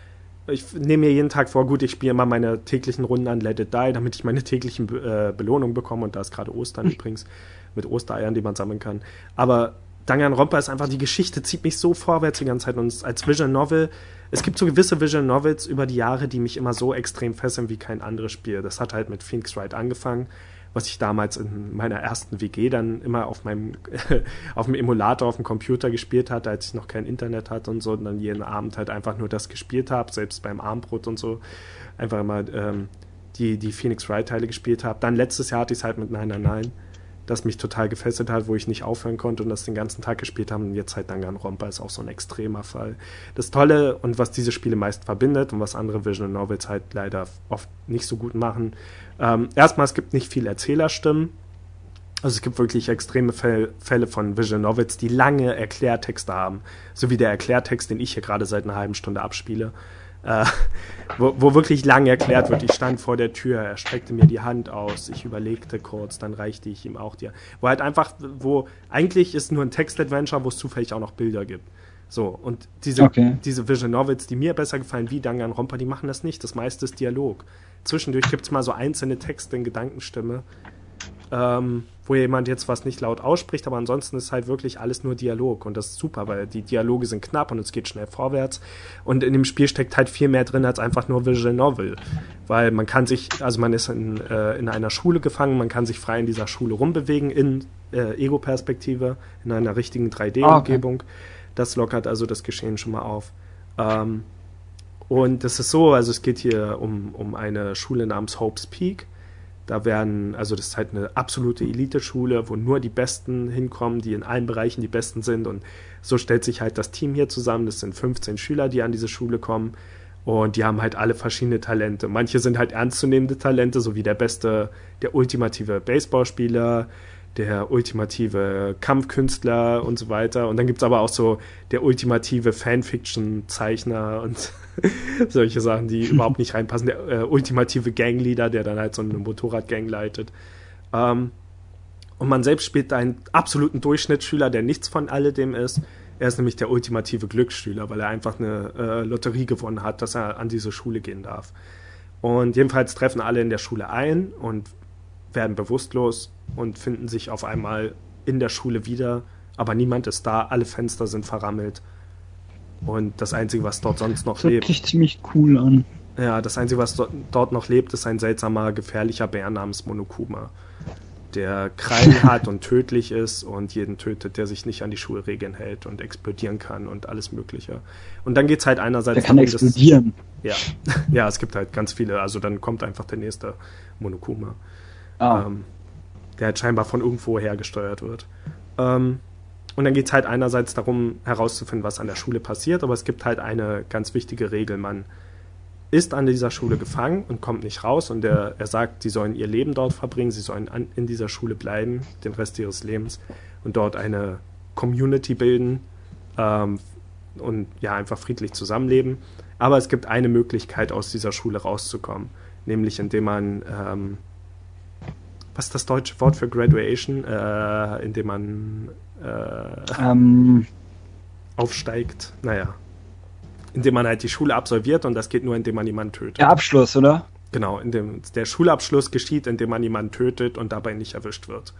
ich nehme mir jeden Tag vor, gut, ich spiele immer meine täglichen Runden an Let It Die, damit ich meine täglichen Be- äh, Belohnungen bekomme. Und da ist gerade Ostern übrigens, mit Ostereiern, die man sammeln kann. Aber Danganronpa ist einfach, die Geschichte zieht mich so vorwärts die ganze Zeit. Und als Visual Novel, es gibt so gewisse Visual Novels über die Jahre, die mich immer so extrem fesseln wie kein anderes Spiel. Das hat halt mit Phoenix Wright angefangen, was ich damals in meiner ersten W G dann immer auf meinem auf dem Emulator auf dem Computer gespielt hatte, als ich noch kein Internet hatte und so, und dann jeden Abend halt einfach nur das gespielt habe, selbst beim Abendbrot und so, einfach immer ähm, die, die Phoenix Wright-Teile gespielt habe. Dann letztes Jahr hatte ich es halt mit neun neun neun, das mich total gefesselt hat, wo ich nicht aufhören konnte und das den ganzen Tag gespielt habe. Und jetzt halt Danganronpa ist auch so ein extremer Fall. Das Tolle und was diese Spiele meist verbindet und was andere Visual Novels halt leider oft nicht so gut machen, ähm, erstmal, es gibt nicht viel Erzählerstimmen. Also es gibt wirklich extreme Fälle von Visual Novels, die lange Erklärtexte haben. So wie der Erklärtext, den ich hier gerade seit einer halben Stunde abspiele. Äh, wo, wo wirklich lang erklärt wird, ich stand vor der Tür, er streckte mir die Hand aus, ich überlegte kurz, dann reichte ich ihm auch die Hand. Wo halt einfach, wo eigentlich ist nur ein Text-Adventure, wo es zufällig auch noch Bilder gibt. So, und diese, okay. diese Visual Novels, die mir besser gefallen wie Danganronpa, die machen das nicht. Das meiste ist Dialog. Zwischendurch gibt es mal so einzelne Texte in Gedankenstimme, ähm, wo jemand jetzt was nicht laut ausspricht, aber ansonsten ist halt wirklich alles nur Dialog und das ist super, weil die Dialoge sind knapp und es geht schnell vorwärts und in dem Spiel steckt halt viel mehr drin als einfach nur Visual Novel, weil man kann sich, also man ist in, äh, in einer Schule gefangen, man kann sich frei in dieser Schule rumbewegen in äh, Ego-Perspektive, in einer richtigen drei D-Umgebung. Okay. Das lockert also das Geschehen schon mal auf. Ähm, und es ist so, also es geht hier um, um eine Schule namens Hope's Peak. Da werden, also das ist halt eine absolute Elite-Schule, wo nur die Besten hinkommen, die in allen Bereichen die Besten sind. Und so stellt sich halt das Team hier zusammen. Das sind fünfzehn Schüler, die an diese Schule kommen. Und die haben halt alle verschiedene Talente. Manche sind halt ernstzunehmende Talente, so wie der beste, der ultimative Baseballspieler, der ultimative Kampfkünstler und so weiter. Und dann gibt's aber auch so der ultimative Fanfiction-Zeichner und solche Sachen, die überhaupt nicht reinpassen. Der äh, ultimative Gangleader, der dann halt so eine Motorradgang leitet. Ähm, und man selbst spielt einen absoluten Durchschnittsschüler, der nichts von alledem ist. Er ist nämlich der ultimative Glücksschüler, weil er einfach eine äh, Lotterie gewonnen hat, dass er an diese Schule gehen darf. Und jedenfalls treffen alle in der Schule ein und werden bewusstlos und finden sich auf einmal in der Schule wieder, aber niemand ist da, alle Fenster sind verrammelt und das Einzige, was dort sonst noch das lebt... Das hört sich ziemlich cool an. Ja, das Einzige, was dort, dort noch lebt, ist ein seltsamer, gefährlicher Bär namens Monokuma, der Krallen hat und tödlich ist und jeden tötet, der sich nicht an die Schulregeln hält und explodieren kann und alles Mögliche. Und dann geht's halt einerseits... Der kann darum, explodieren. Das, ja. ja, es gibt halt ganz viele, also dann kommt einfach der nächste Monokuma. Ah. Ähm, der halt scheinbar von irgendwo her gesteuert wird. Ähm, und dann geht es halt einerseits darum, herauszufinden, was an der Schule passiert, aber es gibt halt eine ganz wichtige Regel. Man ist an dieser Schule gefangen und kommt nicht raus und der, er sagt, sie sollen ihr Leben dort verbringen, sie sollen an, in dieser Schule bleiben, den Rest ihres Lebens und dort eine Community bilden ähm, und ja, einfach friedlich zusammenleben. Aber es gibt eine Möglichkeit, aus dieser Schule rauszukommen, nämlich indem man ähm, was ist das deutsche Wort für Graduation? Äh, indem man äh, ähm. aufsteigt. Naja. Indem man halt die Schule absolviert und das geht nur, indem man jemanden tötet. Der Abschluss, oder? Genau, indem der Schulabschluss geschieht, indem man jemanden tötet und dabei nicht erwischt wird.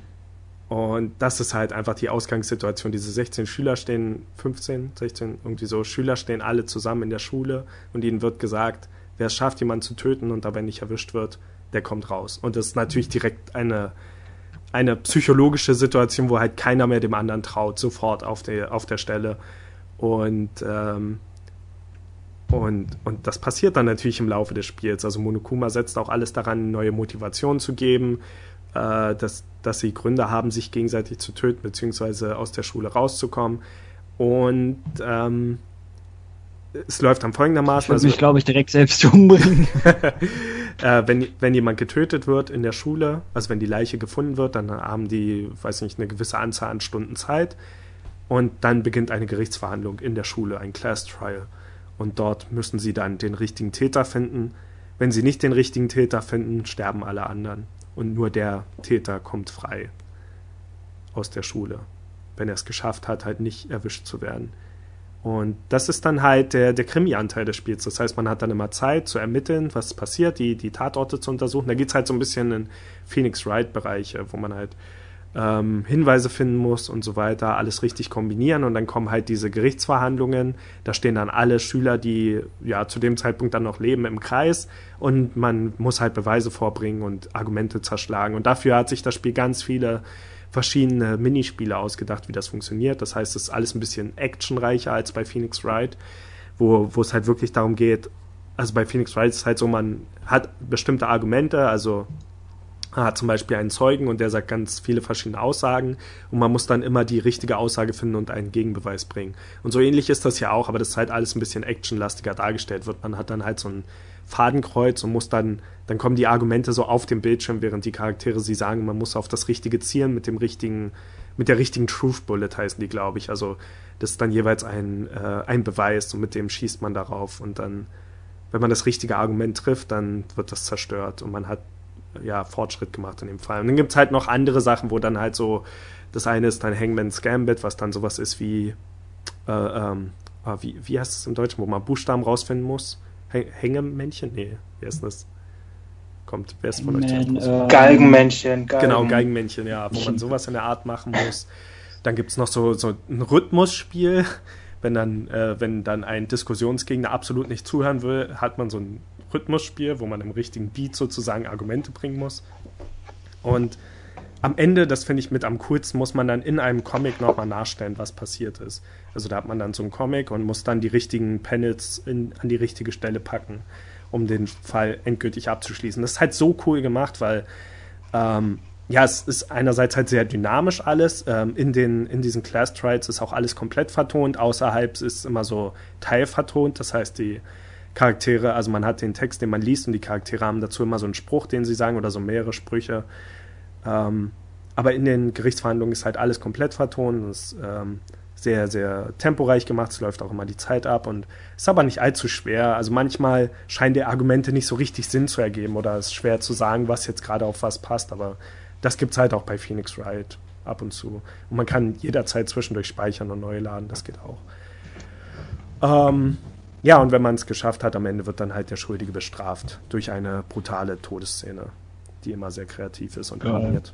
Und das ist halt einfach die Ausgangssituation. Diese sechzehn Schüler stehen, fünfzehn, sechzehn, irgendwie so, Schüler stehen alle zusammen in der Schule und ihnen wird gesagt, wer es schafft, jemanden zu töten und dabei nicht erwischt wird, der kommt raus. Und das ist natürlich direkt eine, eine psychologische Situation, wo halt keiner mehr dem anderen traut, sofort auf der, auf der Stelle. Und, ähm, und, und das passiert dann natürlich im Laufe des Spiels. Also Monokuma setzt auch alles daran, neue Motivationen zu geben, äh, dass, dass sie Gründe haben, sich gegenseitig zu töten, beziehungsweise aus der Schule rauszukommen. Und ähm, es läuft dann folgendermaßen. Ich würde also, mich, glaube ich, direkt selbst umbringen. äh, wenn, wenn jemand getötet wird in der Schule, also wenn die Leiche gefunden wird, dann haben die, weiß nicht, eine gewisse Anzahl an Stunden Zeit und dann beginnt eine Gerichtsverhandlung in der Schule, ein Class Trial. Und dort müssen sie dann den richtigen Täter finden. Wenn sie nicht den richtigen Täter finden, sterben alle anderen. Und nur der Täter kommt frei aus der Schule, wenn er es geschafft hat, halt nicht erwischt zu werden. Und das ist dann halt der, der Krimi-Anteil des Spiels. Das heißt, man hat dann immer Zeit zu ermitteln, was passiert, die, die Tatorte zu untersuchen. Da geht es halt so ein bisschen in Phoenix-Wright-Bereiche, wo man halt ähm, Hinweise finden muss und so weiter, alles richtig kombinieren. Und dann kommen halt diese Gerichtsverhandlungen. Da stehen dann alle Schüler, die ja zu dem Zeitpunkt dann noch leben, im Kreis. Und man muss halt Beweise vorbringen und Argumente zerschlagen. Und dafür hat sich das Spiel ganz viele verschiedene Minispiele ausgedacht, wie das funktioniert. Das heißt, es ist alles ein bisschen actionreicher als bei Phoenix Wright, wo, wo es halt wirklich darum geht, also bei Phoenix Wright ist es halt so, man hat bestimmte Argumente, also man hat zum Beispiel einen Zeugen und der sagt ganz viele verschiedene Aussagen und man muss dann immer die richtige Aussage finden und einen Gegenbeweis bringen. Und so ähnlich ist das ja auch, aber das ist halt alles ein bisschen actionlastiger dargestellt wird. Man hat dann halt so ein Fadenkreuz und muss dann, dann kommen die Argumente so auf dem Bildschirm, während die Charaktere sie sagen, man muss auf das Richtige zielen mit dem richtigen, mit der richtigen Truth Bullet heißen die, glaube ich. Also das ist dann jeweils ein, äh, ein Beweis und mit dem schießt man darauf und dann, wenn man das richtige Argument trifft, dann wird das zerstört und man hat ja Fortschritt gemacht in dem Fall. Und dann gibt es halt noch andere Sachen, wo dann halt so, das eine ist dann Hangman's Gambit, was dann sowas ist wie, äh, ähm, wie, wie heißt es im Deutschen, wo man Buchstaben rausfinden muss? Hängemännchen? Nee, wer ist das? Kommt, wer ist von euch Man, äh, Galgenmännchen. Galgen. Genau, Galgenmännchen, ja, wo man sowas in der Art machen muss. Dann gibt es noch so, so ein Rhythmusspiel. Wenn dann, äh, wenn dann ein Diskussionsgegner absolut nicht zuhören will, hat man so ein Rhythmusspiel, wo man im richtigen Beat sozusagen Argumente bringen muss. Und am Ende, das finde ich mit am coolsten, muss man dann in einem Comic nochmal nachstellen, was passiert ist. Also da hat man dann so einen Comic und muss dann die richtigen Panels in, an die richtige Stelle packen, um den Fall endgültig abzuschließen. Das ist halt so cool gemacht, weil ähm, ja, es ist einerseits halt sehr dynamisch alles. Ähm, in, den, in diesen Class Trials ist auch alles komplett vertont. Außerhalb ist es immer so teilvertont. Das heißt, die Charaktere, also man hat den Text, den man liest und die Charaktere haben dazu immer so einen Spruch, den sie sagen oder so mehrere Sprüche. Ähm, aber in den Gerichtsverhandlungen ist halt alles komplett vertont. Es ist ähm, sehr, sehr temporeich gemacht. Es läuft auch immer die Zeit ab und ist aber nicht allzu schwer. Also manchmal scheinen die Argumente nicht so richtig Sinn zu ergeben oder es ist schwer zu sagen, was jetzt gerade auf was passt. Aber das gibt es halt auch bei Phoenix Wright ab und zu. Und man kann jederzeit zwischendurch speichern und neu laden. Das geht auch. Ähm, ja, und wenn man es geschafft hat, am Ende wird dann halt der Schuldige bestraft durch eine brutale Todesszene, die immer sehr kreativ ist und harmoniert.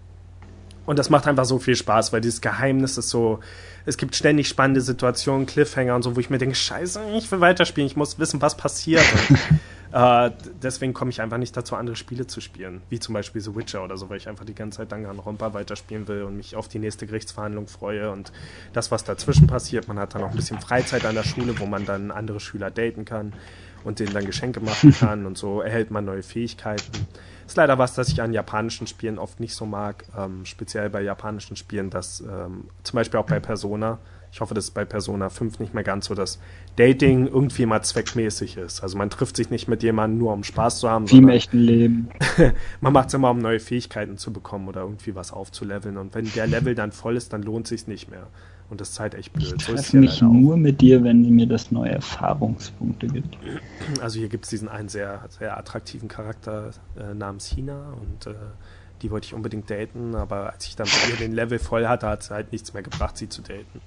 Und das macht einfach so viel Spaß, weil dieses Geheimnis ist so, es gibt ständig spannende Situationen, Cliffhanger und so, wo ich mir denke, scheiße, ich will weiterspielen, ich muss wissen, was passiert. Und, äh, deswegen komme ich einfach nicht dazu, andere Spiele zu spielen, wie zum Beispiel The Witcher oder so, weil ich einfach die ganze Zeit Danganronpa weiterspielen will und mich auf die nächste Gerichtsverhandlung freue und das, was dazwischen passiert. Man hat dann auch ein bisschen Freizeit an der Schule, wo man dann andere Schüler daten kann und denen dann Geschenke machen kann und so erhält man neue Fähigkeiten. Ist leider was, das ich an japanischen Spielen oft nicht so mag, ähm, speziell bei japanischen Spielen, dass ähm, zum Beispiel auch bei Persona, ich hoffe, das ist bei Persona fünf nicht mehr ganz so, dass Dating irgendwie mal zweckmäßig ist. Also man trifft sich nicht mit jemandem nur, um Spaß zu haben, wie im echten Leben. Man macht es immer, um neue Fähigkeiten zu bekommen oder irgendwie was aufzuleveln. Und wenn der Level dann voll ist, dann lohnt es sich nicht mehr. Und das ist halt echt blöd. Ich so treffe mich nur mit dir, wenn mir das neue Erfahrungspunkte gibt. Also hier gibt es diesen einen sehr, sehr attraktiven Charakter äh, namens Hina und äh, die wollte ich unbedingt daten, aber als ich dann bei ihr den Level voll hatte, hat es halt nichts mehr gebracht, sie zu daten.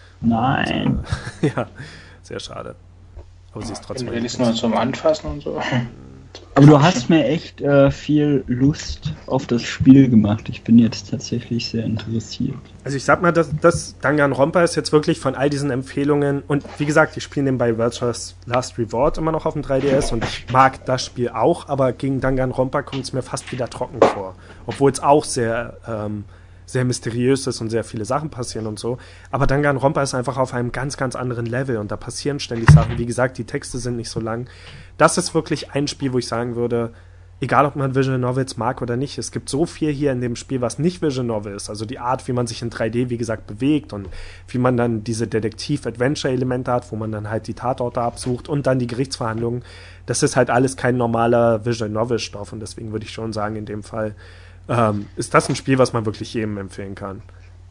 Nein. Und, äh, ja, sehr schade. Aber sie ist trotzdem... Du willst nur zum Anfassen und so. Aber du hast mir echt äh, viel Lust auf das Spiel gemacht. Ich bin jetzt tatsächlich sehr interessiert. Also ich sag mal, das, das Danganronpa ist jetzt wirklich von all diesen Empfehlungen und wie gesagt, ich spiele nebenbei Virtuous Last Reward immer noch auf dem drei D S und ich mag das Spiel auch, aber gegen Danganronpa kommt es mir fast wieder trocken vor. Obwohl es auch sehr... Ähm, sehr mysteriös ist und sehr viele Sachen passieren und so. Aber Danganronpa ist einfach auf einem ganz, ganz anderen Level und da passieren ständig Sachen. Wie gesagt, die Texte sind nicht so lang. Das ist wirklich ein Spiel, wo ich sagen würde, egal ob man Visual Novels mag oder nicht, es gibt so viel hier in dem Spiel, was nicht Visual Novel ist. Also die Art, wie man sich in drei D, wie gesagt, bewegt und wie man dann diese Detektiv-Adventure-Elemente hat, wo man dann halt die Tatorte absucht und dann die Gerichtsverhandlungen. Das ist halt alles kein normaler Visual Novel-Stoff und deswegen würde ich schon sagen, in dem Fall Ähm, ist das ein Spiel, was man wirklich jedem empfehlen kann.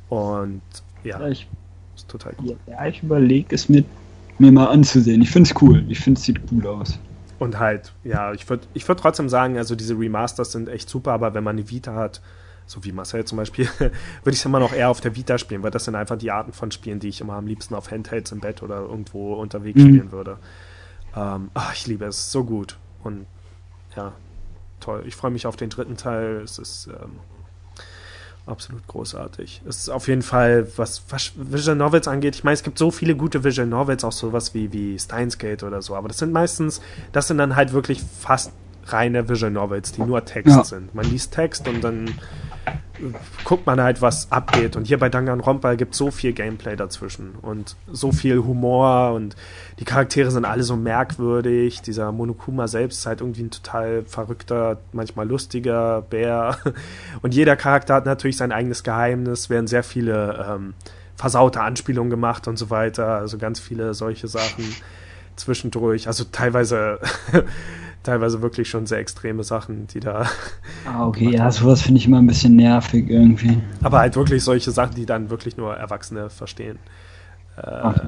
Und ja, ja ich, ist total cool. Ja, ich überlege es mir, mir mal anzusehen. Ich finde es cool. Ich finde es sieht cool aus. Und halt, ja, ich würde ich würd trotzdem sagen, also diese Remasters sind echt super, aber wenn man eine Vita hat, so wie Marcel zum Beispiel, würde ich es immer noch eher auf der Vita spielen, weil das sind einfach die Arten von Spielen, die ich immer am liebsten auf Handhelds im Bett oder irgendwo unterwegs mhm. spielen würde. Ähm, ach, ich liebe es, so gut. Und ja, toll. Ich freue mich auf den dritten Teil. Es ist ähm, absolut großartig. Es ist auf jeden Fall, was, was Visual Novels angeht, ich meine, es gibt so viele gute Visual Novels, auch sowas wie, wie Steins Gate oder so, aber das sind meistens, das sind dann halt wirklich fast reine Visual Novels, die nur Text ja. sind. Man liest Text und dann guckt man halt, was abgeht. Und hier bei Danganronpa gibt es so viel Gameplay dazwischen und so viel Humor und die Charaktere sind alle so merkwürdig. Dieser Monokuma selbst ist halt irgendwie ein total verrückter, manchmal lustiger Bär. Und jeder Charakter hat natürlich sein eigenes Geheimnis, werden sehr viele ähm, versaute Anspielungen gemacht und so weiter. Also ganz viele solche Sachen zwischendurch. Also teilweise teilweise wirklich schon sehr extreme Sachen, die da... Ah, okay, ja, sowas finde ich immer ein bisschen nervig irgendwie. Aber halt wirklich solche Sachen, die dann wirklich nur Erwachsene verstehen. Äh, okay.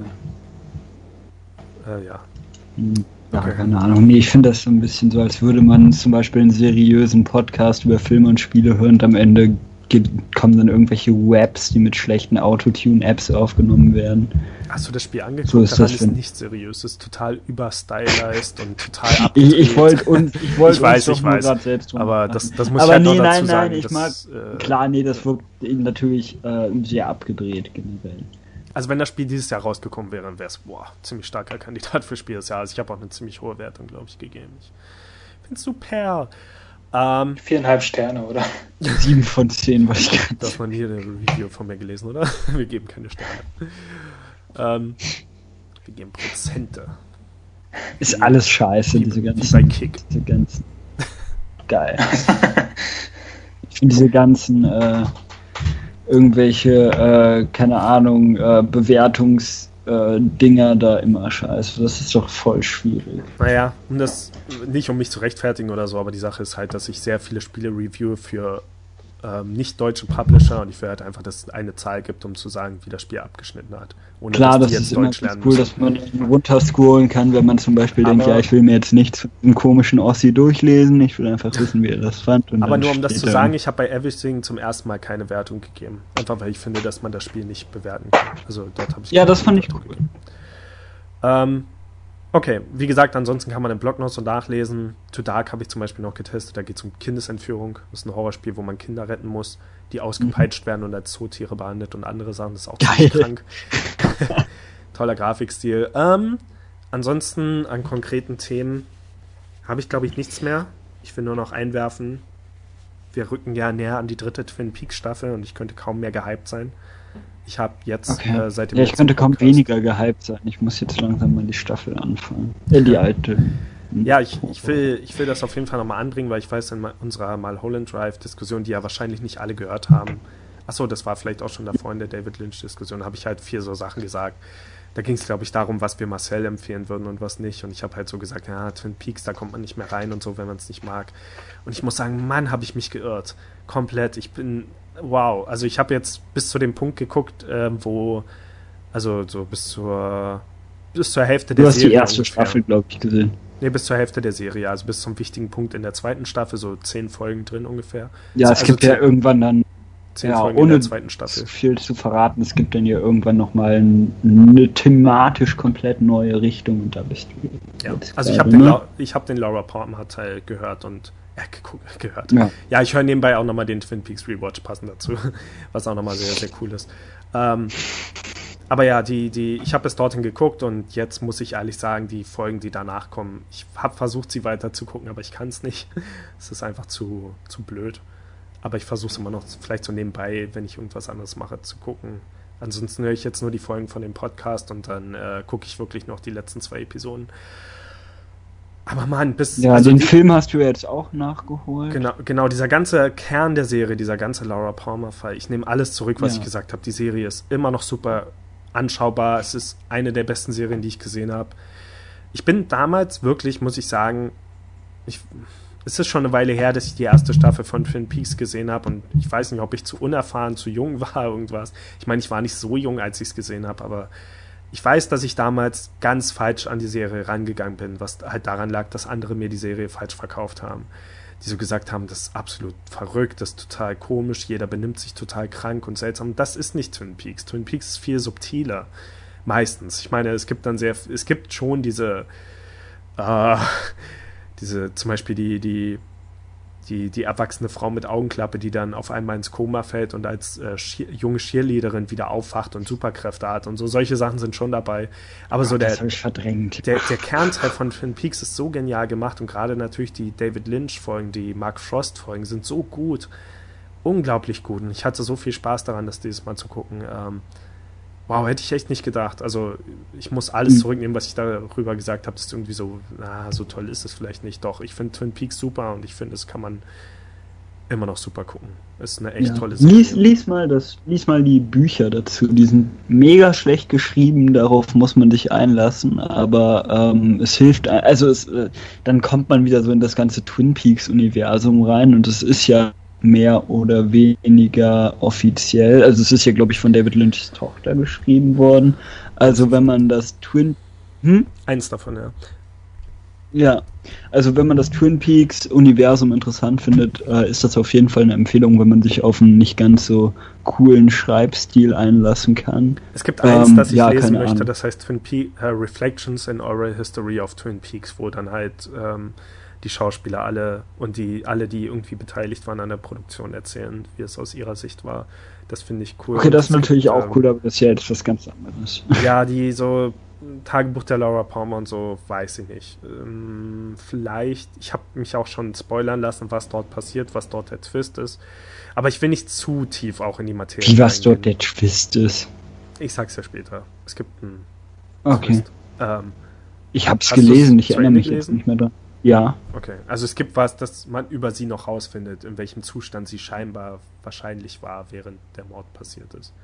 äh, ja. Ja, okay. Keine Ahnung. Nee, ich finde das so ein bisschen so, als würde man zum Beispiel einen seriösen Podcast über Filme und Spiele hören und am Ende gibt, kommen dann irgendwelche Webs, die mit schlechten Autotune-Apps aufgenommen werden. Hast du das Spiel angeguckt? So ist Daran das ist denn. nicht seriös. Es ist total überstylized und total abgedreht. Ich, ich wollte uns, ich wollte ich weiß, uns ich doch nur weiß. gerade selbst Aber das, das muss Aber ich halt nee, noch dazu nein, sagen. nein, ich dass, mag, äh, klar, nee, das wirkt natürlich äh, sehr abgedreht generell. Also wenn das Spiel dieses Jahr rausgekommen wäre, dann wäre es boah, ziemlich starker Kandidat für Spiel des Jahres. Ich habe auch eine ziemlich hohe Wertung, glaube ich, gegeben. Ich finde es super. Ähm, Viereinhalb Sterne, oder? Sieben von zehn, was ich kann. Das hat man hier eine Review von mir gelesen, oder? Wir geben keine Sterne. Ähm, wir geben Prozente. Ist alles scheiße, wie, diese ganzen. Wie bei Kick. Diese ganzen. Geil. Ich finde diese ganzen äh, irgendwelche, äh, keine Ahnung, äh, Bewertungsdinger da immer scheiße. Das ist doch voll schwierig. Naja, um das nicht um mich zu rechtfertigen oder so, aber die Sache ist halt, dass ich sehr viele Spiele reviewe für ähm, nicht deutsche Publisher und ich will halt einfach, dass es eine Zahl gibt, um zu sagen, wie das Spiel abgeschnitten hat. Ohne Klar, dass die das jetzt ist immer Deutsch lernen cool, müssen. dass man runterscrollen kann, wenn man zum Beispiel Aber denkt, ja, ich will mir jetzt nichts im komischen Ossi durchlesen, ich will einfach wissen, wie er das fand. Und aber dann nur um das steht zu da- sagen, ich habe bei Everything zum ersten Mal keine Wertung gegeben. Einfach weil ich finde, dass man das Spiel nicht bewerten kann. Also dort habe ich Ja, keine das fand ich Wertung cool. gegeben. Ähm, okay, wie gesagt, ansonsten kann man im Blog noch so nachlesen. To Dark habe ich zum Beispiel noch getestet, da geht es um Kindesentführung. Das ist ein Horrorspiel, wo man Kinder retten muss, die ausgepeitscht mhm. werden und als Zootiere behandelt und andere Sachen. Das ist auch ziemlich krank. Toller Grafikstil. Ähm, ansonsten an konkreten Themen habe ich, glaube ich, nichts mehr. Ich will nur noch einwerfen, wir rücken ja näher an die dritte Twin Peaks Staffel und ich könnte kaum mehr gehypt sein. Ich habe jetzt Okay. äh, seit dem Ja, ich letzten könnte kaum Podcast- weniger gehypt sein. Ich muss jetzt langsam mal die Staffel anfangen. Äh, die alte. Ja, ich, ich, will, ich will das auf jeden Fall nochmal anbringen, weil ich weiß, in unserer Mulholland Drive-Diskussion, die ja wahrscheinlich nicht alle gehört haben, achso, das war vielleicht auch schon davor in der David Lynch-Diskussion, habe ich halt vier so Sachen gesagt. Da ging es, glaube ich, darum, was wir Marcel empfehlen würden und was nicht. Und ich habe halt so gesagt, ja, Twin Peaks, da kommt man nicht mehr rein und so, wenn man es nicht mag. Und ich muss sagen, Mann, habe ich mich geirrt. Komplett. Ich bin, wow. Also ich habe jetzt bis zu dem Punkt geguckt, äh, wo, also so bis zur, bis zur Hälfte der Du hast Serie die erste ungefähr. Staffel, glaube ich, gesehen. Nee, bis zur Hälfte der Serie, also bis zum wichtigen Punkt in der zweiten Staffel, so zehn Folgen drin ungefähr. Ja, also es gibt ja zehn, irgendwann dann, zehn ja, Folgen in ohne der zweiten Staffel. zu viel zu verraten, es gibt dann ja irgendwann nochmal ein, eine thematisch komplett neue Richtung und da bist du. Ja, jetzt also ich gerade, habe den, ne? Lau- ich hab den Laura Palmer Teil gehört und äh, geguckt, gehört. Ja. Ja, ich höre nebenbei auch nochmal den Twin Peaks Rewatch passend dazu, was auch nochmal sehr, sehr cool ist. Ähm, aber ja, die, die, ich habe bis dorthin geguckt und jetzt muss ich ehrlich sagen, die Folgen, die danach kommen, ich habe versucht, sie weiter zu gucken, aber ich kann es nicht. Es ist einfach zu, zu blöd. Aber ich versuche es immer noch vielleicht so nebenbei, wenn ich irgendwas anderes mache, zu gucken. Ansonsten höre ich jetzt nur die Folgen von dem Podcast und dann äh, gucke ich wirklich noch die letzten zwei Episoden. Aber Mann, bis... Ja, also den die, Film hast du ja jetzt auch nachgeholt. Genau, genau, dieser ganze Kern der Serie, dieser ganze Laura Palmer-Fall, ich nehme alles zurück, was Ja. ich gesagt habe. Die Serie ist immer noch super anschaubar. Es ist eine der besten Serien, die ich gesehen habe. Ich bin damals wirklich, muss ich sagen, ich, es ist schon eine Weile her, dass ich die erste Staffel von Twin Peaks gesehen habe und ich weiß nicht, ob ich zu unerfahren, zu jung war, irgendwas. Ich meine, ich war nicht so jung, als ich es gesehen habe, aber ich weiß, dass ich damals ganz falsch an die Serie rangegangen bin, was halt daran lag, dass andere mir die Serie falsch verkauft haben. die so gesagt haben, das ist absolut verrückt, das ist total komisch, jeder benimmt sich total krank und seltsam. Das ist nicht Twin Peaks. Twin Peaks ist viel subtiler. Meistens. Ich meine, es gibt dann sehr, es gibt schon diese, äh, diese, zum Beispiel die, die, die, die erwachsene Frau mit Augenklappe, die dann auf einmal ins Koma fällt und als äh, Schier, junge Cheerleaderin wieder aufwacht und Superkräfte hat und so. Solche Sachen sind schon dabei. Aber Ach, so der, das hab ich verdrängt. Der, der Kernteil von Twin Peaks ist so genial gemacht und gerade natürlich die David Lynch-Folgen, die Mark Frost-Folgen sind so gut. Unglaublich gut. Und ich hatte so viel Spaß daran, das dieses Mal zu gucken. Ähm, Wow, hätte ich echt nicht gedacht. Also ich muss alles zurücknehmen, was ich darüber gesagt habe. Das ist irgendwie so, na, so toll ist es vielleicht nicht. Doch, ich finde Twin Peaks super und ich finde, das kann man immer noch super gucken. Ist eine echt ja. tolle Serie. Lies, lies, mal das, lies mal die Bücher dazu. Die sind mega schlecht geschrieben, darauf muss man sich einlassen. Aber ähm, es hilft, also es, äh, dann kommt man wieder so in das ganze Twin Peaks-Universum rein und es ist ja mehr oder weniger offiziell. Also es ist ja, glaube ich, von David Lynchs Tochter geschrieben worden. Also wenn man das Twin... Hm? Eins davon, ja. Ja, also wenn man das Twin Peaks-Universum interessant findet, äh, ist das auf jeden Fall eine Empfehlung, wenn man sich auf einen nicht ganz so coolen Schreibstil einlassen kann. Es gibt eins, ähm, das ich ja, lesen möchte, Ahnung. das heißt Twin Pe- uh, Reflections in Oral History of Twin Peaks, wo dann halt ähm, die Schauspieler alle und die alle, die irgendwie beteiligt waren an der Produktion, erzählen, wie es aus ihrer Sicht war. Das finde ich cool. Okay, das ist natürlich gibt, auch ähm, cool, aber das ist ja jetzt was ganz anderes. Ja, die so Tagebuch der Laura Palmer und so, weiß ich nicht. Ähm, vielleicht, ich habe mich auch schon spoilern lassen, was dort passiert, was dort der Twist ist. Aber ich will nicht zu tief auch in die Materie Wie was reingehen. dort der Twist ist. Ich sag's ja später. Es gibt einen Okay. Twist. Ähm, Ich hab's Hast du's gelesen, ich zu erinnere Ende mich jetzt gelesen? nicht mehr da. Ja. Okay, also es gibt was, das man über sie noch rausfindet, in welchem Zustand sie scheinbar wahrscheinlich war, während der Mord passiert ist.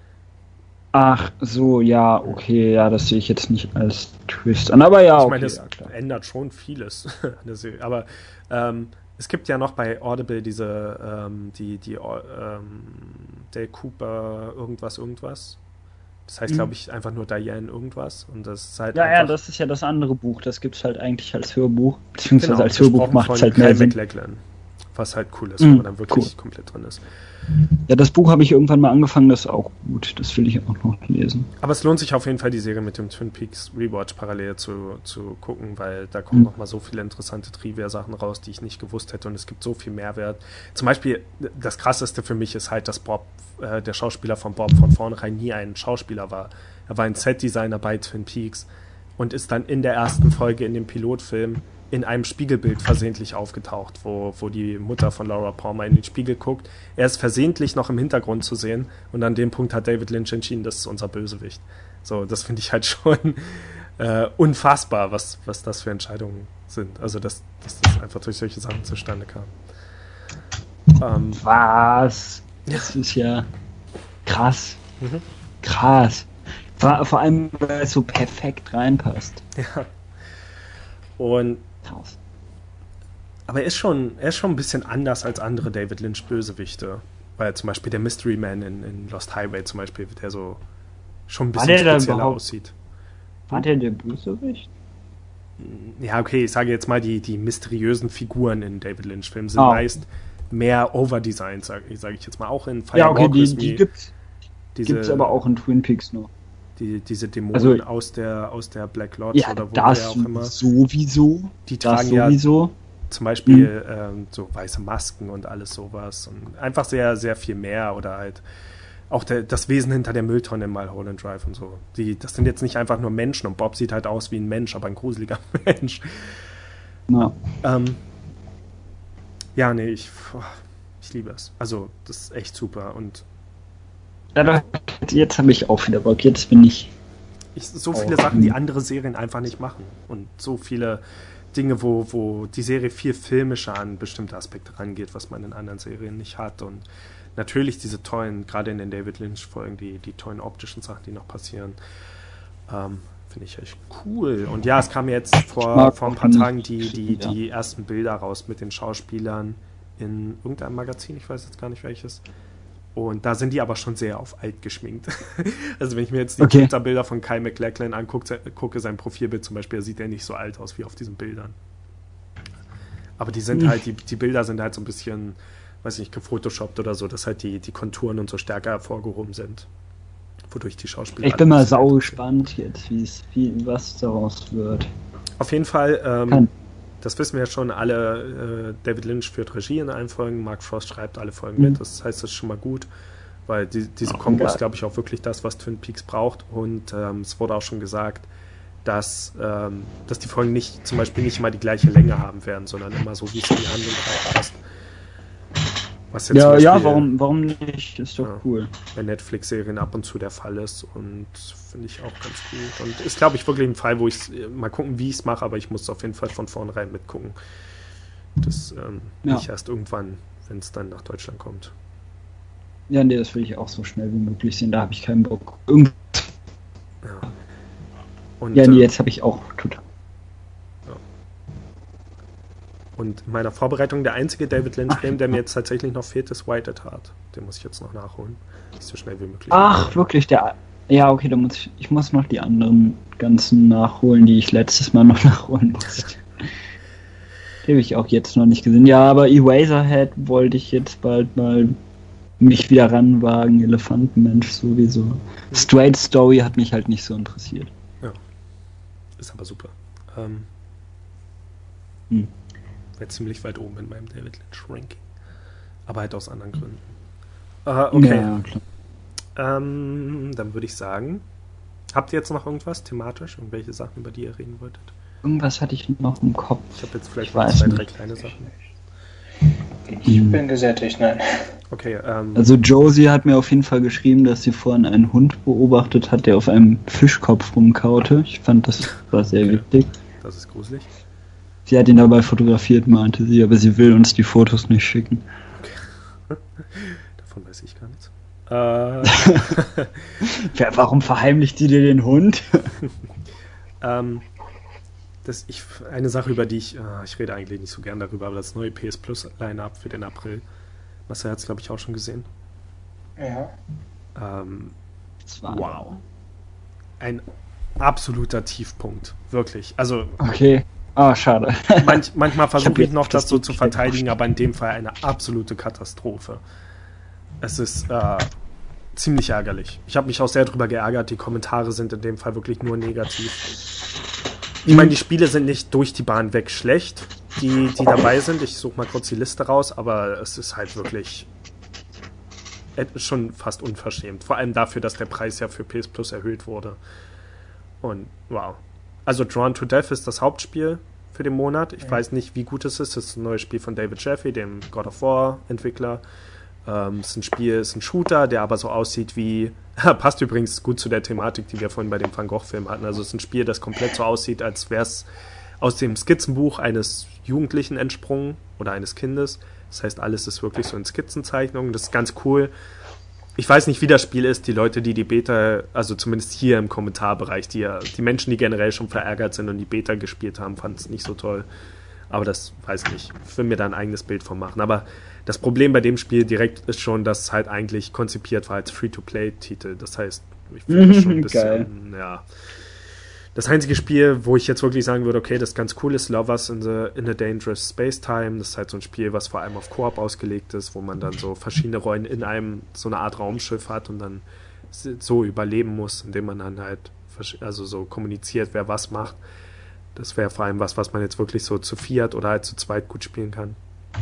Ach so, ja, okay, ja, das sehe ich jetzt nicht als Twist an, aber ja, Ich okay, meine, das ja, klar. ändert schon vieles an der Serie. Aber ähm, es gibt ja noch bei Audible diese, ähm, die, die, ähm, Dale Cooper irgendwas, irgendwas. Das heißt, Mhm. glaube ich, einfach nur Diane irgendwas. Und das ist halt Ja, einfach, ja, das ist ja das andere Buch, das gibt's halt eigentlich als Hörbuch, beziehungsweise genau, als Hörbuch gesprochen macht's von halt mehr Kyle Sinn. MacLachlan. Was halt cool ist, Mhm, wenn man dann wirklich cool. komplett drin ist. Ja, das Buch habe ich irgendwann mal angefangen, das ist auch gut, das will ich auch noch lesen. Aber es lohnt sich auf jeden Fall, die Serie mit dem Twin Peaks Rewatch parallel zu, zu gucken, weil da kommen Mhm. noch mal so viele interessante Trivia-Sachen raus, die ich nicht gewusst hätte und es gibt so viel Mehrwert. Zum Beispiel, das Krasseste für mich ist halt, dass Bob, äh, der Schauspieler von Bob von vornherein nie ein Schauspieler war. Er war ein Set-Designer bei Twin Peaks und ist dann in der ersten Folge in dem Pilotfilm in einem Spiegelbild versehentlich aufgetaucht, wo, wo die Mutter von Laura Palmer in den Spiegel guckt. Er ist versehentlich noch im Hintergrund zu sehen und an dem Punkt hat David Lynch entschieden, das ist unser Bösewicht. So, das finde ich halt schon äh, unfassbar, was, was das für Entscheidungen sind. Also, dass, dass das einfach durch solche Sachen zustande kam. Ähm, Was? Das ist ja krass, mhm. krass. Vor, vor allem, weil es so perfekt reinpasst. Ja. Und Krass. aber er ist schon, er ist schon ein bisschen anders als andere David Lynch Bösewichte. Weil zum Beispiel der Mystery Man in, in Lost Highway zum Beispiel, der so schon ein War bisschen der da spezieller überhaupt- aussieht. War der der Bösewicht? Ja, okay, ich sage jetzt mal, die, die mysteriösen Figuren in David Lynch-Filmen sind Ah. meist mehr overdesigned, sage sag ich jetzt mal. Auch in Fire Ja, okay, Walk die, With die Me, gibt's, diese, gibt's aber auch in Twin Peaks noch. Die, diese Dämonen Also- aus der, aus der Black Lodge Ja, oder wo das der auch immer. sowieso. Die Das tragen ja sowieso. zum Beispiel ähm, so weiße Masken und alles sowas. Und einfach sehr, sehr viel mehr. Oder halt auch der, das Wesen hinter der Mülltonne in Mulholland Drive und so. Die, das sind jetzt nicht einfach nur Menschen. Und Bob sieht halt aus wie ein Mensch, aber ein gruseliger Mensch. Ja. Ähm, ja, nee, ich, ich liebe es. Also, das ist echt super. Und Ja, doch, jetzt habe ich auch wieder Bock. Jetzt bin ich. ich, so viele Oh. Sachen, die andere Serien einfach nicht machen. Und so viele Dinge, wo, wo die Serie viel filmischer an bestimmte Aspekte rangeht, was man in anderen Serien nicht hat. Und natürlich diese tollen, gerade in den David Lynch-Folgen, die, die tollen optischen Sachen, die noch passieren, ähm, finde ich echt cool. Und ja, es kam jetzt vor, mag vor ein auch paar die- Tagen die, die, ja. die ersten Bilder raus mit den Schauspielern in irgendeinem Magazin, ich weiß jetzt gar nicht welches. Und da sind die aber schon sehr auf alt geschminkt. Also wenn ich mir jetzt die Okay. Twitter-Bilder von Kyle MacLachlan angucke, gucke sein Profilbild zum Beispiel, sieht er nicht so alt aus wie auf diesen Bildern. Aber die sind Hm. halt, die, die Bilder sind halt so ein bisschen, weiß nicht, gefotoshoppt oder so, dass halt die, die Konturen und so stärker hervorgehoben sind. Wodurch die Schauspieler... Ich bin mal sau gespannt jetzt, wie es, wie, was daraus wird. Auf jeden Fall, ähm, Kann. das wissen wir ja schon, alle, äh, David Lynch führt Regie in allen Folgen, Mark Frost schreibt alle Folgen Mhm. mit, das heißt, das ist schon mal gut, weil die, diese Ach, Kombo geil. ist, glaube ich, auch wirklich das, was Twin Peaks braucht und ähm, es wurde auch schon gesagt, dass, ähm, dass die Folgen nicht, zum Beispiel nicht immer die gleiche Länge haben werden, sondern immer so, wie es in die Handlung gerade passt. Was jetzt Ja, zum Beispiel, ja, warum, warum nicht? Ist doch Ja. cool. bei Netflix-Serien ab und zu der Fall ist und finde ich auch ganz gut. Und ist, glaube ich, wirklich ein Fall, wo ich mal gucken, wie ich es mache, aber ich muss auf jeden Fall von vornherein mitgucken. Das ähm, Ja. nicht erst irgendwann, wenn es dann nach Deutschland kommt. Ja, nee, das will ich auch so schnell wie möglich sehen. Da habe ich keinen Bock. Irgend Ja, und, ja, nee, äh, jetzt habe ich auch total. und in meiner Vorbereitung der einzige David Lynch-Film, der mir jetzt tatsächlich noch fehlt, ist White at Heart. Den muss ich jetzt noch nachholen. So schnell wie möglich. Ach, wirklich, der. Ja, okay, da muss ich. Ich muss noch die anderen ganzen nachholen, die ich letztes Mal noch nachholen musste. Die habe ich auch jetzt noch nicht gesehen. Ja, aber Eraserhead wollte ich jetzt bald mal mich wieder ranwagen. Elefantenmensch sowieso. Straight Story hat mich halt nicht so interessiert. Ist aber super. Ähm, Hm. Wäre ziemlich weit oben in meinem David Lynch-Ranking. Aber halt aus anderen Gründen. Äh, okay. Ja, klar. Ähm, dann würde ich sagen, habt ihr jetzt noch irgendwas thematisch? Irgendwelche Sachen, über die ihr reden wolltet? Irgendwas hatte ich noch im Kopf. Ich habe jetzt vielleicht Ich noch weiß zwei, nicht. drei kleine Sachen. Ich Mhm. bin gesättigt, nein. Okay, ähm, Also Josie hat mir auf jeden Fall geschrieben, dass sie vorhin einen Hund beobachtet hat, der auf einem Fischkopf rumkaute. Ich fand, das war sehr Okay. wichtig. das ist gruselig. Sie hat ihn dabei fotografiert, meinte sie, aber sie will uns die Fotos nicht schicken. Davon weiß ich gar nichts. Äh, Ja, warum verheimlicht sie dir den Hund? ähm, das, ich, eine Sache, über die ich, äh, ich rede eigentlich nicht so gern darüber, aber das neue P S Plus Line-Up für den April. Marcel hat es, glaube ich, auch schon gesehen. Ja. Ähm, Das war wow. Ein absoluter Tiefpunkt. Wirklich. Also, Okay. Ah, schade. manch, manchmal Ich hab versuche ich jetzt noch, das das so zu nicht verteidigen, verstanden. aber in dem Fall eine absolute Katastrophe. Es ist äh, ziemlich ärgerlich. Ich habe mich auch sehr drüber geärgert. Die Kommentare sind in dem Fall wirklich nur negativ. Ich meine, die Spiele sind nicht durch die Bahn weg schlecht, die, die dabei sind. Ich suche mal kurz die Liste raus, aber es ist halt wirklich äh, schon fast unverschämt. Vor allem dafür, dass der Preis ja für P S Plus erhöht wurde. Und wow. Also Drawn to Death ist das Hauptspiel für den Monat. Ich Ja. weiß nicht, wie gut es ist. Es ist ein neues Spiel von David Jaffe, dem God of War Entwickler. Ähm, es ist ein Spiel, es ist ein Shooter, der aber so aussieht wie, passt übrigens gut zu der Thematik, die wir vorhin bei dem Van Gogh-Film hatten. Also es ist ein Spiel, das komplett so aussieht, als wäre es aus dem Skizzenbuch eines Jugendlichen entsprungen oder eines Kindes. Das heißt, alles ist wirklich so in Skizzenzeichnungen. Das ist ganz cool. Ich weiß nicht, wie das Spiel ist. Die Leute, die die Beta, also zumindest hier im Kommentarbereich, die, ja- die Menschen, die generell schon verärgert sind und die Beta gespielt haben, fanden es nicht so toll. Aber das weiß ich nicht. Ich will mir da ein eigenes Bild von machen. Aber das Problem bei dem Spiel direkt ist schon, dass es halt eigentlich konzipiert war als Free-to-Play-Titel. Das heißt, ich finde das schon ein bisschen, ja. Das einzige Spiel, wo ich jetzt wirklich sagen würde, okay, das ist ganz cool, ist Lovers in, the, in a Dangerous Space Time. Das ist halt so ein Spiel, was vor allem auf Koop ausgelegt ist, wo man dann so verschiedene Rollen in einem, so eine Art Raumschiff hat und dann so überleben muss, indem man dann halt, versch- also so kommuniziert, wer was macht. Das wäre vor allem was, was man jetzt wirklich so zu viert oder halt zu zweit gut spielen kann.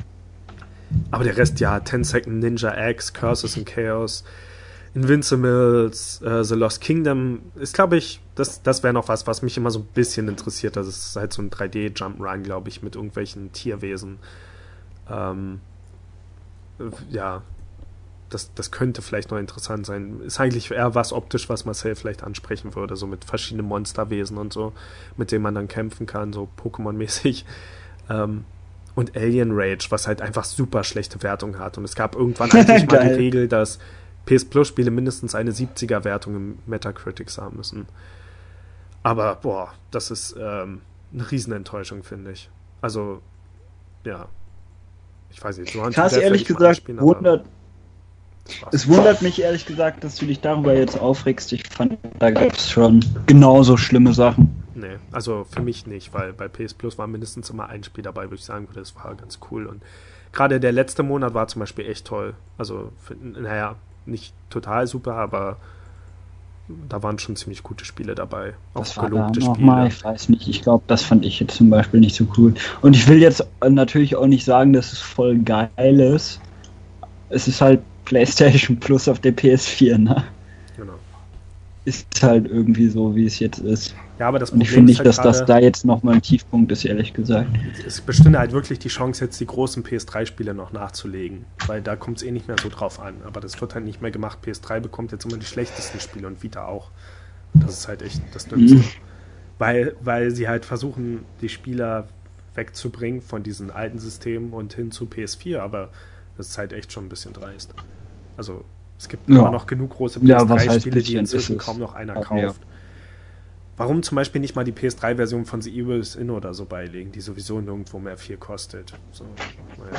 Aber der Rest, ja, ten Second Ninja X, Curses and Chaos, Invincibles, äh, The Lost Kingdom, ist, glaube ich, das, das wäre noch was, was mich immer so ein bisschen interessiert. Das ist halt so ein drei D Jump'n'Run, glaube ich, mit irgendwelchen Tierwesen. Ähm, äh, ja, das, das könnte vielleicht noch interessant sein. Ist eigentlich eher was optisch, was Marcel vielleicht ansprechen würde, so mit verschiedenen Monsterwesen und so, mit denen man dann kämpfen kann, so Pokémon-mäßig. Ähm, und Alien Rage, was halt einfach super schlechte Wertung hat. Und es gab irgendwann eigentlich mal die Geil. Regel, dass P S Plus Spiele mindestens eine siebziger Wertung im Metacritics haben müssen. Aber, boah, das ist ähm, eine Riesenenttäuschung, finde ich. Also, ja. Ich weiß nicht. Drawn to Krass, Death ehrlich werde ich mal gesagt, anspielen, aber wundert, das war's. es wundert mich ehrlich gesagt, dass du dich darüber jetzt aufregst. Ich fand, da gab es schon genauso schlimme Sachen. Nee, also für mich nicht, weil bei P S Plus war mindestens immer ein Spiel dabei, wo ich sagen würde, das war ganz cool. Und gerade der letzte Monat war zum Beispiel echt toll. Also, für, naja, nicht total super, aber da waren schon ziemlich gute Spiele dabei. Auch das war gelobte da noch Spiele. mal, ich weiß nicht, ich glaube, das fand ich jetzt zum Beispiel nicht so cool. Und ich will jetzt natürlich auch nicht sagen, dass es voll geil ist. Es ist halt PlayStation Plus auf der P S vier, ne? Genau. Ist halt irgendwie so, wie es jetzt ist. Ja, aber das Und ich Problem finde ist nicht, dass halt das da jetzt nochmal ein Tiefpunkt ist, ehrlich gesagt. es bestünde halt wirklich die Chance, jetzt die großen P S drei Spiele noch nachzulegen, weil da kommt es eh nicht mehr so drauf an. Aber das wird halt nicht mehr gemacht. P S drei bekommt jetzt immer die schlechtesten Spiele und Vita auch. Das ist halt echt das Dümmste. Mhm. Weil, weil sie halt versuchen, die Spieler wegzubringen von diesen alten Systemen und hin zu P S vier, aber das ist halt echt schon ein bisschen dreist. Also es gibt ja immer noch genug große P S drei Spiele, ja, die inzwischen kaum noch einer kauft. Ja. Warum zum Beispiel nicht mal die P S drei Version von The Evil Within oder so beilegen, die sowieso nirgendwo mehr viel kostet? So, naja.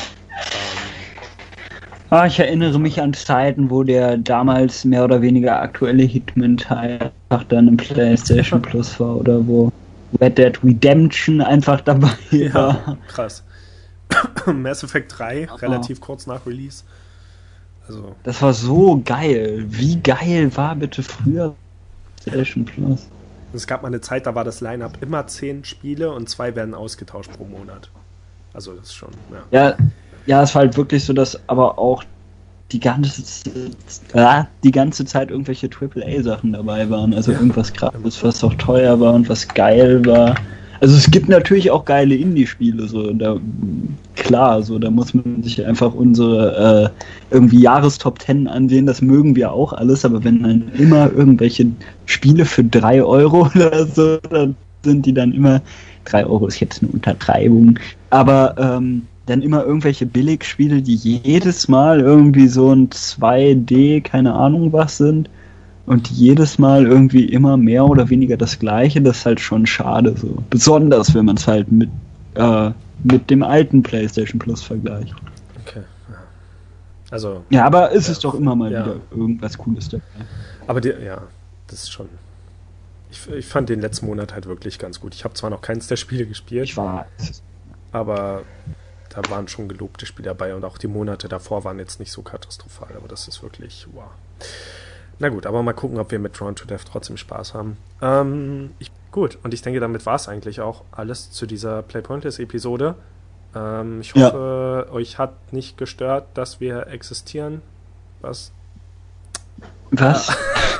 ähm. ah, ich erinnere mich an Zeiten, wo der damals mehr oder weniger aktuelle Hitman-Teil einfach dann im PlayStation Plus war oder wo Red Dead Redemption einfach dabei ja, war. Krass. Mass Effect drei, Aha. relativ kurz nach Release. Also. Das war so geil. Wie geil war bitte früher PlayStation Plus? Es gab mal eine Zeit, da war das Line-Up immer zehn Spiele und zwei werden ausgetauscht pro Monat. Also das ist schon, ja. Ja, ja, es war halt wirklich so, dass aber auch die ganze, äh, die ganze Zeit irgendwelche Triple A Sachen dabei waren. Also ja. irgendwas Krasses, was auch teuer war und was geil war. Also es gibt natürlich auch geile Indie-Spiele, so da, klar, so da muss man sich einfach unsere äh, irgendwie Jahrestop zehn ansehen, das mögen wir auch alles, aber wenn dann immer irgendwelche Spiele für drei Euro oder so, dann sind die dann immer, drei Euro ist jetzt eine Untertreibung, aber ähm, dann immer irgendwelche Billigspiele, die jedes Mal irgendwie so ein zwei D, keine Ahnung was sind, und jedes Mal irgendwie immer mehr oder weniger das Gleiche, das ist halt schon schade so. Besonders, wenn man es halt mit, äh, mit dem alten PlayStation Plus vergleicht. Okay, ja. Also... Ja, aber es ja, ist doch immer mal ja. wieder irgendwas Cooles dabei. Aber die, ja, das ist schon... Ich, ich fand den letzten Monat halt wirklich ganz gut. Ich habe zwar noch keins der Spiele gespielt, ich war, aber da waren schon gelobte Spiele dabei und auch die Monate davor waren jetzt nicht so katastrophal, aber das ist wirklich wow. Na gut, aber mal gucken, ob wir mit Drawn to Death trotzdem Spaß haben. Ähm, ich, gut, und ich denke, damit war es eigentlich auch alles zu dieser Playpointless-Episode. Ähm, ich hoffe, ja. euch hat nicht gestört, dass wir existieren. Was? Was?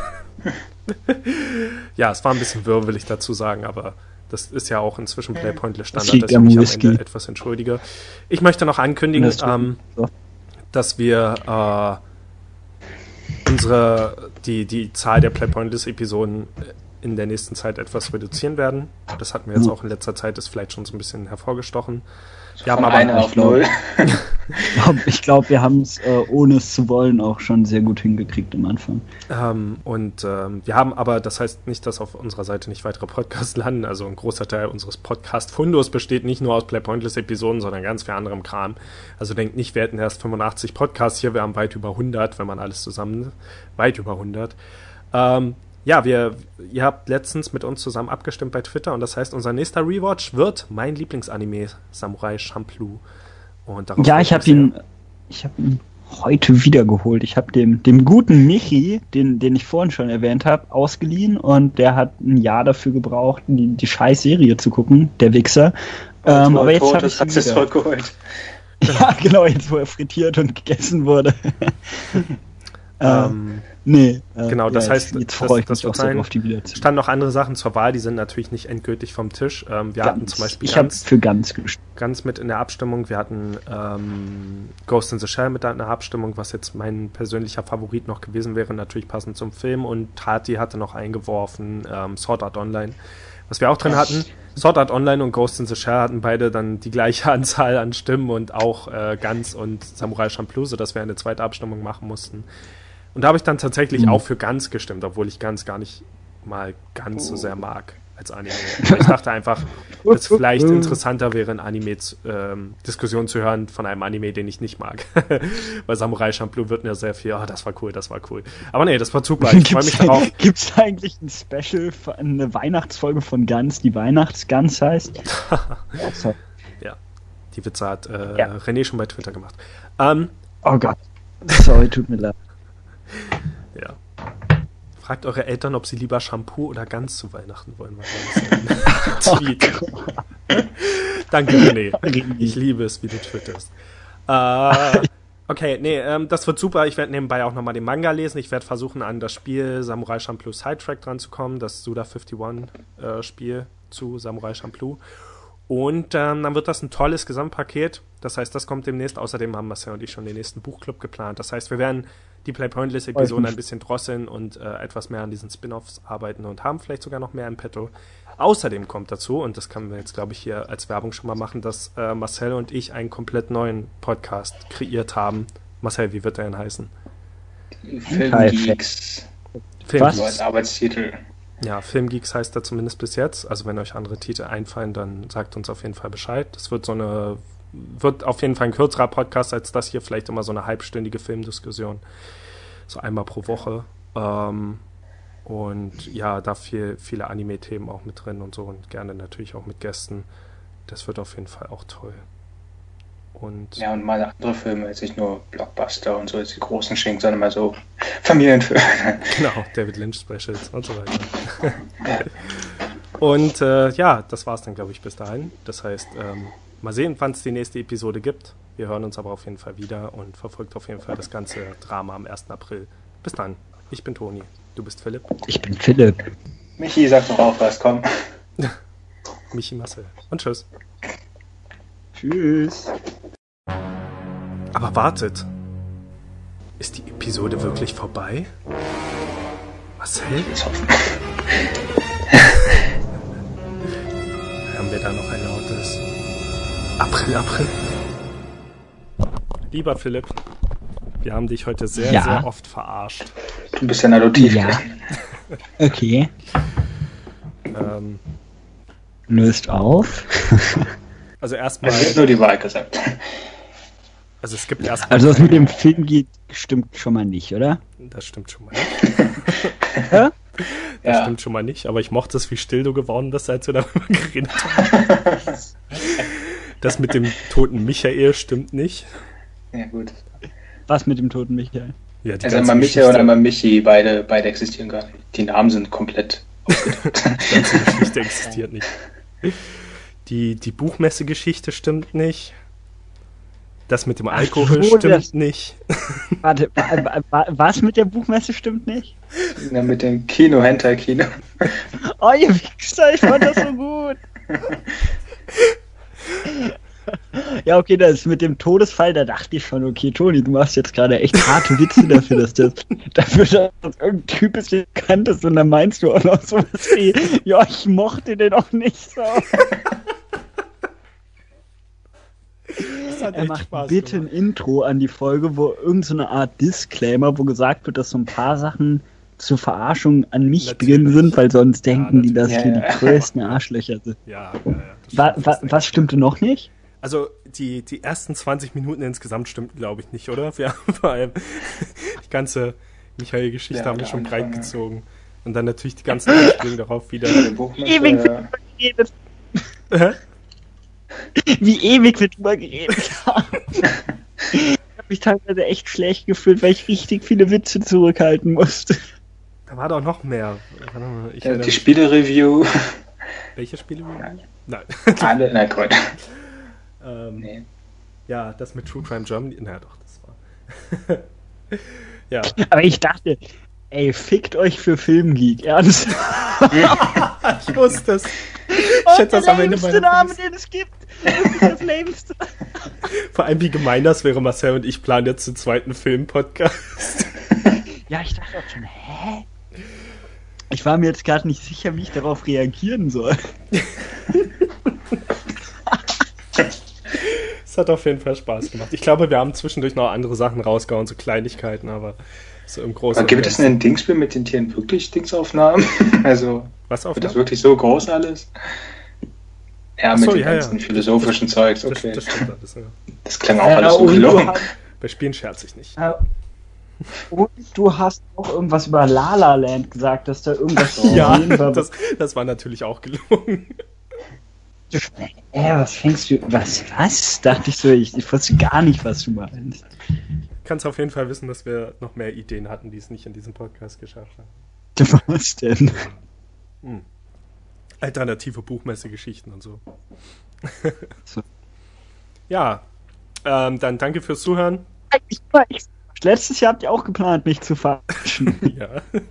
Ja, es war ein bisschen wirbelig dazu sagen, aber das ist ja auch inzwischen Playpointless Standard, dass ich mich am Ende etwas entschuldige. Ich möchte noch ankündigen, das ähm, so. dass wir äh, unsere, die, die Zahl der Playpointless-Episoden in der nächsten Zeit etwas reduzieren werden. Das hatten wir jetzt auch in letzter Zeit, ist vielleicht schon so ein bisschen hervorgestochen. Wir haben aber eine auf null. Ich glaube, wir haben es, äh, ohne es zu wollen, auch schon sehr gut hingekriegt am Anfang. Ähm, und ähm, wir haben aber, das heißt nicht, dass auf unserer Seite nicht weitere Podcasts landen. Also ein großer Teil unseres Podcast-Fundos besteht nicht nur aus Playpointless-Episoden, sondern ganz viel anderem Kram. Also denkt nicht, wir hätten erst fünfundachtzig Podcasts hier, wir haben weit über hundert, wenn man alles zusammen, weit über hundert. Ähm, Ja, wir, ihr habt letztens mit uns zusammen abgestimmt bei Twitter und das heißt, unser nächster Rewatch wird mein Lieblingsanime, Samurai Champloo. Und darauf ja, ich habe ihn, ich habe ihn heute wiedergeholt. Ich habe dem, dem guten Michi, den, den ich vorhin schon erwähnt habe, ausgeliehen und der hat ein Jahr dafür gebraucht, die, die scheiß Serie zu gucken, der Wichser. Ähm, aber jetzt habe ich ihn wieder. Zurückgeholt. Ja, genau, jetzt wo er frittiert und gegessen wurde. ähm, nee. Äh, genau, das ja, heißt, jetzt freue ich das, mich auch sehr auf die Wiedersehen. Standen noch andere Sachen zur Wahl, die sind natürlich nicht endgültig vom Tisch. Ähm, wir ganz. hatten zum Beispiel ich ganz, für ganz, ganz mit in der Abstimmung. Wir hatten ähm, Ghost in the Shell mit in der Abstimmung, was jetzt mein persönlicher Favorit noch gewesen wäre, natürlich passend zum Film. Und Tati hatte noch eingeworfen ähm, Sword Art Online, was wir auch drin hatten. Sword Art Online und Ghost in the Shell hatten beide dann die gleiche Anzahl an Stimmen und auch äh, Guns und Samurai Champloo, sodass wir eine zweite Abstimmung machen mussten. Und da habe ich dann tatsächlich mhm. auch für Guns gestimmt, obwohl ich Guns gar nicht mal ganz oh. so sehr mag. als Anime. Aber ich dachte einfach, dass es vielleicht interessanter wäre, eine Anime-Diskussion ähm, zu hören von einem Anime, den ich nicht mag. Bei Samurai Champloo wird mir sehr viel, oh, das war cool, das war cool. Aber nee, das war super, ich freue mich darauf. Gibt es eigentlich ein Special, eine Weihnachtsfolge von Guns, die Weihnachtsguns heißt? Ja, die Witze hat äh, ja. René schon bei Twitter gemacht. Ähm, oh Gott, sorry, tut mir leid. Ja. Fragt eure Eltern, ob sie lieber Shampoo oder Gans zu Weihnachten wollen. Tweet. Oh Danke, René. Ich liebe es, wie du twitterst. Äh, okay, nee, ähm, das wird super. Ich werde nebenbei auch nochmal den Manga lesen. Ich werde versuchen, an das Spiel Samurai Champloo Sidetrack dran zu kommen. Das Suda einundfünfzig-Spiel äh, zu Samurai Champloo. Und ähm, dann wird das ein tolles Gesamtpaket. Das heißt, das kommt demnächst. Außerdem haben Marcel und ich schon den nächsten Buchclub geplant. Das heißt, wir werden die Playpointless-Episoden ein bisschen drosseln und äh, etwas mehr an diesen Spin-Offs arbeiten und haben vielleicht sogar noch mehr im Petto. Außerdem kommt dazu, und das können wir jetzt, glaube ich, hier als Werbung schon mal machen, dass äh, Marcel und ich einen komplett neuen Podcast kreiert haben. Marcel, wie wird der denn heißen? Filmgeeks. Filmgeeks. So als Arbeitstitel. Ja, Filmgeeks heißt er zumindest bis jetzt. Also wenn euch andere Titel einfallen, dann sagt uns auf jeden Fall Bescheid. Das wird so eine, wird auf jeden Fall ein kürzerer Podcast als das hier, vielleicht immer so eine halbstündige Filmdiskussion. So einmal pro Woche. Ähm, und ja, da viel, viele Anime-Themen auch mit drin und so und gerne natürlich auch mit Gästen. Das wird auf jeden Fall auch toll. Und ja, und mal andere Filme, jetzt nicht nur Blockbuster und so, jetzt die großen Schinken, sondern mal so Familienfilme. Genau, David Lynch Specials und so weiter. Und äh, ja, das war's dann, glaube ich, bis dahin. Das heißt, ähm, mal sehen, wann es die nächste Episode gibt. Wir hören uns aber auf jeden Fall wieder und verfolgt auf jeden Fall das ganze Drama am ersten April. Bis dann. Ich bin Toni. Du bist Philipp. Ich bin Philipp. Michi, sag doch auch was, komm. Michi, Marcel. Und tschüss. Tschüss. Aber wartet. Ist die Episode wirklich vorbei? Marcel? Haben wir da noch ein lautes April, April? Lieber Philipp, wir haben dich heute sehr, ja. sehr oft verarscht. Du bist ja ein Adoptiv. Ja. Okay. Ähm, Löst auf. Also erstmal. Es wird nur die Wahrheit gesagt. Also es gibt erstmal. Also was mit dem Film geht, stimmt schon mal nicht, oder? Das stimmt schon mal nicht. Ja? Das ja. stimmt schon mal nicht, aber ich mochte es, wie still du geworden bist, als wir darüber geredet haben. Das mit dem toten Michael stimmt nicht. Ja, gut. Was mit dem toten Michael? Ja, die also einmal Michael und einmal Michi, beide, beide existieren gar nicht. Die Namen sind komplett aufgetaucht. Die ganze Geschichte existiert nicht. Die, die Buchmesse-Geschichte stimmt nicht. Das mit dem Alkohol Ach, stimmt das, nicht. Warte, wa, wa, was mit der Buchmesse stimmt nicht? Ja, mit dem Kino, Hentai-Kino. Oh, ihr Wichser, ich fand das so gut. Ja, okay, das mit dem Todesfall, da dachte ich schon, okay, Toni, du machst jetzt gerade echt harte Witze dafür, dass das dafür, dass das irgendein Typ ist, der bekannt ist, und dann meinst du auch noch sowas wie, ja, ich mochte den auch nicht so. Er macht Spaß bitte gemacht. Ein Intro an die Folge, wo irgendeine so Art Disclaimer, wo gesagt wird, dass so ein paar Sachen zur Verarschung an mich natürlich drin sind, weil sonst denken ja, die, dass ja, wir ja. die größten Arschlöcher sind. Ja, ja, ja, wa, wa, was stimmte noch nicht? Also die, die ersten zwanzig Minuten insgesamt stimmt, glaube ich, nicht, oder? Wir haben vor allem die ganze Michael-Geschichte ja, haben wir schon breit gezogen. Und dann natürlich die ganzen Anspielungen darauf wieder. Ewig wird geredet. Wie ewig wird drüber geredet haben. Ich habe mich teilweise echt schlecht gefühlt, weil ich richtig viele Witze zurückhalten musste. Da war doch noch mehr. Ich ja, die Spiele-Review. Welche Spiele-Review? Nein. Alle, nein, Gott. Ähm, nee. Ja, das mit True Crime Germany. Na doch, das war. Ja. Aber ich dachte, ey, fickt euch für Filmgeek, ernst? Ich wusste es. Ich hätte das am Ende meiner Name, den es gibt. Das ist das lämste. Vor allem, wie gemein das wäre, Marcel und ich planen jetzt den zweiten Film-Podcast. Ja, ich dachte auch schon, hä? Ich war mir jetzt gerade nicht sicher, wie ich darauf reagieren soll. Es hat auf jeden Fall Spaß gemacht. Ich glaube, wir haben zwischendurch noch andere Sachen rausgehauen, so Kleinigkeiten, aber so im Großen und Ganzen. Gibt es denn ein Dingspiel mit den Tieren wirklich Dingsaufnahmen? Also Was auf Wird das der? wirklich so groß alles? Ja, Ach mit so, dem ja, ganzen ja. philosophischen Zeugs, Das, okay. das stimmt alles, ja. Das klang auch Äh, alles so und du gelungen. hast- Bei Spielen scherze ich nicht. Äh, Und du hast auch irgendwas über La La Land gesagt, dass da irgendwas zu Ja, sehen war. das, das war natürlich auch gelungen. Äh, was fängst du, was, was? Dachte ich so, ich, ich wusste gar nicht, was du meinst. Kannst auf jeden Fall wissen, dass wir noch mehr Ideen hatten, die es nicht in diesem Podcast geschafft haben. Was denn? Hm. Alternative Buchmesse-Geschichten und so. So. Ja, ähm, dann danke fürs Zuhören. Ich, ich, letztes Jahr habt ihr auch geplant, mich zu verarschen. Ja.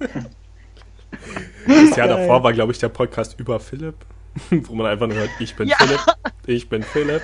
Das Jahr Geil. davor war, glaube ich, der Podcast über Philipp, wo man einfach nur hört, ich bin Ja. Philipp, ich bin Philipp.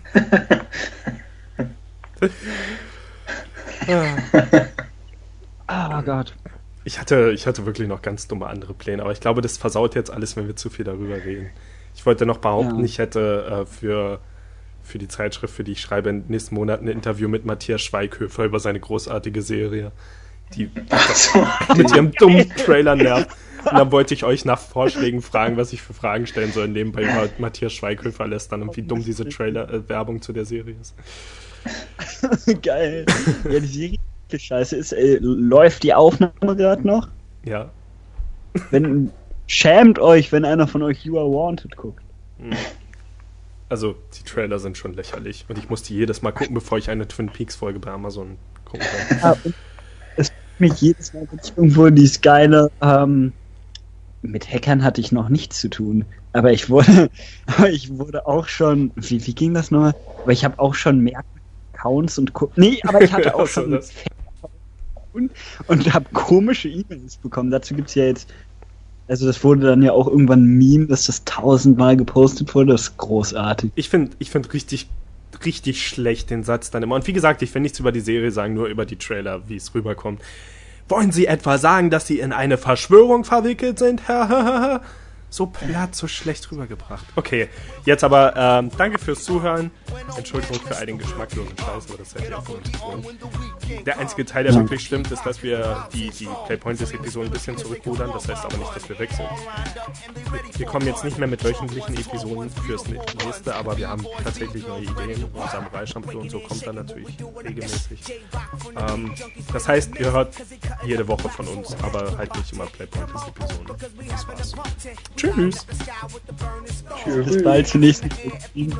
Oh Gott. Ich hatte, ich hatte wirklich noch ganz dumme andere Pläne, aber ich glaube, das versaut jetzt alles, wenn wir zu viel darüber reden. Ich wollte noch behaupten, Ja. ich hätte äh, für, für die Zeitschrift, für die ich schreibe, in den nächsten Monaten ein Interview mit Matthias Schweighöfer über seine großartige Serie, die Ach so. mit ihrem dummen Trailer nervt. Und dann wollte ich euch nach Vorschlägen fragen, was ich für Fragen stellen soll, nebenbei über Matthias Schweighöfer lästern und wie dumm diese Trailer-Werbung zu der Serie ist. Geil. Ja, die Serie ist scheiße. Ist, äh, läuft die Aufnahme gerade noch? Ja. Wenn, schämt euch, wenn einer von euch You Are Wanted guckt. Also, die Trailer sind schon lächerlich. Und ich musste jedes Mal gucken, bevor ich eine Twin Peaks-Folge bei Amazon gucken kann. Ja, und es macht mich jedes Mal, wenn ich irgendwo dieses geile, ähm, mit Hackern hatte ich noch nichts zu tun. Aber ich wurde, aber ich wurde auch schon, wie, wie ging das nochmal? Aber ich habe auch schon mehr Accounts und, ko- nee, aber ich hatte auch Ach so, schon das. und, und habe komische E-Mails bekommen. Dazu gibt's ja jetzt, also das wurde dann ja auch irgendwann ein Meme, dass das tausendmal gepostet wurde. Das ist großartig. Ich finde ich find richtig, richtig schlecht den Satz dann immer. Und wie gesagt, ich will nichts über die Serie sagen, nur über die Trailer, wie es rüberkommt. Wollen Sie etwa sagen, dass Sie in eine Verschwörung verwickelt sind? So platt, so schlecht rübergebracht. Okay, jetzt aber ähm, danke fürs Zuhören. Entschuldigung für all den geschmacklosen Scheiß, aber das seid ihr auch von uns gewohnt. Der einzige Teil, der wirklich stimmt, ist, dass wir die, die Playpoint-Episoden ein bisschen zurückrudern. Das heißt aber nicht, dass wir weg sind. Wir kommen jetzt nicht mehr mit wöchentlichen Episoden fürs nächste, aber wir haben tatsächlich neue Ideen. Und Samurai-Shampoo und so kommt dann natürlich regelmäßig. Ähm, das heißt, ihr hört jede Woche von uns, aber halt nicht immer Playpoint-Episoden. Das war's. Tschüss. Bis bald zur nächsten Folge.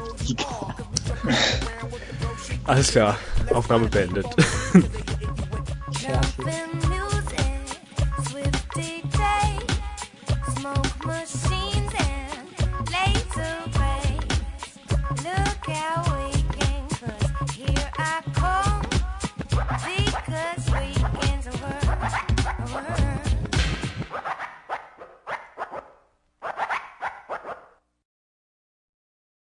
Alles klar, Aufnahme beendet. Jumping music, swift dictate, smoke machines and laser rays. Look out.